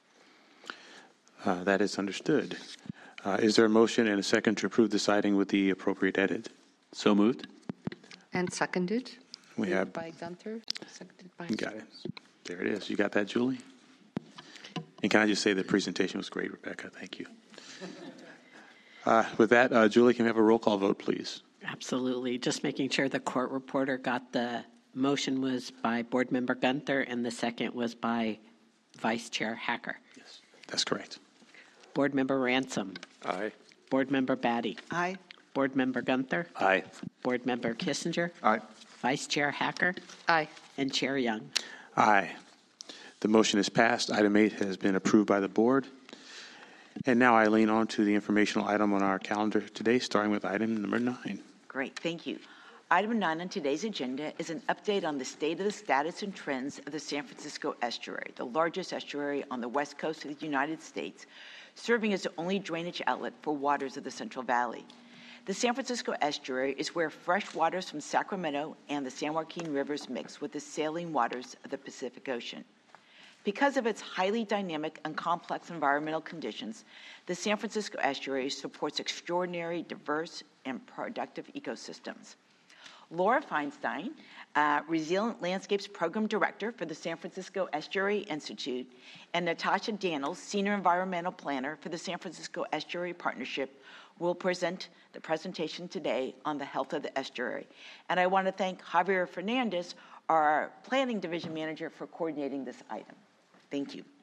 That is understood. Is there a motion and a second to approve this item with the appropriate edit? So moved. And seconded. We Moved have by Gunther, seconded by. Got it. There it is. You got that, Julie? And can I just say the presentation was great, Rebecca? Thank you. With that, Julie, can we have a roll call vote, please? Absolutely. Just making sure the court reporter got the motion was by Board Member Gunther and the second was by Vice Chair Hacker. Yes, that's correct. Board Member Ransom. Aye. Board Member Batty. Aye. Board Member Gunther. Aye. Board Member Kissinger. Aye. Vice Chair Hacker. Aye. And Chair Young. Aye. The motion is passed. Item 8 has been approved by the board. And now, Eileen, on to the informational item on our calendar today, starting with item number 9. Great, thank you. Item 9 on today's agenda is an update on the state of the status and trends of the San Francisco Estuary, the largest estuary on the west coast of the United States, serving as the only drainage outlet for waters of the Central Valley. The San Francisco Estuary is where fresh waters from Sacramento and the San Joaquin rivers mix with the saline waters of the Pacific Ocean. Because of its highly dynamic and complex environmental conditions, the San Francisco Estuary supports extraordinary, diverse, and productive ecosystems. Laura Feinstein, Resilient Landscapes Program Director for the San Francisco Estuary Institute, and Natasha Daniels, Senior Environmental Planner for the San Francisco Estuary Partnership, will present the presentation today on the health of the estuary. And I want to thank Javier Fernandez, our Planning Division Manager, for coordinating this item. Thank you.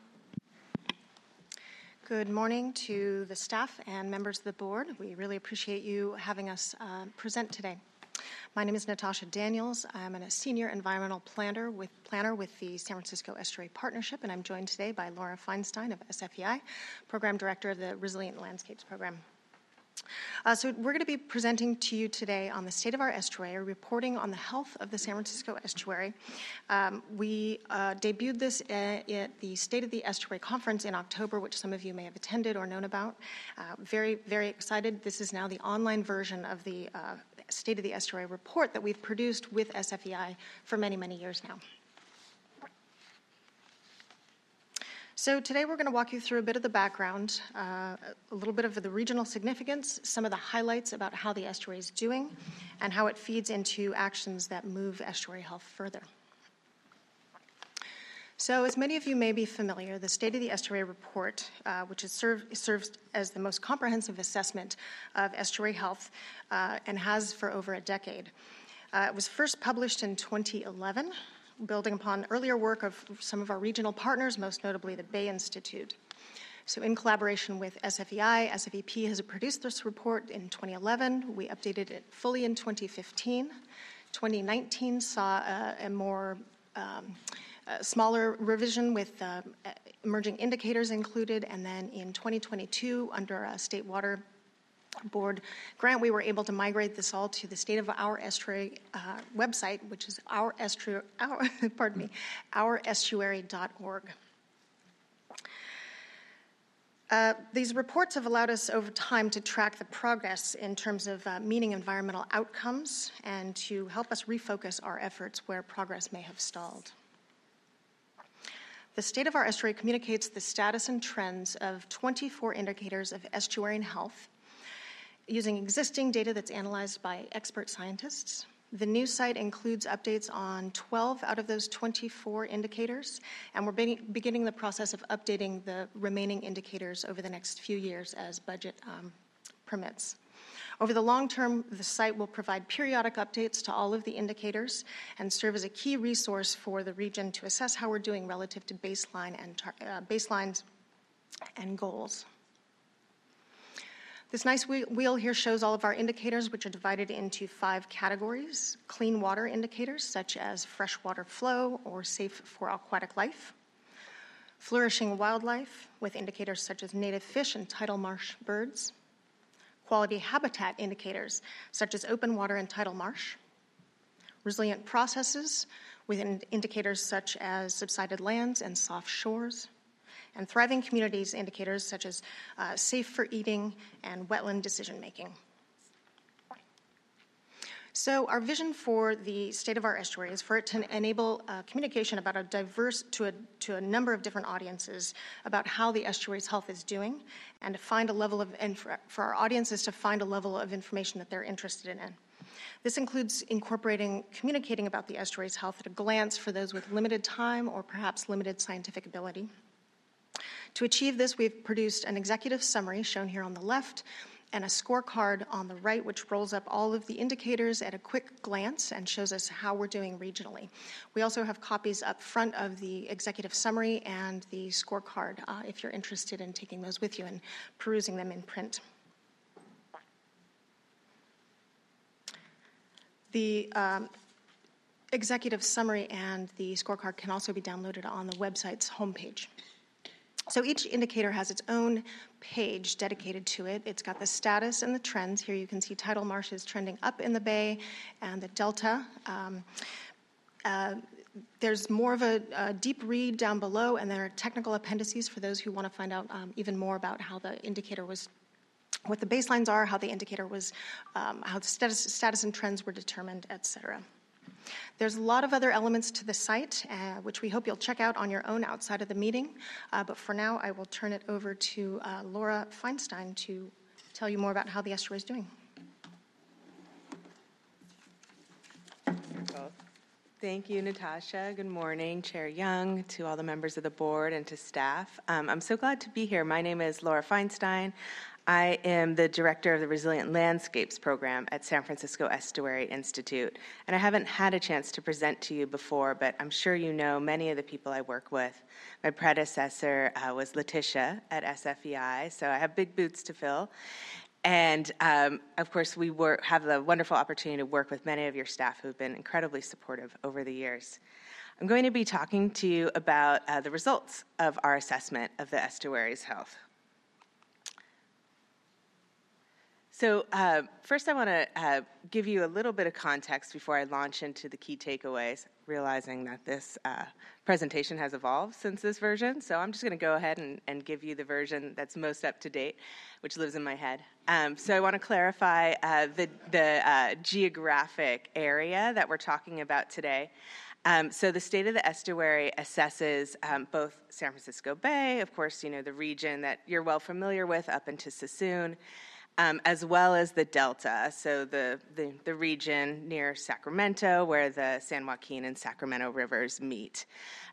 Good morning to the staff and members of the board. We really appreciate you having us present today. My name is Natasha Daniels. I'm a senior environmental planner with the San Francisco Estuary Partnership, and I'm joined today by Laura Feinstein of SFEI, Program Director of the Resilient Landscapes Program. So we're going to be presenting to you today on the state of our estuary, reporting on the health of the San Francisco estuary. We debuted this at the State of the Estuary Conference in October, which some of you may have attended or known about. Very, very excited. This is now the online version of the State of the Estuary report that we've produced with SFEI for many, many years now. So today we're going to walk you through a bit of the background, a little bit of the regional significance, some of the highlights about how the estuary is doing, and how it feeds into actions that move estuary health further. So as many of you may be familiar, the State of the Estuary report, which serves as the most comprehensive assessment of estuary health and has for over a decade. It was first published in 2011. Building upon earlier work of some of our regional partners, most notably the Bay Institute. So in collaboration with SFEI, SFEP has produced this report in 2011. We updated it fully in 2015. 2019 saw a more smaller revision with emerging indicators included, and then in 2022, under a State Water Board grant, we were able to migrate this all to the State of Our Estuary website, which is ourestuary.org. These reports have allowed us over time to track the progress in terms of meeting environmental outcomes and to help us refocus our efforts where progress may have stalled. The State of Our Estuary communicates the status and trends of 24 indicators of estuarine health using existing data that's analyzed by expert scientists. The new site includes updates on 12 out of those 24 indicators, and we're beginning the process of updating the remaining indicators over the next few years as budget permits. Over the long term, the site will provide periodic updates to all of the indicators and serve as a key resource for the region to assess how we're doing relative to baselines and goals. This nice wheel here shows all of our indicators, which are divided into 5 categories. Clean water indicators, such as freshwater flow or safe for aquatic life. Flourishing wildlife, with indicators such as native fish and tidal marsh birds. Quality habitat indicators, such as open water and tidal marsh. Resilient processes, with indicators such as subsided lands and soft shores. And thriving communities indicators such as safe for eating and wetland decision making. So our vision for the state of our estuary is for it to enable communication about to a number of different audiences about how the estuary's health is doing, and to find a level of, and for our audiences to find a level of information that they're interested in. This includes communicating about the estuary's health at a glance for those with limited time or perhaps limited scientific ability. To achieve this, we've produced an executive summary shown here on the left and a scorecard on the right, which rolls up all of the indicators at a quick glance and shows us how we're doing regionally. We also have copies up front of the executive summary and the scorecard if you're interested in taking those with you and perusing them in print. The executive summary and the scorecard can also be downloaded on the website's homepage. So each indicator has its own page dedicated to it. It's got the status and the trends. Here you can see tidal marshes trending up in the bay and the delta. There's more of a deep read down below, and there are technical appendices for those who want to find out even more about how the indicator was, what the baselines are, how the indicator was, how the status and trends were determined, et cetera. There's a lot of other elements to the site, which we hope you'll check out on your own outside of the meeting. But for now, I will turn it over to Laura Feinstein to tell you more about how the estuary is doing. Thank you, Natasha. Good morning, Chair Young, to all the members of the board and to staff. I'm so glad to be here. My name is Laura Feinstein. I am the director of the Resilient Landscapes program at San Francisco Estuary Institute. And I haven't had a chance to present to you before, but I'm sure you know many of the people I work with. My predecessor was Letitia at SFEI, so I have big boots to fill. And of course, we have the wonderful opportunity to work with many of your staff who've been incredibly supportive over the years. I'm going to be talking to you about the results of our assessment of the estuary's health. So first I want to give you a little bit of context before I launch into the key takeaways, realizing that this presentation has evolved since this version. So I'm just going to go ahead and give you the version that's most up to date, which lives in my head. So I want to clarify the geographic area that we're talking about today. So the state of the estuary assesses both San Francisco Bay, of course, you know, the region that you're well familiar with up into Suisun, as well as the Delta, so the region near Sacramento where the San Joaquin and Sacramento rivers meet.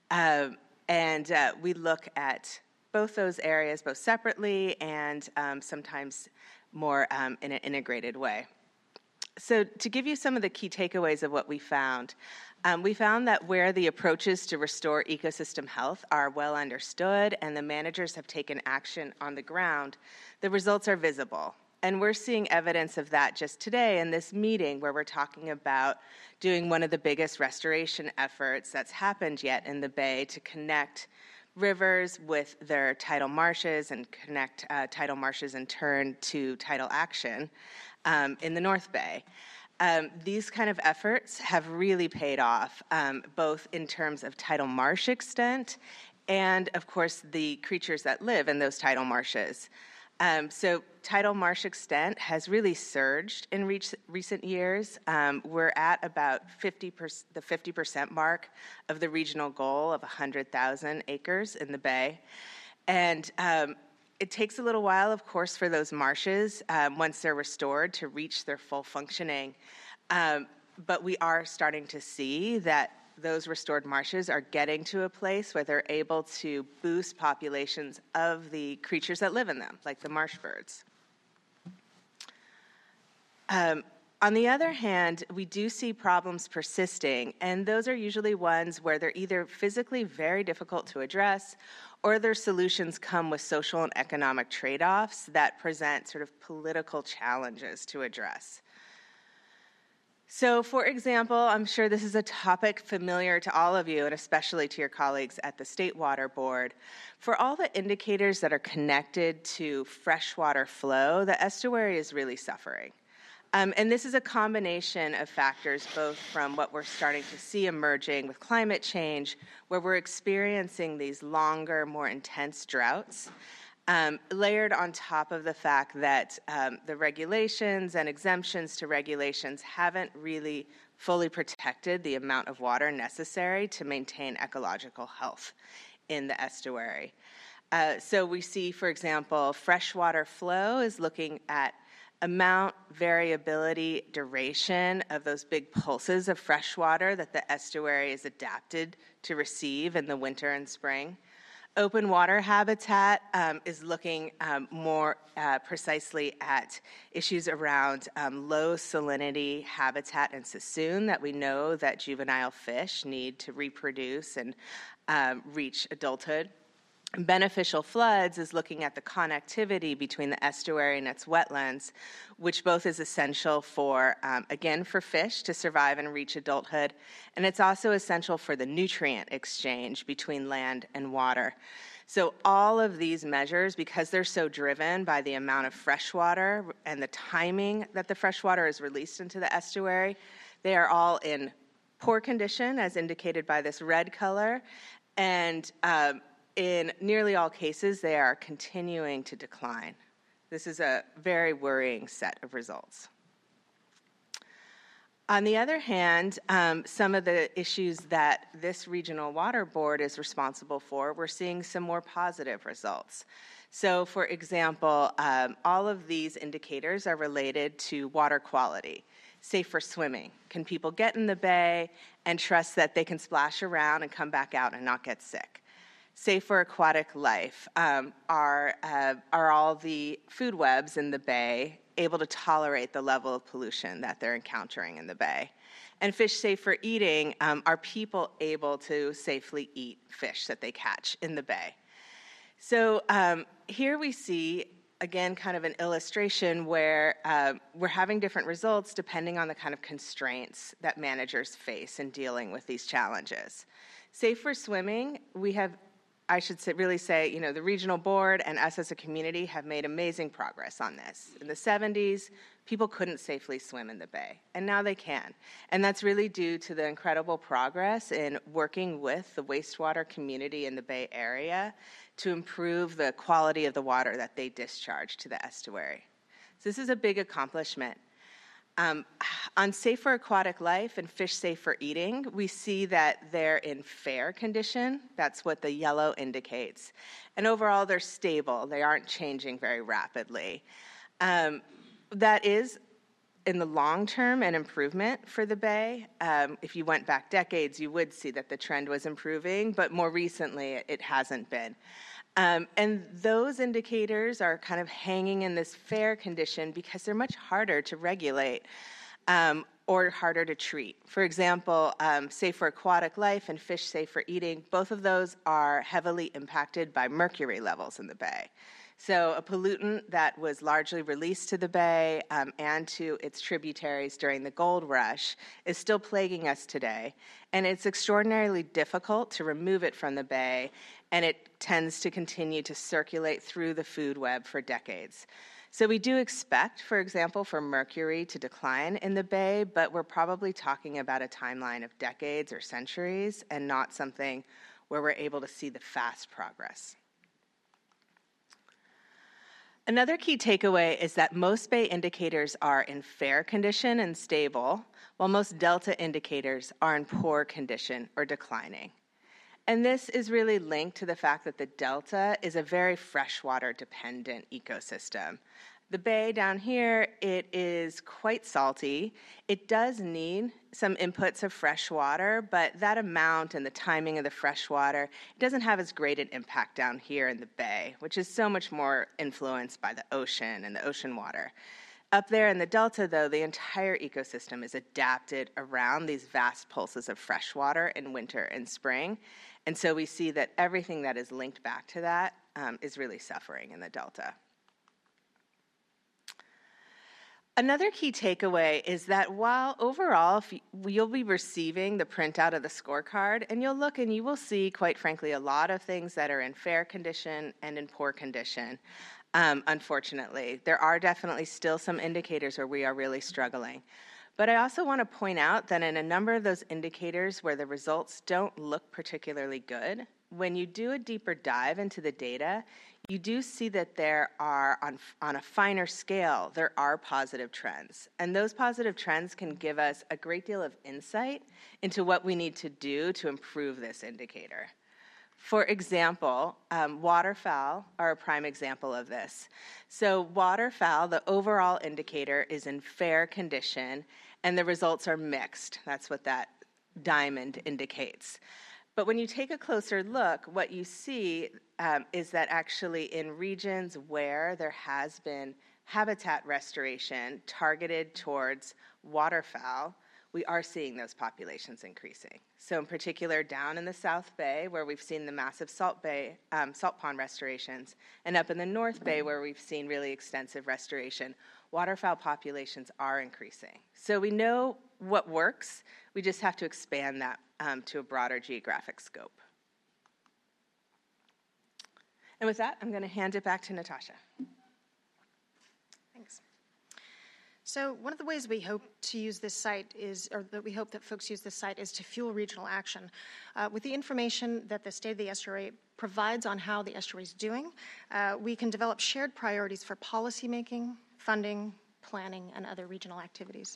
And we look at both those areas, both separately and sometimes more in an integrated way. So to give you some of the key takeaways of what we found that where the approaches to restore ecosystem health are well understood and the managers have taken action on the ground, the results are visible. And we're seeing evidence of that just today in this meeting where we're talking about doing one of the biggest restoration efforts that's happened yet in the Bay to connect rivers with their tidal marshes and connect tidal marshes in turn to tidal action in the North Bay. These kind of efforts have really paid off, both in terms of tidal marsh extent and, of course, the creatures that live in those tidal marshes. So tidal marsh extent has really surged in recent years. We're at about the 50% mark of the regional goal of 100,000 acres in the Bay. And it takes a little while, of course, for those marshes, once they're restored, to reach their full functioning. But we are starting to see that those restored marshes are getting to a place where they're able to boost populations of the creatures that live in them, like the marsh birds. On the other hand, we do see problems persisting, and those are usually ones where they're either physically very difficult to address or their solutions come with social and economic trade-offs that present sort of political challenges to address. So, for example, I'm sure this is a topic familiar to all of you, and especially to your colleagues at the State Water Board. For all the indicators that are connected to freshwater flow, the estuary is really suffering. And this is a combination of factors, both from what we're starting to see emerging with climate change, where we're experiencing these longer, more intense droughts, layered on top of the fact that the regulations and exemptions to regulations haven't really fully protected the amount of water necessary to maintain ecological health in the estuary. So we see, for example, freshwater flow is looking at amount, variability, duration of those big pulses of fresh water that the estuary is adapted to receive in the winter and spring. Open water habitat is looking more precisely at issues around low salinity habitat in Suisun that we know that juvenile fish need to reproduce and reach adulthood. Beneficial floods is looking at the connectivity between the estuary and its wetlands, which both is essential for, again, for fish to survive and reach adulthood, and it's also essential for the nutrient exchange between land and water. So all of these measures, because they're so driven by the amount of fresh water and the timing that the fresh water is released into the estuary, they are all in poor condition, as indicated by this red color, and in nearly all cases, they are continuing to decline. This is a very worrying set of results. On the other hand, some of the issues that this regional water board is responsible for, we're seeing some more positive results. So, for example, all of these indicators are related to water quality. Safe for swimming. Can people get in the bay and trust that they can splash around and come back out and not get sick? Safe for aquatic life. Are all the food webs in the bay able to tolerate the level of pollution that they're encountering in the bay? And fish safe for eating, are people able to safely eat fish that they catch in the bay? So here we see again, kind of an illustration where we're having different results depending on the kind of constraints that managers face in dealing with these challenges. Safe for swimming, we have, I should really say, the regional board and us as a community have made amazing progress on this. In the 70s, people couldn't safely swim in the bay, and now they can. And that's really due to the incredible progress in working with the wastewater community in the Bay Area to improve the quality of the water that they discharge to the estuary. So this is a big accomplishment. On Safe for Aquatic Life and Fish Safe for Eating, we see that they're in fair condition. That's what the yellow indicates. And overall, they're stable. They aren't changing very rapidly. That is, in the long term, an improvement for the Bay. If you went back decades, you would see that the trend was improving, but more recently, it hasn't been. And those indicators are kind of hanging in this fair condition because they're much harder to regulate or harder to treat. For example, Safe for Aquatic Life and Fish Safe for Eating, both of those are heavily impacted by mercury levels in the Bay. So a pollutant that was largely released to the Bay and to its tributaries during the gold rush is still plaguing us today. And it's extraordinarily difficult to remove it from the Bay, and it tends to continue to circulate through the food web for decades. So we do expect, for example, for mercury to decline in the Bay, but we're probably talking about a timeline of decades or centuries and not something where we're able to see the fast progress. Another key takeaway is that most Bay indicators are in fair condition and stable, while most Delta indicators are in poor condition or declining. And this is really linked to the fact that the Delta is a very freshwater dependent ecosystem. The Bay down here, it is quite salty. It does need some inputs of fresh water, but that amount and the timing of the fresh water, it doesn't have as great an impact down here in the Bay, which is so much more influenced by the ocean and the ocean water. Up there in the Delta, though, the entire ecosystem is adapted around these vast pulses of fresh water in winter and spring. And so we see that everything that is linked back to that is really suffering in the Delta. Another key takeaway is that while overall you'll be receiving the printout of the scorecard, and you'll look and you will see, quite frankly, a lot of things that are in fair condition and in poor condition, unfortunately. There are definitely still some indicators where we are really struggling. But I also want to point out that in a number of those indicators where the results don't look particularly good, when you do a deeper dive into the data, you do see that there are, on a finer scale, there are positive trends. And those positive trends can give us a great deal of insight into what we need to do to improve this indicator. For example, waterfowl are a prime example of this. So waterfowl, the overall indicator is in fair condition, and the results are mixed. That's what that diamond indicates. But when you take a closer look, what you see is that actually in regions where there has been habitat restoration targeted towards waterfowl, we are seeing those populations increasing. So in particular, down in the South Bay, where we've seen the massive salt pond restorations, and up in the North Bay, where we've seen really extensive restoration, waterfowl populations are increasing. So we know what works. We just have to expand that to a broader geographic scope. And with that, I'm going to hand it back to Natasha. Thanks. So one of the ways we hope to use this site is, or that we hope that folks use this site, is to fuel regional action. With the information that the State of the Estuary provides on how the estuary is doing, we can develop shared priorities for policymaking, funding, planning, and other regional activities.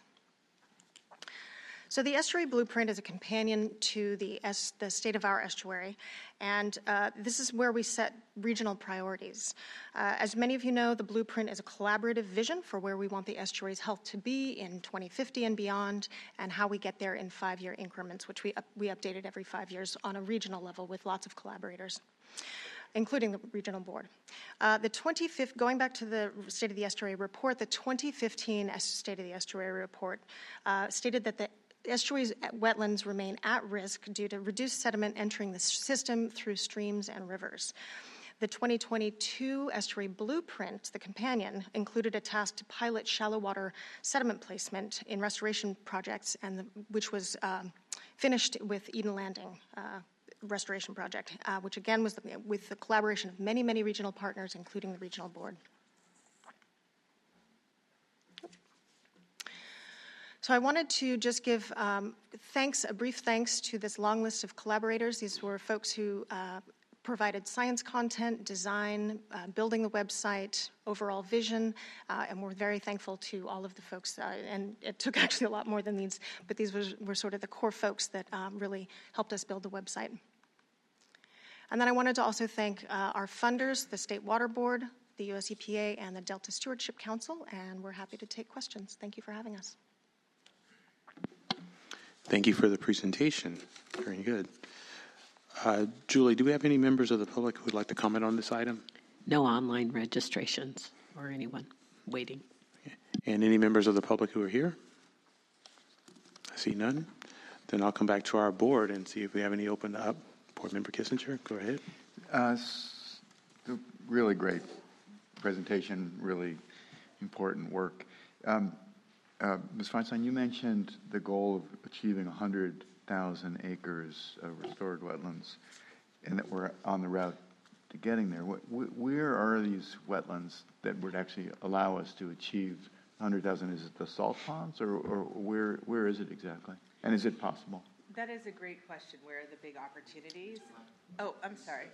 So the Estuary Blueprint is a companion to the state of our estuary, and this is where we set regional priorities. As many of you know, the Blueprint is a collaborative vision for where we want the estuary's health to be in 2050 and beyond, and how we get there in 5-year increments, which we updated every 5 years on a regional level with lots of collaborators, including the regional board. Going back to the State of the Estuary report, the 2015 State of the Estuary report stated that the estuary's wetlands remain at risk due to reduced sediment entering the system through streams and rivers. The 2022 Estuary Blueprint, the companion, included a task to pilot shallow water sediment placement in restoration projects, which was finished with Eden Landing restoration project, which again was with the collaboration of many, many regional partners, including the regional board. So I wanted to just give a brief thanks to this long list of collaborators. These were folks who provided science content, design, building the website, overall vision, and we're very thankful to all of the folks. And it took actually a lot more than these, but these were sort of the core folks that really helped us build the website. And then I wanted to also thank our funders, the State Water Board, the US EPA, and the Delta Stewardship Council, and we're happy to take questions. Thank you for having us. Thank you for the presentation. Very good. Julie, do we have any members of the public who would like to comment on this item? No online registrations or anyone waiting. And any members of the public who are here? I see none. Then I'll come back to our board and see if we have any opened up. Board Member Kissinger, go ahead. Really great presentation, really important work. Ms. Feinstein, you mentioned the goal of achieving 100,000 acres of restored wetlands and that we're on the route to getting there. Where are these wetlands that would actually allow us to achieve 100,000? Is it the salt ponds or where is it exactly? And is it possible? That is a great question. Where are the big opportunities? Oh, I'm sorry.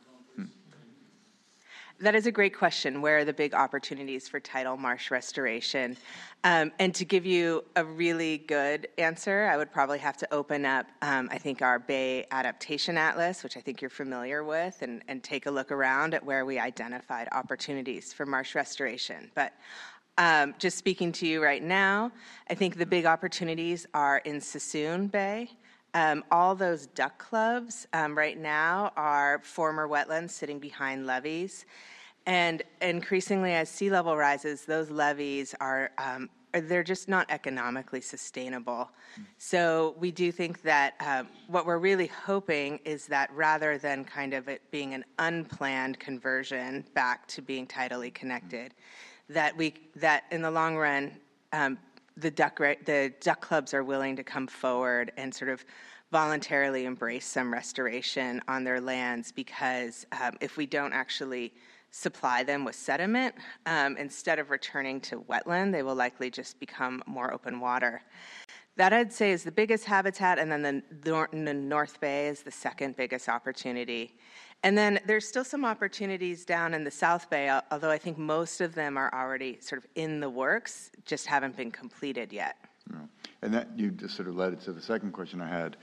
That is a great question. Where are the big opportunities for tidal marsh restoration? And to give you a really good answer, I would probably have to open up, I think, our Bay Adaptation Atlas, which I think you're familiar with, and take a look around at where we identified opportunities for marsh restoration. But just speaking to you right now, I think the big opportunities are in Sassoon Bay. All those duck clubs right now are former wetlands sitting behind levees. And increasingly, as sea level rises, those levees they're just not economically sustainable. So we do think that what we're really hoping is that rather than kind of it being an unplanned conversion back to being tidally connected, that in the long run, the duck clubs are willing to come forward and sort of voluntarily embrace some restoration on their lands, because if we don't actually supply them with sediment, instead of returning to wetland, they will likely just become more open water. That, I'd say, is the biggest habitat, and then the North Bay is the second biggest opportunity. And then there's still some opportunities down in the South Bay, although I think most of them are already sort of in the works, just haven't been completed yet. No. And that you just sort of led it to the second question I had,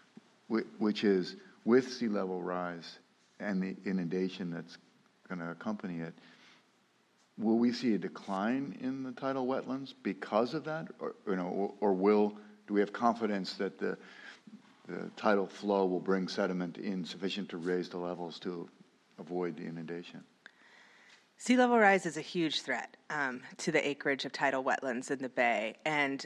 which is, with sea level rise and the inundation that's going to accompany it, will we see a decline in the tidal wetlands because of that, or do we have confidence that the tidal flow will bring sediment in sufficient to raise the levels to avoid the inundation? Sea level rise is a huge threat to the acreage of tidal wetlands in the bay, and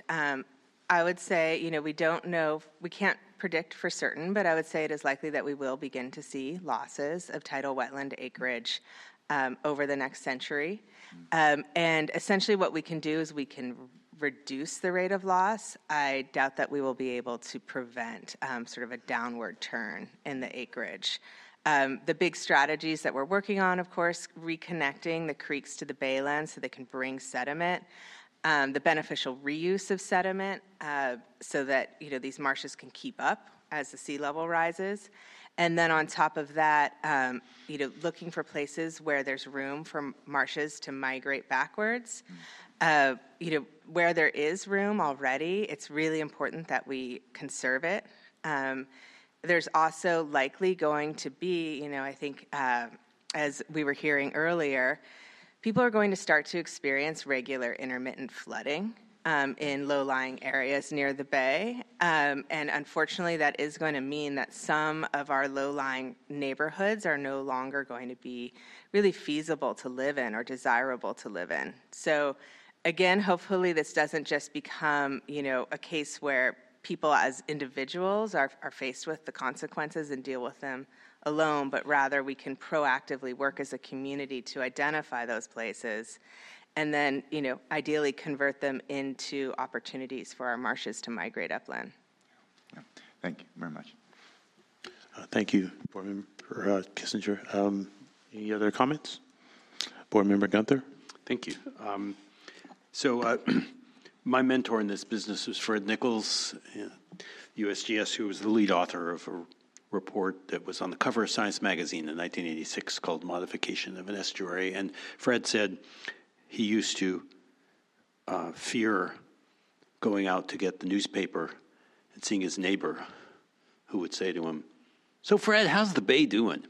I would say, we don't know, we can't predict for certain, but I would say it is likely that we will begin to see losses of tidal wetland acreage over the next century. And essentially what we can do is we can reduce the rate of loss. I doubt that we will be able to prevent sort of a downward turn in the acreage. The big strategies that we're working on, of course, reconnecting the creeks to the baylands so they can bring sediment. The beneficial reuse of sediment so that these marshes can keep up as the sea level rises. And then on top of that, looking for places where there's room for marshes to migrate backwards. Where there is room already, it's really important that we conserve it. There's also likely going to be, I think, as we were hearing earlier, people are going to start to experience regular intermittent flooding in low-lying areas near the bay. And unfortunately, that is going to mean that some of our low-lying neighborhoods are no longer going to be really feasible to live in or desirable to live in. So again, hopefully this doesn't just become, a case where people as individuals are faced with the consequences and deal with them alone, but rather we can proactively work as a community to identify those places and then, ideally convert them into opportunities for our marshes to migrate upland. Thank you very much. Thank you, Board Member Kissinger. Any other comments? Board Member Gunther? Thank you. My mentor in this business was Fred Nichols, USGS, who was the lead author of a report that was on the cover of Science Magazine in 1986 called Modification of an Estuary. And Fred said he used to fear going out to get the newspaper and seeing his neighbor who would say to him, "So Fred, how's the bay doing?"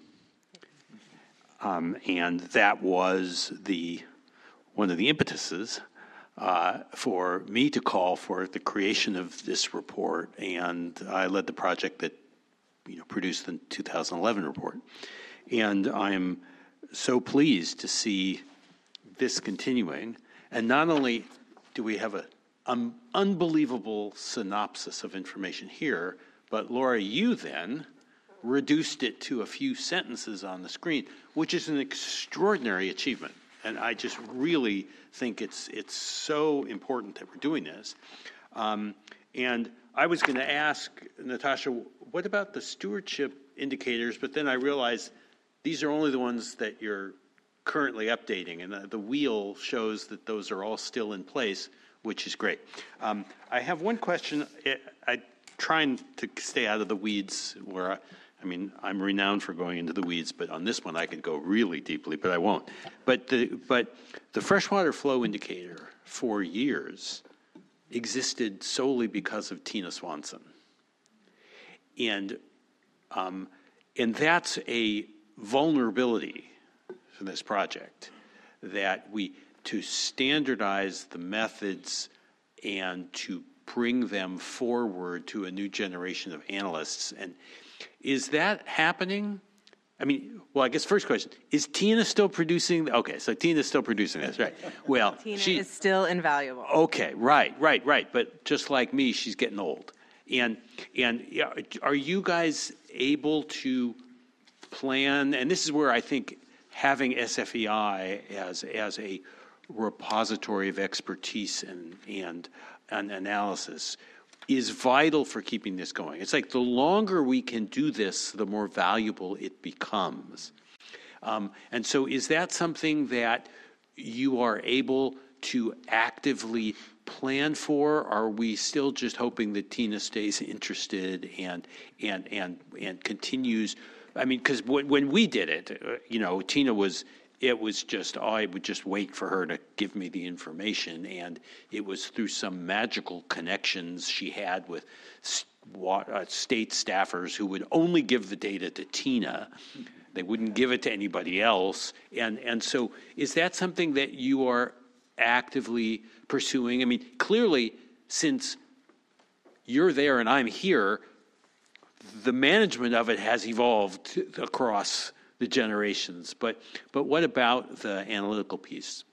And that was one of the impetuses for me to call for the creation of this report, and I led the project that produced the 2011 report. And I'm so pleased to see this continuing. And not only do we have an unbelievable synopsis of information here, but Laura, you then reduced it to a few sentences on the screen, which is an extraordinary achievement. And I just really think it's so important that we're doing this. And I was going to ask Natasha, what about the stewardship indicators? But then I realized these are only the ones that you're currently updating, and the wheel shows that those are all still in place, which is great. I have one question. I'm trying to stay out of the weeds where I'm renowned for going into the weeds, but on this one I could go really deeply, but I won't. But the freshwater flow indicator for years existed solely because of Tina Swanson. And that's a vulnerability for this project, that to standardize the methods and to bring them forward to a new generation of analysts. And is that happening? I guess first question, is Tina still producing? Okay, so Tina's still producing this, right? Well, Tina is still invaluable. Okay, right. But just like me, she's getting old. And are you guys able to plan, and this is where I think having SFEI as a repository of expertise and analysis is vital for keeping this going. It's like the longer we can do this, the more valuable it becomes. And so is that something that you are able to actively plan for? Are we still just hoping that Tina stays interested and continues? Because when we did it, Tina was, it was just, I would just wait for her to give me the information, and it was through some magical connections she had with state staffers who would only give the data to Tina. They wouldn't give it to anybody else. And so is that something that you are actively pursuing? Clearly, since you're there and I'm here, the management of it has evolved across the generations. But what about the analytical piece?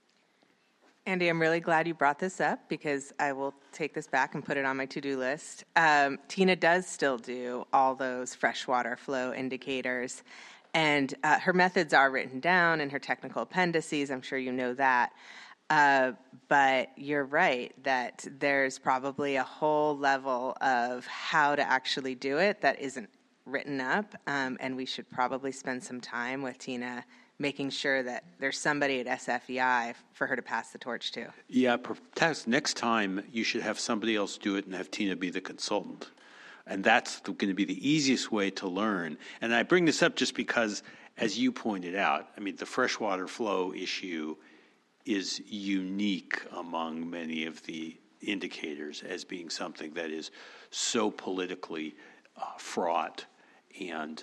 Andy, I'm really glad you brought this up because I will take this back and put it on my to-do list. Tina does still do all those freshwater flow indicators, and her methods are written down in her technical appendices. I'm sure you know that. But you're right that there's probably a whole level of how to actually do it that isn't written up, and we should probably spend some time with Tina making sure that there's somebody at SFEI for her to pass the torch to. Yeah, next time you should have somebody else do it and have Tina be the consultant. And that's going to be the easiest way to learn. And I bring this up just because, as you pointed out, the freshwater flow issue is unique among many of the indicators as being something that is so politically fraught, and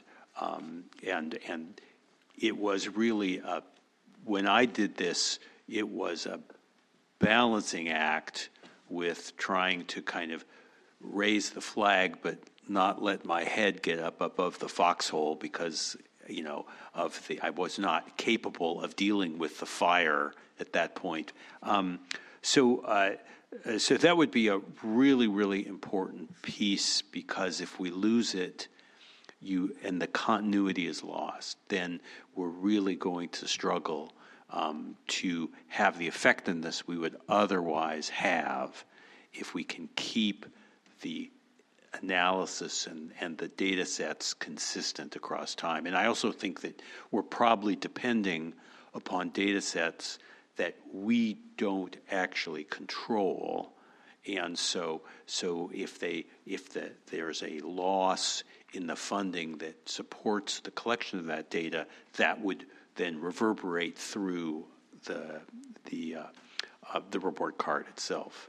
it was really when I did this, it was a balancing act with trying to kind of raise the flag, but not let my head get up above the foxhole because I was not capable of dealing with the fire at that point. So that would be a really, really important piece, because if we lose it, and the continuity is lost, then we're really going to struggle to have the effectiveness we would otherwise have if we can keep the analysis and the data sets consistent across time. And I also think that we're probably depending upon data sets that we don't actually control. And so if there's a loss in the funding that supports the collection of that data, that would then reverberate through the report card itself.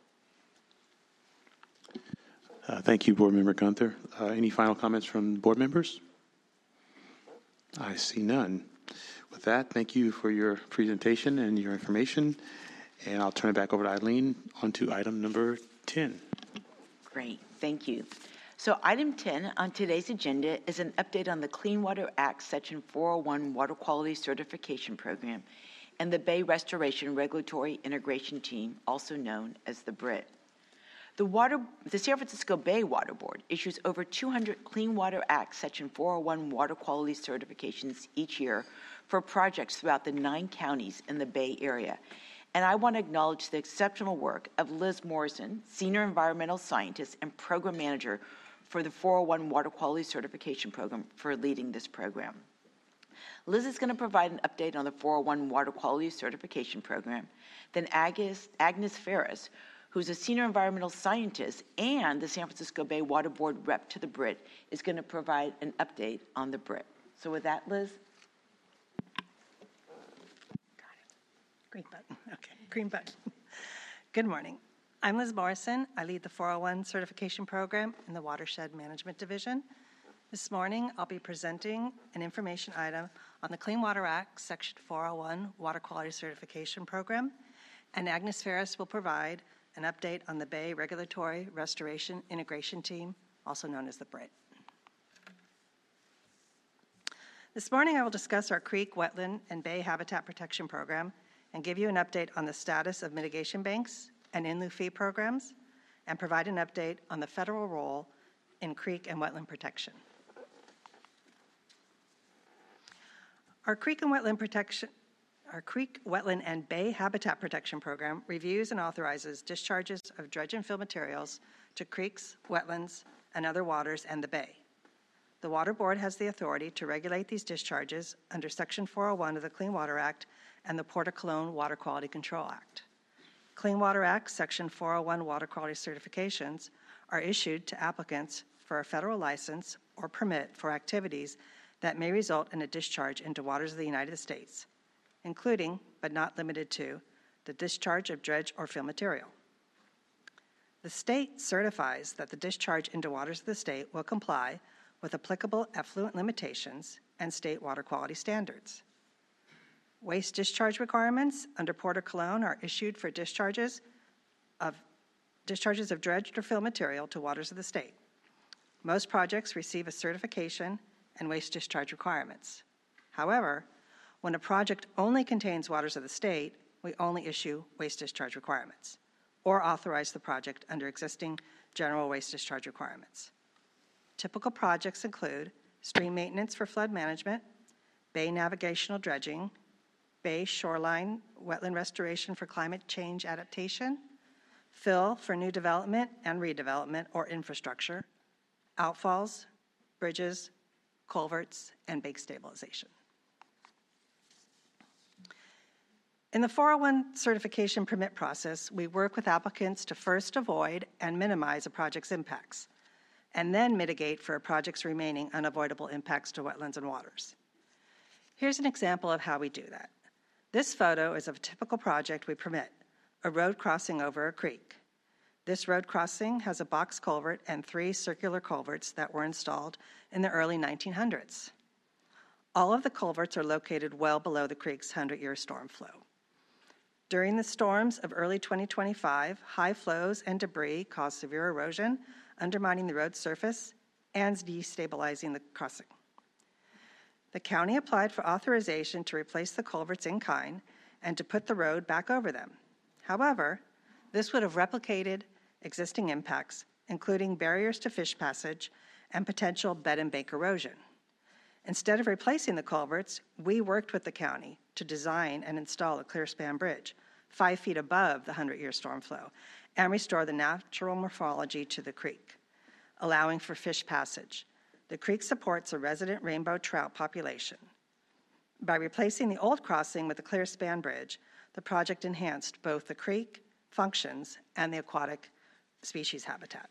Thank you, Board Member Gunther. Any final comments from board members? I see none. With that, thank you for your presentation and your information. And I'll turn it back over to Eileen on to item number 10. Great, thank you. So item 10 on today's agenda is an update on the Clean Water Act Section 401 Water Quality Certification Program and the Bay Restoration Regulatory Integration Team, also known as the BRIT. The San Francisco Bay Water Board issues over 200 Clean Water Act Section 401 water quality certifications each year for projects throughout the 9 counties in the Bay Area. And I want to acknowledge the exceptional work of Liz Morrison, Senior Environmental Scientist and Program Manager for the 401 Water Quality Certification Program, for leading this program. Liz is going to provide an update on the 401 Water Quality Certification Program. Then Agnes Ferris, who's a Senior Environmental Scientist and the San Francisco Bay Water Board rep to the BRIT, is going to provide an update on the BRIT. So with that, Liz. Green button. Okay, green button. Good morning. I'm Liz Morrison. I lead the 401 certification program in the Watershed Management Division. This morning, I'll be presenting an information item on the Clean Water Act Section 401 Water Quality Certification Program, and Agnes Ferris will provide an update on the Bay Regulatory Restoration Integration Team, also known as the BRIT. This morning, I will discuss our creek, wetland, and bay habitat protection program and give you an update on the status of mitigation banks and in-lieu fee programs, and provide an update on the federal role in creek and wetland protection. Our creek, wetland, and bay habitat protection program reviews and authorizes discharges of dredge and fill materials to creeks, wetlands, and other waters and the bay. The Water Board has the authority to regulate these discharges under Section 401 of the Clean Water Act and the Port of Cologne Water Quality Control Act. Clean Water Act Section 401 water quality certifications are issued to applicants for a federal license or permit for activities that may result in a discharge into waters of the United States, including, but not limited to, the discharge of dredge or fill material. The state certifies that the discharge into waters of the state will comply with applicable effluent limitations and state water quality standards. Waste discharge requirements under Port of Cologne are issued for discharges of dredged or fill material to waters of the state. Most projects receive a certification and waste discharge requirements. However, when a project only contains waters of the state, we only issue waste discharge requirements or authorize the project under existing general waste discharge requirements. Typical projects include stream maintenance for flood management, bay navigational dredging, bay shoreline wetland restoration for climate change adaptation, fill for new development and redevelopment or infrastructure, outfalls, bridges, culverts, and bank stabilization. In the 401 certification permit process, we work with applicants to first avoid and minimize a project's impacts, and then mitigate for a project's remaining unavoidable impacts to wetlands and waters. Here's an example of how we do that. This photo is of a typical project we permit, a road crossing over a creek. This road crossing has a box culvert and 3 circular culverts that were installed in the early 1900s. All of the culverts are located well below the creek's 100-year storm flow. During the storms of early 2025, high flows and debris caused severe erosion, undermining the road surface and destabilizing the crossing. The county applied for authorization to replace the culverts in kind and to put the road back over them. However, this would have replicated existing impacts, including barriers to fish passage and potential bed and bank erosion. Instead of replacing the culverts, we worked with the county to design and install a clear span bridge 5 feet above the 100-year storm flow and restore the natural morphology to the creek, allowing for fish passage. The creek supports a resident rainbow trout population. By replacing the old crossing with the clear span bridge, the project enhanced both the creek functions and the aquatic species habitat.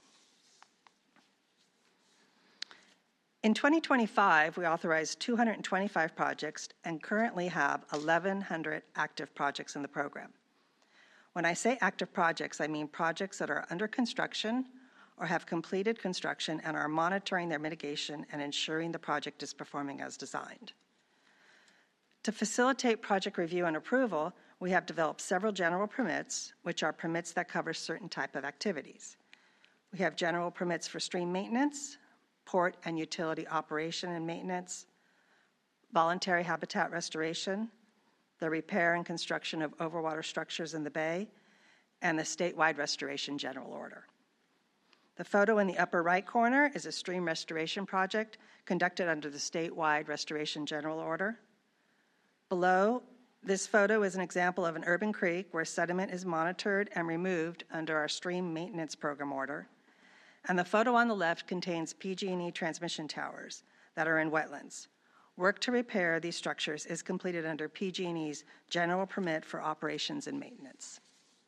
In 2025, we authorized 225 projects and currently have 1,100 active projects in the program. When I say active projects, I mean projects that are under construction or have completed construction and are monitoring their mitigation and ensuring the project is performing as designed. To facilitate project review and approval, we have developed several general permits, which are permits that cover certain type of activities. We have general permits for stream maintenance, port and utility operation and maintenance, voluntary habitat restoration, the repair and construction of overwater structures in the bay, and the statewide restoration general order. The photo in the upper right corner is a stream restoration project conducted under the statewide restoration general order. Below, this photo is an example of an urban creek where sediment is monitored and removed under our stream maintenance program order. And the photo on the left contains PG&E transmission towers that are in wetlands. Work to repair these structures is completed under PG&E's general permit for operations and maintenance.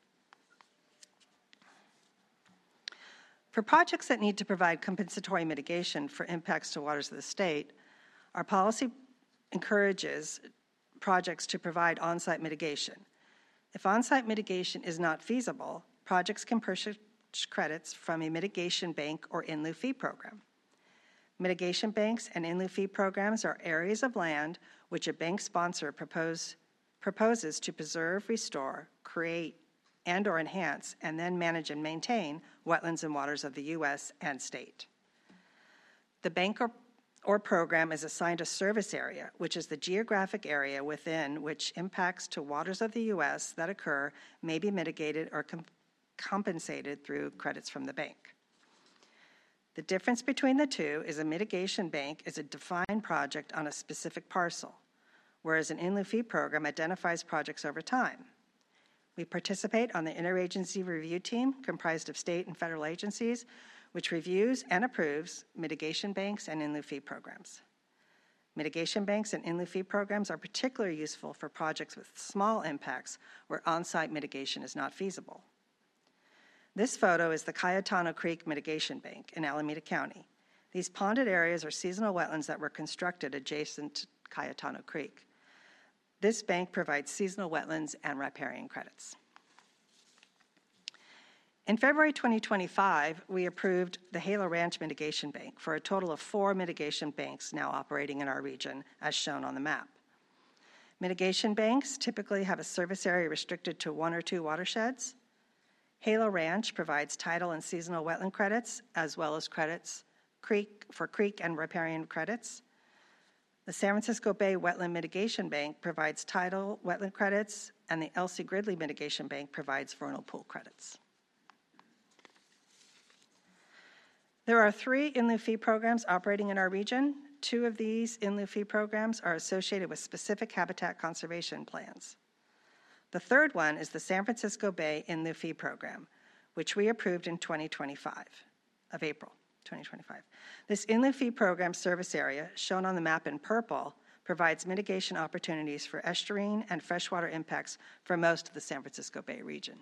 For projects that need to provide compensatory mitigation for impacts to waters of the state, our policy encourages projects to provide on-site mitigation. If on-site mitigation is not feasible, projects can purchase credits from a mitigation bank or in lieu fee program. Mitigation banks and in lieu fee programs are areas of land which a bank sponsor proposes to preserve, restore, create, and or enhance, and then manage and maintain wetlands and waters of the U.S. and state. The bank or program is assigned a service area, which is the geographic area within which impacts to waters of the U.S. that occur may be mitigated or compensated through credits from the bank. The difference between the two is a mitigation bank is a defined project on a specific parcel, whereas an in lieu fee program identifies projects over time. We participate on the interagency review team comprised of state and federal agencies, which reviews and approves mitigation banks and in lieu fee programs. Mitigation banks and in lieu fee programs are particularly useful for projects with small impacts where on-site mitigation is not feasible. This photo is the Cayetano Creek Mitigation Bank in Alameda County. These ponded areas are seasonal wetlands that were constructed adjacent to Cayetano Creek. This bank provides seasonal wetlands and riparian credits. In February 2025, we approved the Halo Ranch Mitigation Bank for a total of 4 mitigation banks now operating in our region, as shown on the map. Mitigation banks typically have a service area restricted to 1 or 2 watersheds. Halo Ranch provides tidal and seasonal wetland credits, as well as credits for creek and riparian credits. The San Francisco Bay Wetland Mitigation Bank provides tidal wetland credits, and the Elsie Gridley Mitigation Bank provides vernal pool credits. There are 3 in lieu fee programs operating in our region. 2 of these in lieu fee programs are associated with specific habitat conservation plans. The third one is the San Francisco Bay in lieu fee program, which we approved in April 2025. This in lieu fee program service area, shown on the map in purple, provides mitigation opportunities for estuarine and freshwater impacts for most of the San Francisco Bay region.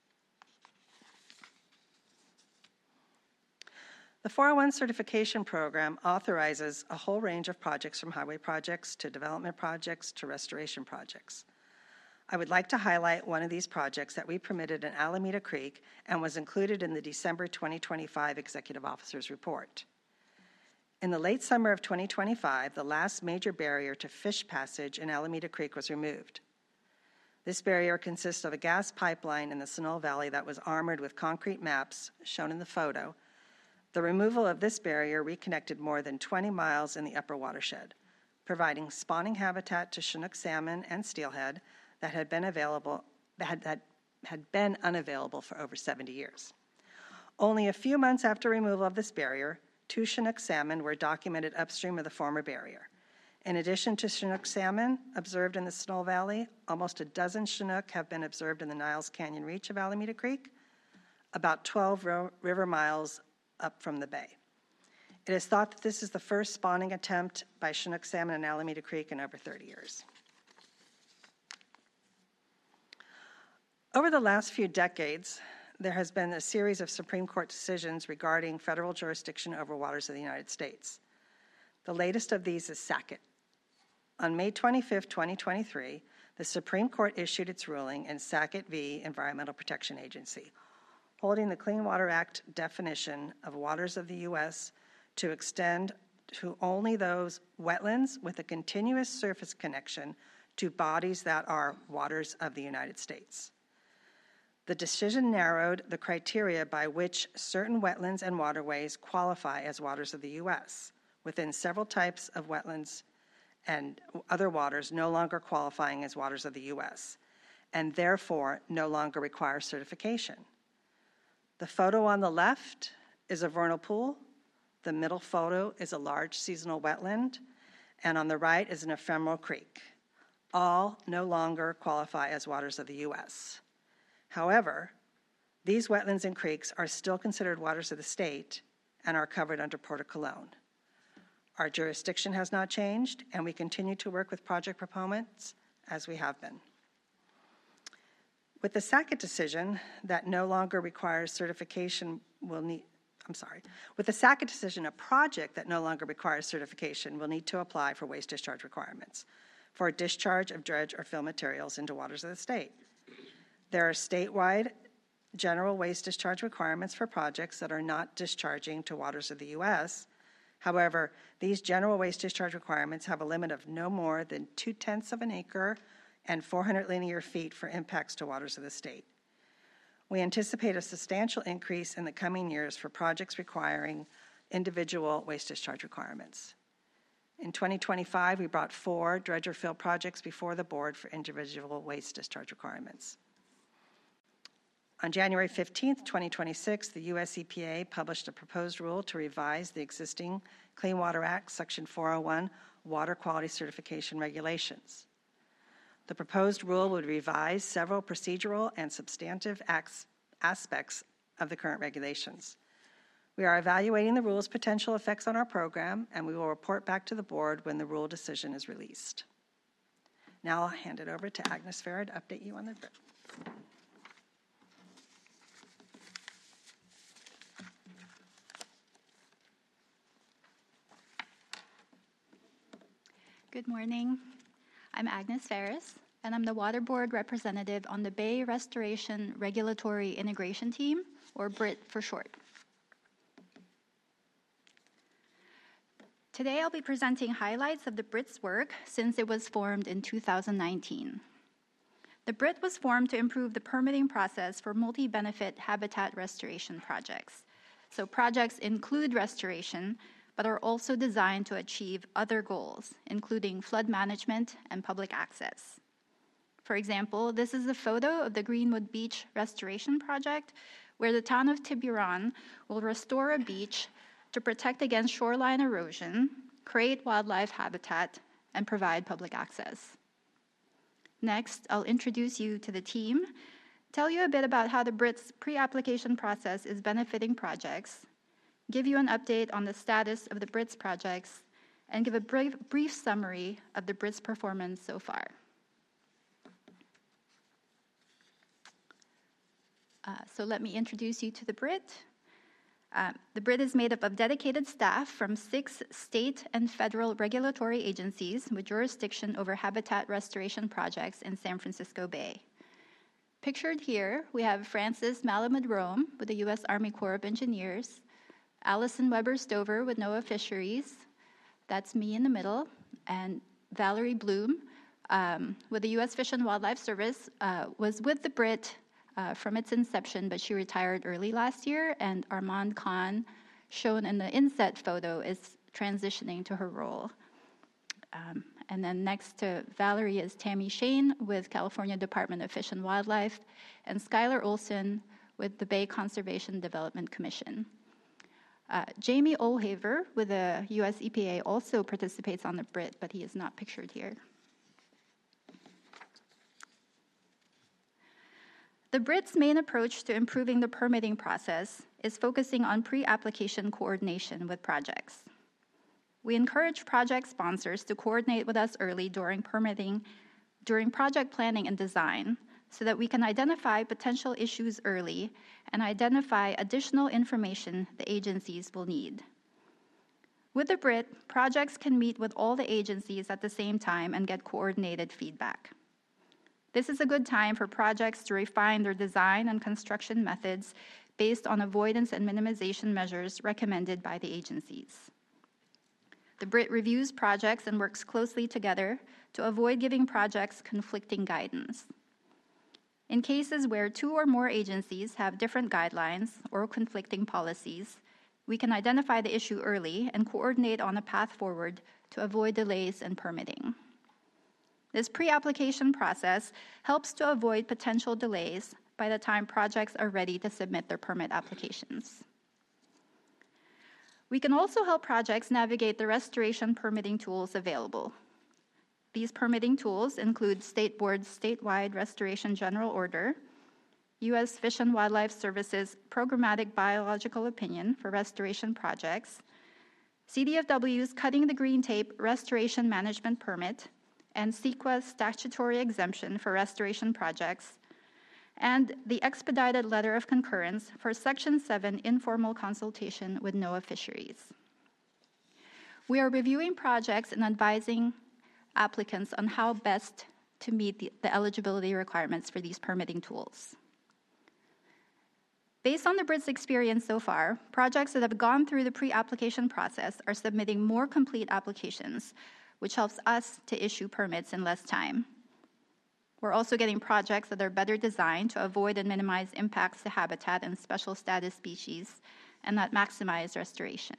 The 401 certification program authorizes a whole range of projects from highway projects to development projects to restoration projects. I would like to highlight one of these projects that we permitted in Alameda Creek and was included in the December 2025 Executive Officer's Report. In the late summer of 2025, the last major barrier to fish passage in Alameda Creek was removed. This barrier consists of a gas pipeline in the Sunol Valley that was armored with concrete maps, shown in the photo. The removal of this barrier reconnected more than 20 miles in the upper watershed, providing spawning habitat to Chinook salmon and steelhead that had been unavailable for over 70 years. Only a few months after removal of this barrier, 2 Chinook salmon were documented upstream of the former barrier. In addition to Chinook salmon observed in the Snow Valley, almost a dozen Chinook have been observed in the Niles Canyon reach of Alameda Creek, about 12 river miles up from the bay. It is thought that this is the first spawning attempt by Chinook salmon in Alameda Creek in over 30 years. Over the last few decades, there has been a series of Supreme Court decisions regarding federal jurisdiction over waters of the United States. The latest of these is Sackett. On May 25, 2023, the Supreme Court issued its ruling in Sackett v. Environmental Protection Agency, holding the Clean Water Act definition of waters of the U.S. to extend to only those wetlands with a continuous surface connection to bodies that are waters of the United States. The decision narrowed the criteria by which certain wetlands and waterways qualify as waters of the U.S., within several types of wetlands and other waters no longer qualifying as waters of the U.S., and therefore no longer require certification. The photo on the left is a vernal pool, the middle photo is a large seasonal wetland, and on the right is an ephemeral creek. All no longer qualify as waters of the U.S. However, these wetlands and creeks are still considered waters of the state and are covered under Port of Cologne. Our jurisdiction has not changed, and we continue to work with project proponents as we have been. With the Sackett decision that no longer requires certification with the Sackett decision, a project that no longer requires certification will need to apply for waste discharge requirements for discharge of dredge or fill materials into waters of the state. There are statewide general waste discharge requirements for projects that are not discharging to waters of the U.S. However, these general waste discharge requirements have a limit of no more than 0.2 of an acre and 400 linear feet for impacts to waters of the state. We anticipate a substantial increase in the coming years for projects requiring individual waste discharge requirements. In 2025, we brought 4 dredge or fill projects before the board for individual waste discharge requirements. On January 15, 2026, the U.S. EPA published a proposed rule to revise the existing Clean Water Act, Section 401, Water Quality Certification Regulations. The proposed rule would revise several procedural and substantive aspects of the current regulations. We are evaluating the rule's potential effects on our program, and we will report back to the board when the rule decision is released. Now I'll hand it over to Agnes Farah to update you on the BRIT. Good morning. I'm Agnes Ferris, and I'm the Water Board representative on the Bay Restoration Regulatory Integration Team, or BRIT for short. Today I'll be presenting highlights of the BRIT's work since it was formed in 2019. The BRIT was formed to improve the permitting process for multi-benefit habitat restoration projects. So projects include restoration, but are also designed to achieve other goals, including flood management and public access. For example, this is a photo of the Greenwood Beach Restoration Project, where the town of Tiburon will restore a beach to protect against shoreline erosion, create wildlife habitat, and provide public access. Next, I'll introduce you to the team, tell you a bit about how the BRIT's pre-application process is benefiting projects, give you an update on the status of the BRIT's projects, and give a brief summary of the BRIT's performance so far. So let me introduce you to the BRIT. The BRIT is made up of dedicated staff from 6 state and federal regulatory agencies with jurisdiction over habitat restoration projects in San Francisco Bay. Pictured here, we have Francis Malamud-Rome with the U.S. Army Corps of Engineers, Allison Weber-Stover with NOAA Fisheries, that's me in the middle, and Valerie Bloom with the U.S. Fish and Wildlife Service was with the BRIT from its inception, but she retired early last year, and Armand Khan, shown in the inset photo, is transitioning to her role. And then next to Valerie is Tammy Shane with California Department of Fish and Wildlife, and Skylar Olson with the Bay Conservation Development Commission. Jamie Olhaver with the US EPA also participates on the BRIT, but he is not pictured here. The BRIT's main approach to improving the permitting process is focusing on pre-application coordination with projects. We encourage project sponsors to coordinate with us early during project planning and design so that we can identify potential issues early and identify additional information the agencies will need. With the BRIT, projects can meet with all the agencies at the same time and get coordinated feedback. This is a good time for projects to refine their design and construction methods based on avoidance and minimization measures recommended by the agencies. The BRIT reviews projects and works closely together to avoid giving projects conflicting guidance. In cases where 2 or more agencies have different guidelines or conflicting policies, we can identify the issue early and coordinate on a path forward to avoid delays in permitting. This pre-application process helps to avoid potential delays by the time projects are ready to submit their permit applications. We can also help projects navigate the restoration permitting tools available. These permitting tools include State Board's statewide Restoration General Order, U.S. Fish and Wildlife Service's Programmatic Biological Opinion for restoration projects, CDFW's Cutting the Green Tape Restoration Management Permit, and CEQA's statutory exemption for restoration projects, and the expedited letter of concurrence for Section 7 informal consultation with NOAA Fisheries. We are reviewing projects and advising applicants on how best to meet the eligibility requirements for these permitting tools. Based on the BRIT's experience so far, projects that have gone through the pre-application process are submitting more complete applications, which helps us to issue permits in less time. We're also getting projects that are better designed to avoid and minimize impacts to habitat and special status species, and that maximize restoration.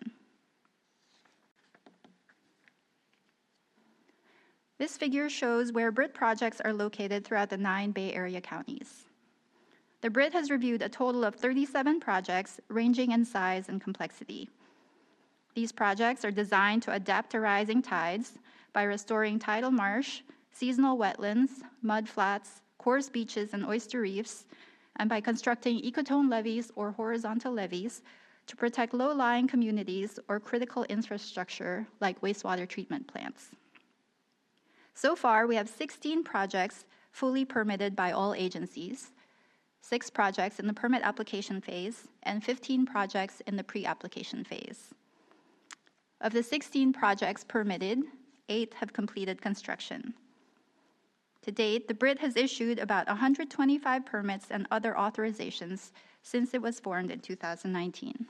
This figure shows where BRIT projects are located throughout the 9 Bay Area counties. The BRIT has reviewed a total of 37 projects ranging in size and complexity. These projects are designed to adapt to rising tides by restoring tidal marsh, seasonal wetlands, mud flats, coarse beaches, and oyster reefs, and by constructing ecotone levees or horizontal levees to protect low-lying communities or critical infrastructure like wastewater treatment plants. So far, we have 16 projects fully permitted by all agencies, 6 projects in the permit application phase, and 15 projects in the pre-application phase. Of the 16 projects permitted, 8 have completed construction. To date, the BRIT has issued about 125 permits and other authorizations since it was formed in 2019.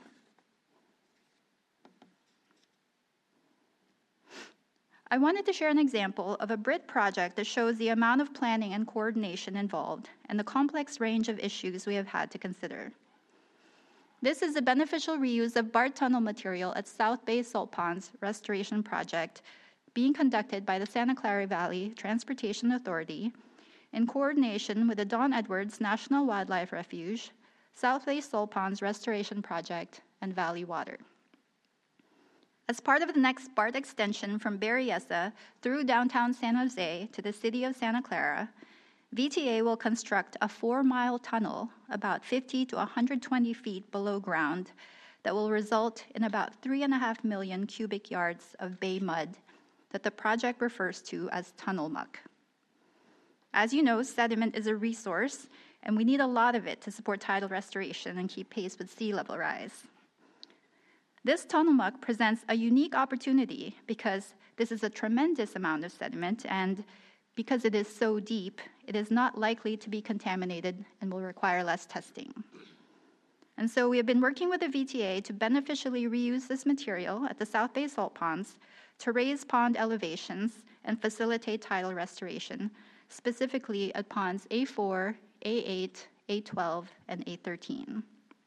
I wanted to share an example of a BRIT project that shows the amount of planning and coordination involved and the complex range of issues we have had to consider. This is a beneficial reuse of BART tunnel material at South Bay Salt Ponds Restoration Project being conducted by the Santa Clara Valley Transportation Authority in coordination with the Don Edwards National Wildlife Refuge, South Bay Salt Ponds Restoration Project, and Valley Water. As part of the next BART extension from Berryessa through downtown San Jose to the city of Santa Clara, VTA will construct a 4-mile tunnel about 50 to 120 feet below ground that will result in about 3.5 million cubic yards of bay mud that the project refers to as tunnel muck. As you know, sediment is a resource, and we need a lot of it to support tidal restoration and keep pace with sea level rise. This tunnel muck presents a unique opportunity because this is a tremendous amount of sediment, and because it is so deep, it is not likely to be contaminated and will require less testing. And so we have been working with the VTA to beneficially reuse this material at the South Bay Salt Ponds to raise pond elevations and facilitate tidal restoration, specifically at ponds A4, A8, A12, and A13.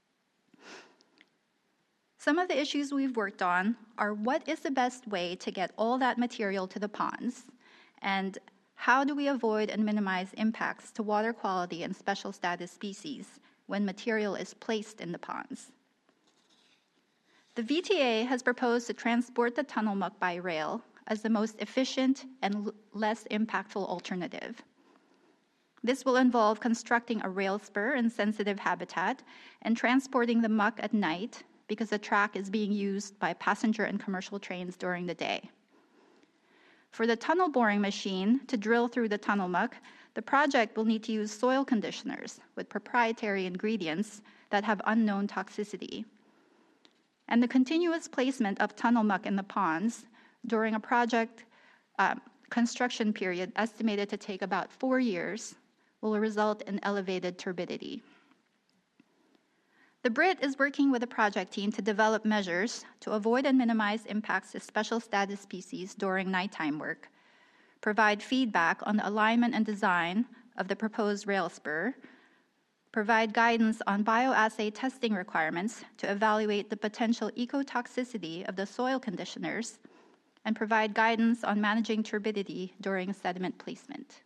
Some of the issues we've worked on are what is the best way to get all that material to the ponds, and how do we avoid and minimize impacts to water quality and special status species when material is placed in the ponds. The VTA has proposed to transport the tunnel muck by rail as the most efficient and less impactful alternative. This will involve constructing a rail spur in sensitive habitat and transporting the muck at night because the track is being used by passenger and commercial trains during the day. For the tunnel boring machine to drill through the tunnel muck, the project will need to use soil conditioners with proprietary ingredients that have unknown toxicity. And the continuous placement of tunnel muck in the ponds during a project construction period estimated to take about 4 years will result in elevated turbidity. The BRIT is working with the project team to develop measures to avoid and minimize impacts to special status species during nighttime work, provide feedback on the alignment and design of the proposed rail spur, provide guidance on bioassay testing requirements to evaluate the potential ecotoxicity of the soil conditioners, and provide guidance on managing turbidity during sediment placement.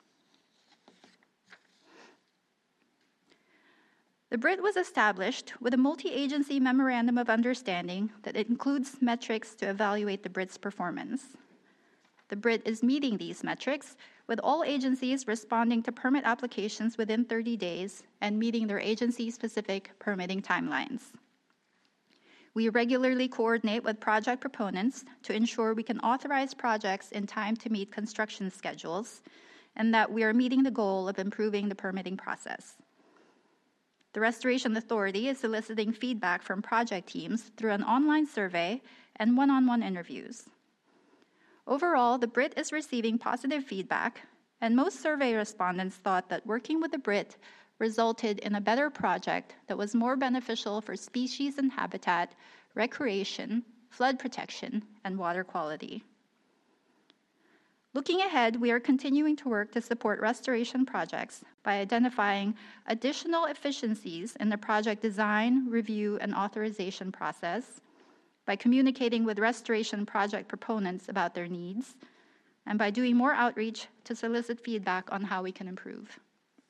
The BRIT was established with a multi-agency memorandum of understanding that includes metrics to evaluate the BRIT's performance. The BRIT is meeting these metrics, with all agencies responding to permit applications within 30 days and meeting their agency-specific permitting timelines. We regularly coordinate with project proponents to ensure we can authorize projects in time to meet construction schedules and that we are meeting the goal of improving the permitting process. The Restoration Authority is soliciting feedback from project teams through an online survey and one-on-one interviews. Overall, the BRIT is receiving positive feedback, and most survey respondents thought that working with the BRIT resulted in a better project that was more beneficial for species and habitat, recreation, flood protection, and water quality. Looking ahead, we are continuing to work to support restoration projects by identifying additional efficiencies in the project design, review, and authorization process, by communicating with restoration project proponents about their needs, and by doing more outreach to solicit feedback on how we can improve.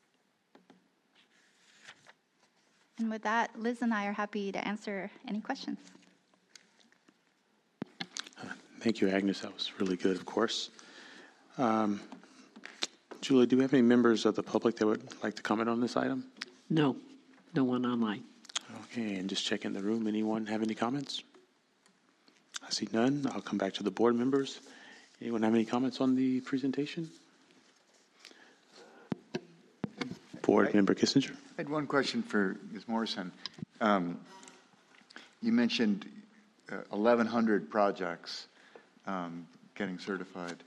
And with that, Liz and I are happy to answer any questions. Thank you, Agnes. That was really good, of course. Julie, do we have any members of the public that would like to comment on this item? No, no one online. Okay, and just check in the room. Anyone have any comments? I see none. I'll come back to the board members. Anyone have any comments on the presentation? Board Member Kissinger. I had one question for Ms. Morrison. You mentioned 1,100 projects getting certified.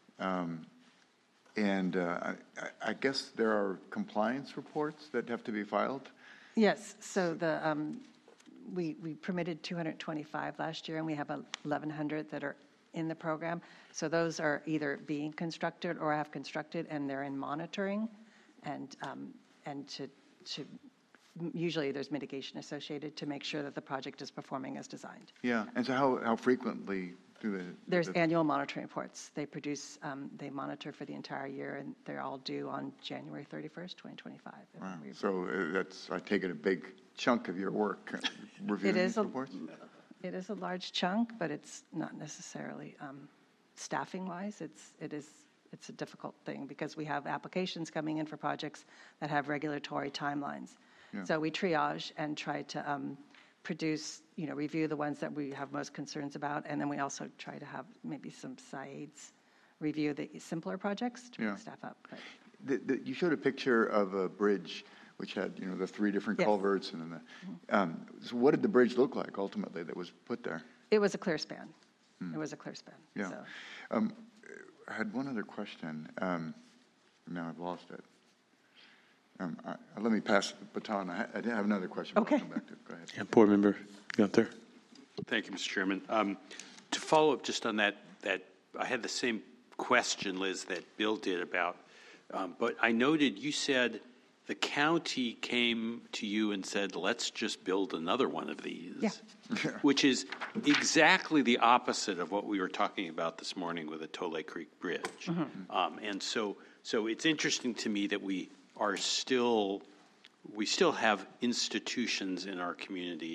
And I guess there are compliance reports that have to be filed? Yes, so we permitted 225 last year, and we have 1,100 that are in the program. So those are either being constructed or have constructed, and they're in monitoring, and to usually there's mitigation associated to make sure that the project is performing as designed. Yeah, and so how frequently do they? There's annual monitoring reports. They produce, they monitor for the entire year, and they're all due on January 31st, 2025. Wow. So that's, I take it, a big chunk of your work, reviewing these reports? It is a large chunk, but it's not necessarily staffing-wise. It's a difficult thing because we have applications coming in for projects that have regulatory timelines. Yeah. So we triage and try to produce, review the ones that we have most concerns about, and then we also try to have maybe some sides review the simpler projects to bring staff up. But. You showed a picture of a bridge which had, the 3 different culverts, and then so what did the bridge look like ultimately that was put there? It was a clear span. It was a clear span. Yeah. So. I had one other question. Now I've lost it. Let me pass the baton. I have another question. Okay. I'll come back to it. Go ahead. Yeah, Board Member Gunther. Thank you, Mr. Chairman. To follow up just on that I had the same question, Liz, that Bill did about, but I noted you said the county came to you and said, let's just build another one of these, which is exactly the opposite of what we were talking about this morning with the Tole Creek Bridge. Mm-hmm. And so it's interesting to me that we still have institutions in our community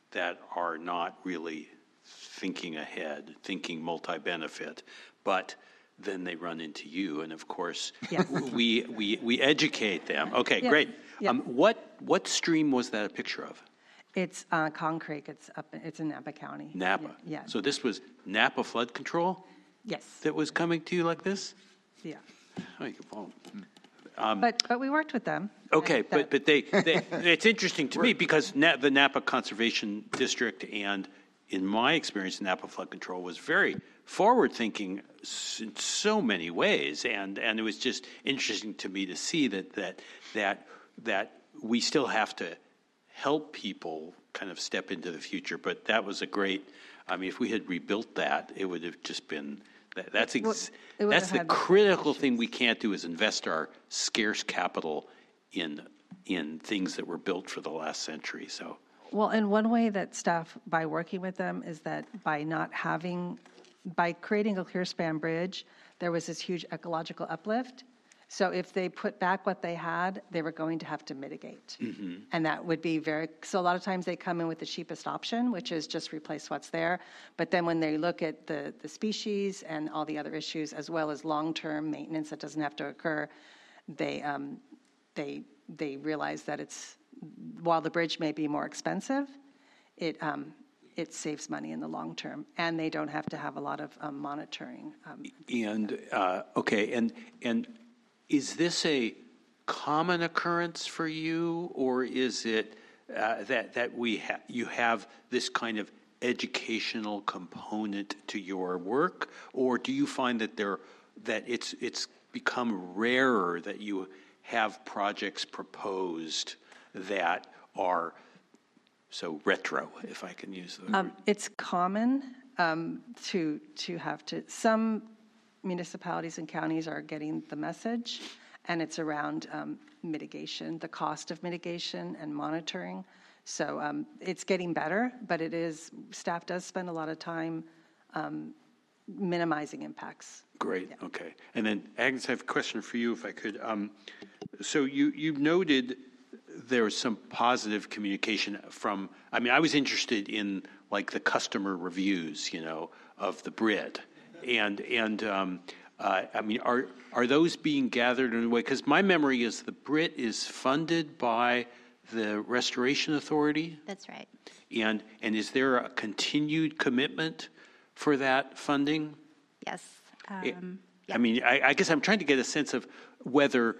that are not really thinking ahead, thinking multi-benefit, but then they run into you, and of course, Yes. we educate them. Okay, Yeah. great. Yeah. What stream was that a picture of? It's Kong Creek. It's in Napa County. Napa. Yeah. So this was Napa flood control Yes. that was coming to you like this? Yeah. Oh, well, But we worked with them. okay, and but they it's interesting to me because the Napa Conservation District and, in my experience, Napa Flood Control was very forward-thinking in so many ways, and it was just interesting to me to see that we still have to help people kind of step into the future. But that was a great. I mean, if we had rebuilt that, it would have just been. That's the critical thing we can't do is invest our scarce capital in things that were built for the last century. So. Well, and one way that staff, by working with them, is that by creating a clear span bridge, there was this huge ecological uplift. So if they put back what they had, they were going to have to mitigate. Mm-hmm. And that would be so a lot of times they come in with the cheapest option, which is just replace what's there. But then when they look at the species and all the other issues, as well as long-term maintenance that doesn't have to occur, they realize that while the bridge may be more expensive, it saves money in the long term, and they don't have to have a lot of monitoring. Okay, and is this a common occurrence for you, or is it that you have this kind of educational component to your work, or do you find that it's become rarer that you have projects proposed that are so retro, if I can use the word? It's common to have to. Some municipalities and counties are getting the message, and it's around mitigation, the cost of mitigation and monitoring. So it's getting better, but staff does spend a lot of time minimizing impacts. Great, okay. And then, Agnes, I have a question for you, if I could. So you noted there was some positive communication from, I was interested in like the customer reviews, of the BRIT. And are those being gathered in a way? Because my memory is the BRIT is funded by the Restoration Authority. That's right. And is there a continued commitment for that funding? Yes. I guess I'm trying to get a sense of whether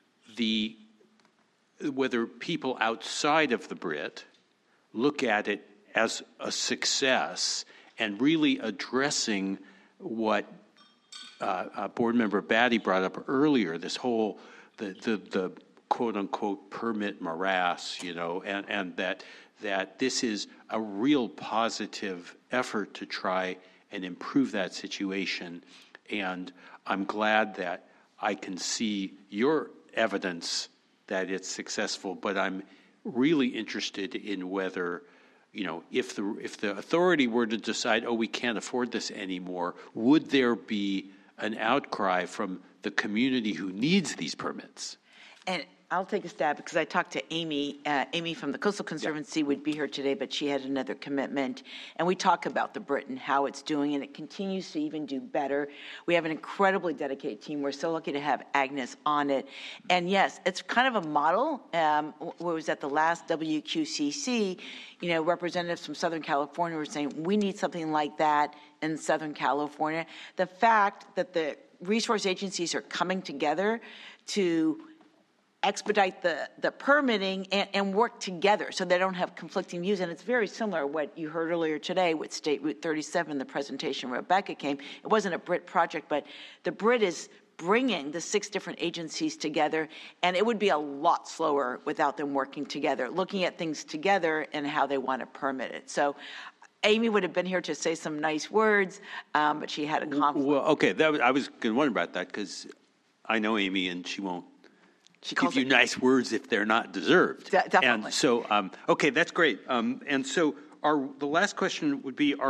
people outside of the BRIT look at it as a success and really addressing what Board Member Batty brought up earlier, this whole, the quote-unquote permit morass, and that this is a real positive effort to try and improve that situation. And I'm glad that I can see your evidence that it's successful, but I'm really interested in whether, if the authority were to decide, we can't afford this anymore, would there be an outcry from the community who needs these permits? And I'll take a stab because I talked to Amy. Amy from the Coastal Conservancy would be here today, but she had another commitment. And we talk about the BRIT and how it's doing, and it continues to even do better. We have an incredibly dedicated team. We're so lucky to have Agnes on it. And yes, it's kind of a model. Was at the last WQCC, representatives from Southern California were saying, we need something like that in Southern California. The fact that the resource agencies are coming together to expedite the permitting and work together so they don't have conflicting views. And it's very similar to what you heard earlier today with State Route 37, the presentation Rebecca came. It wasn't a BRIT project, but the BRIT is bringing the 6 different agencies together, and it would be a lot slower without them working together, looking at things together and how they want to permit it. So Amy would have been here to say some nice words, but she had a conflict. Well, okay, I was going to wonder about that because I know Amy and she won't give you nice words if they're not deserved. Definitely. And so, okay, that's great. And so the last question would be,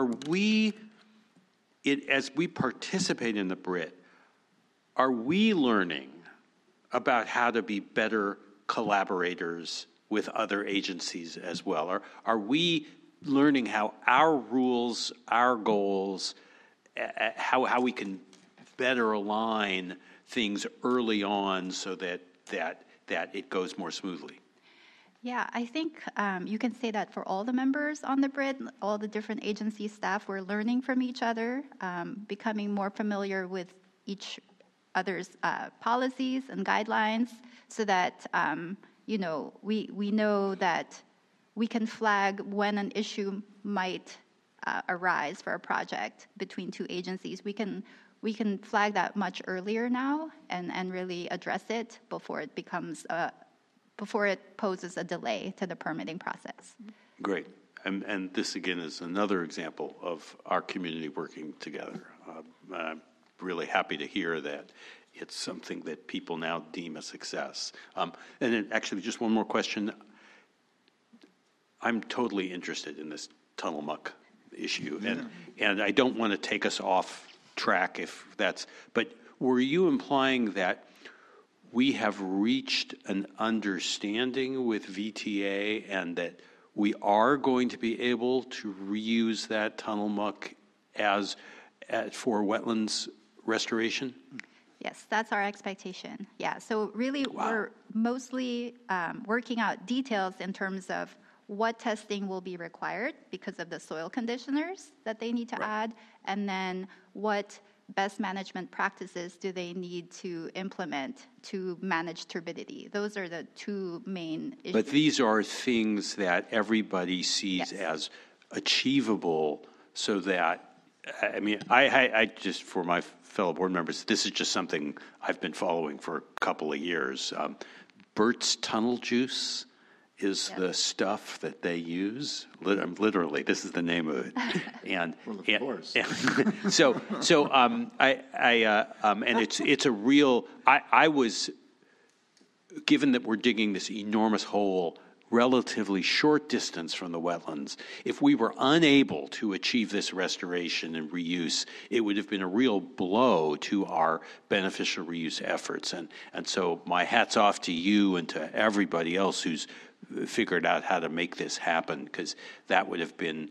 as we participate in the BRIT, are we learning about how to be better collaborators with other agencies as well? Are we learning how our rules, our goals, how we can better align things early on so that it goes more smoothly. Yeah, I think you can say that for all the members on the BRID, all the different agency staff, we're learning from each other, becoming more familiar with each other's policies and guidelines, so that we know that we can flag when an issue might arise for a project between two agencies. We can flag that much earlier now and really address it before it becomes before it poses a delay to the permitting process. Great. And this, again, is another example of our community working together. I'm really happy to hear that it's something that people now deem a success. And then actually, just one more question. I'm totally interested in this tunnel muck issue, and I don't want to take us off track but were you implying that we have reached an understanding with VTA and that we are going to be able to reuse that tunnel muck for wetlands restoration? Yes, that's our expectation. Yeah, so really we're mostly working out details in terms of what testing will be required because of the soil conditioners that they need to add, and then what best management practices do they need to implement to manage turbidity. Those are the two main issues. But these are things that everybody sees as achievable, so that, I mean, I just, for my fellow board members, this is just something I've been following for a couple of years. Burt's Tunnel Juice is the stuff that they use. Literally, this is the name of it. And well, of course. And it's a real. I was, given that we're digging this enormous hole relatively short distance from the wetlands, if we were unable to achieve this restoration and reuse, it would have been a real blow to our beneficial reuse efforts. And so my hat's off to you and to everybody else who's figured out how to make this happen, because that would have been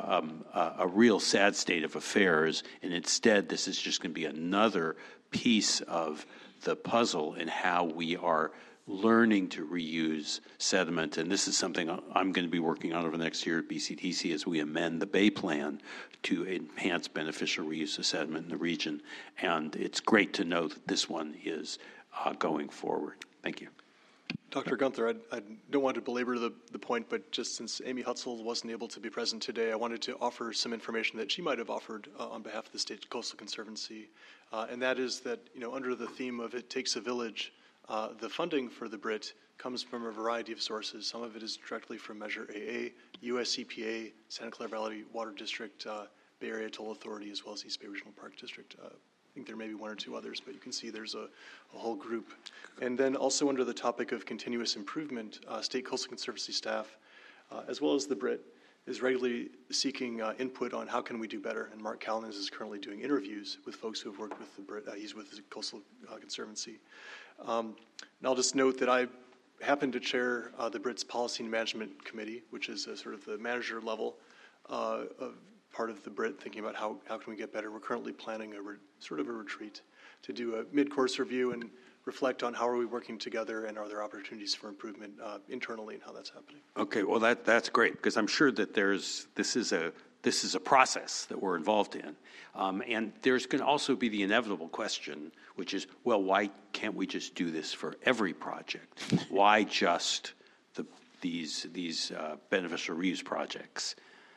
a real sad state of affairs. And instead, this is just going to be another piece of the puzzle in how we are learning to reuse sediment. And this is something I'm going to be working on over the next year at BCDC as we amend the Bay Plan to enhance beneficial reuse of sediment in the region. And it's great to know that this one is going forward. Thank you. Dr. Gunther, I don't want to belabor the point, but just since Amy Hutzel wasn't able to be present today, I wanted to offer some information that she might have offered on behalf of the State Coastal Conservancy, and that is that, under the theme of It Takes a Village, the funding for the BRIT comes from a variety of sources. Some of it is directly from Measure AA, US EPA, Santa Clara Valley Water District, Bay Area Toll Authority, as well as East Bay Regional Park District. I think there may be one or two others, but you can see there's a whole group. And then also under the topic of continuous improvement, State Coastal Conservancy staff, as well as the BRIT, is regularly seeking input on how can we do better. And Mark Callens is currently doing interviews with folks who have worked with the BRIT. He's with the Coastal Conservancy. And I'll just note that I happen to chair the BRIT's Policy and Management Committee, which is sort of the manager level of part of the BRIT, thinking about how can we get better. We're currently planning sort of a retreat to do a mid-course review and reflect on how are we working together and are there opportunities for improvement internally and how that's happening. Okay, well that's great, because I'm sure that this is a process that we're involved in, and there's going to also be the inevitable question, which is, well, why can't we just do this for every project? Why just these beneficial reuse projects?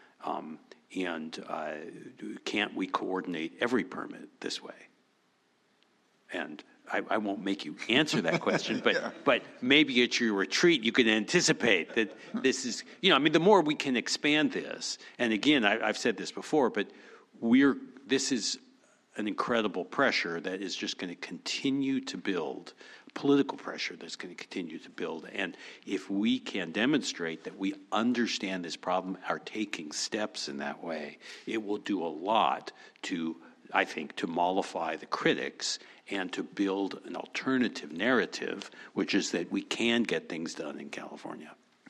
And can't we coordinate every permit this way? And I won't make you answer that question, but maybe at your retreat you can anticipate that this is, the more we can expand this, and again, I've said this before, but this is an incredible pressure that is just going to continue to build, political pressure that's going to continue to build. And if we can demonstrate that we understand this problem, are taking steps in that way, it will do a lot to, I think, to mollify the critics and to build an alternative narrative, which is that we can get things done in California.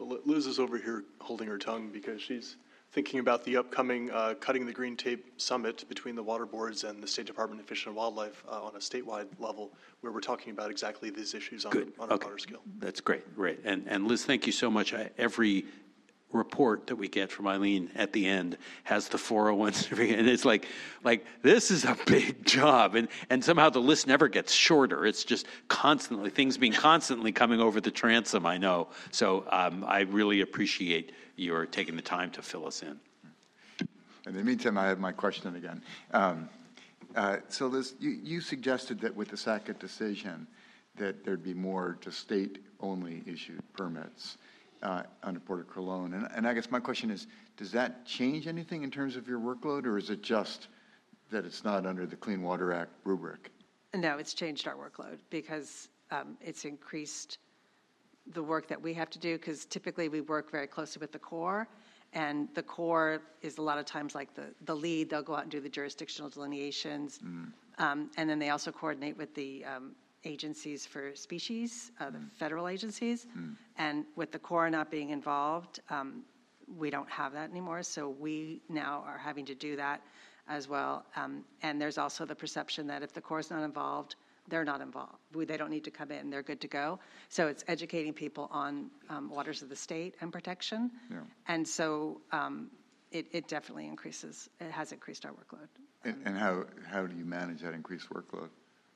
Liz is over here holding her tongue because she's thinking about the upcoming Cutting the Green Tape Summit between the water boards and the State Department of Fish and Wildlife on a statewide level, where we're talking about exactly these issues on a broader scale. That's great. Great. And Liz, thank you so much. Every report that we get from Eileen at the end has the 401 certificate, and it's like this is a big job, and somehow the list never gets shorter. It's just constantly things being constantly coming over the transom. I know, so I really appreciate your taking the time to fill us in. In the meantime, I have my question again. So Liz, you suggested that with the Sackett decision that there'd be more just state-only issued permits under Port of Cologne. And I guess my question is, does that change anything in terms of your workload, or is it just that it's not under the Clean Water Act rubric? No, it's changed our workload because it's increased the work that we have to do, because typically we work very closely with the Corps, and the Corps is a lot of times like the lead. They'll go out and do the jurisdictional delineations, and then they also coordinate with the agencies for species, the federal agencies, and with the Corps not being involved, we don't have that anymore, so we now are having to do that as well. And there's also the perception that if the Corps is not involved, they're not involved. They don't need to come in, they're good to go. So it's educating people on waters of the state and protection. Yeah. And so it definitely increases, it has increased our workload. And how do you manage that increased workload?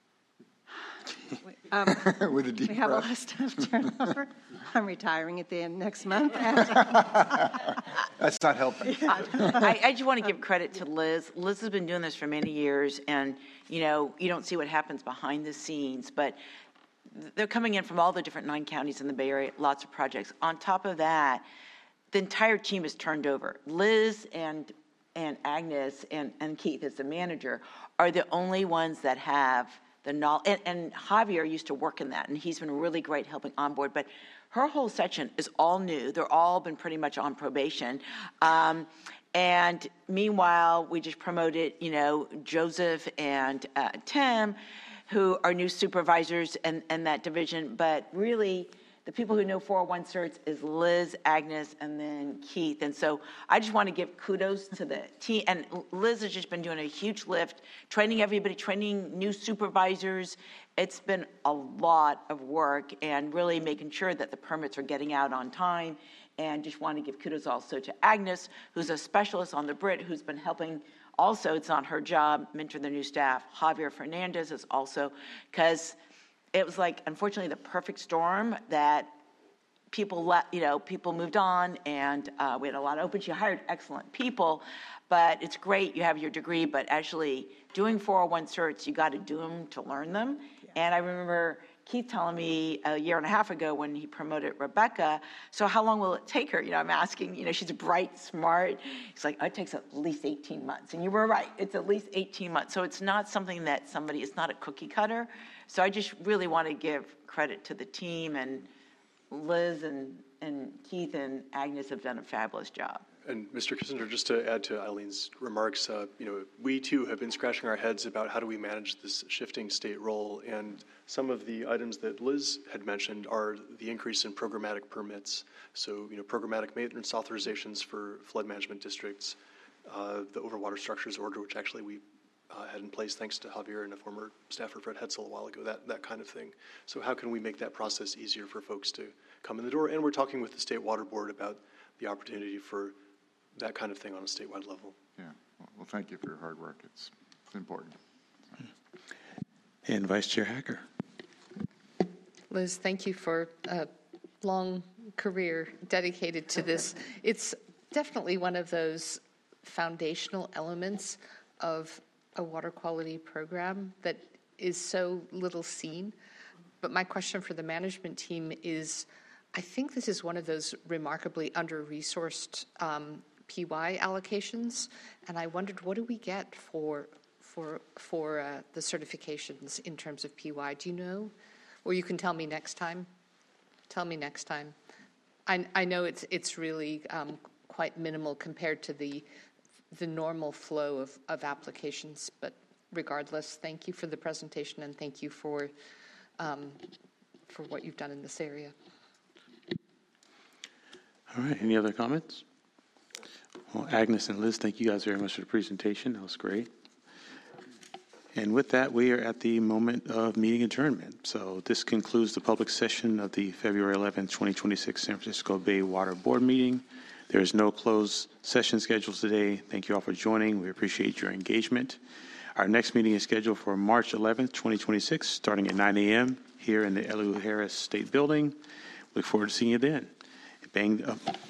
With a deep we have breath. A lot of stuff turnover. I'm retiring at the end next month. That's not helping. I just want to give credit to Liz. Liz has been doing this for many years, and you don't see what happens behind the scenes, but they're coming in from all the different 9 counties in the Bay Area, lots of projects. On top of that, the entire team is turned over. Liz and Agnes and Keith as the manager are the only ones that have the knowledge, and Javier used to work in that, and he's been really great helping onboard, but her whole section is all new. They're all been pretty much on probation. And meanwhile, we just promoted, Joseph and Tim, who are new supervisors in that division, but really the people who know 401 certs is Liz, Agnes, and then Keith. And so I just want to give kudos to the team. And Liz has just been doing a huge lift, training everybody, training new supervisors. It's been a lot of work and really making sure that the permits are getting out on time. And just want to give kudos also to Agnes, who's a specialist on the BRIT, who's been helping. Also, it's not her job, mentor the new staff. Javier Fernandez is also, because it was like, unfortunately, the perfect storm that people people moved on, and we had a lot of open. She hired excellent people, but it's great you have your degree, but actually doing 401 certs, you got to do them to learn them. Yeah. And I remember Keith telling me a year and a half ago when he promoted Rebecca, so how long will it take her? I'm asking, she's bright, smart. He's like, it takes at least 18 months. And you were right, it's at least 18 months. So it's not something that it's not a cookie cutter. So I just really want to give credit to the team, and Liz and Keith and Agnes have done a fabulous job. And Mr. Kissinger, just to add to Eileen's remarks, we too have been scratching our heads about how do we manage this shifting state role. And some of the items that Liz had mentioned are the increase in programmatic permits. So, programmatic maintenance authorizations for flood management districts, the overwater structures order, which actually we had in place thanks to Javier and a former staffer, Fred Hetzel, a while ago, that kind of thing. So how can we make that process easier for folks to come in the door? And we're talking with the State Water Board about the opportunity for that kind of thing on a statewide level. Yeah, well, thank you for your hard work. It's important. And Vice Chair Hacker. Liz, thank you for a long career dedicated to this. It's definitely one of those foundational elements of a water quality program that is so little seen. But my question for the management team is, I think this is one of those remarkably under-resourced PY allocations, and I wondered, what do we get for the certifications in terms of PY? Do you know? Or you can tell me next time. Tell me next time. I know it's really quite minimal compared to the normal flow of applications, but regardless, thank you for the presentation, and thank you for what you've done in this area. All right, any other comments? Well, Agnes and Liz, thank you guys very much for the presentation. That was great. And with that, we are at the moment of meeting adjournment. So this concludes the public session of the February 11th, 2026 San Francisco Bay Water Board meeting. There is no closed session scheduled today. Thank you all for joining. We appreciate your engagement. Our next meeting is scheduled for March 11th, 2026, starting at 9 a.m. here in the Elihu Harris State Building. Look forward to seeing you then. Bang.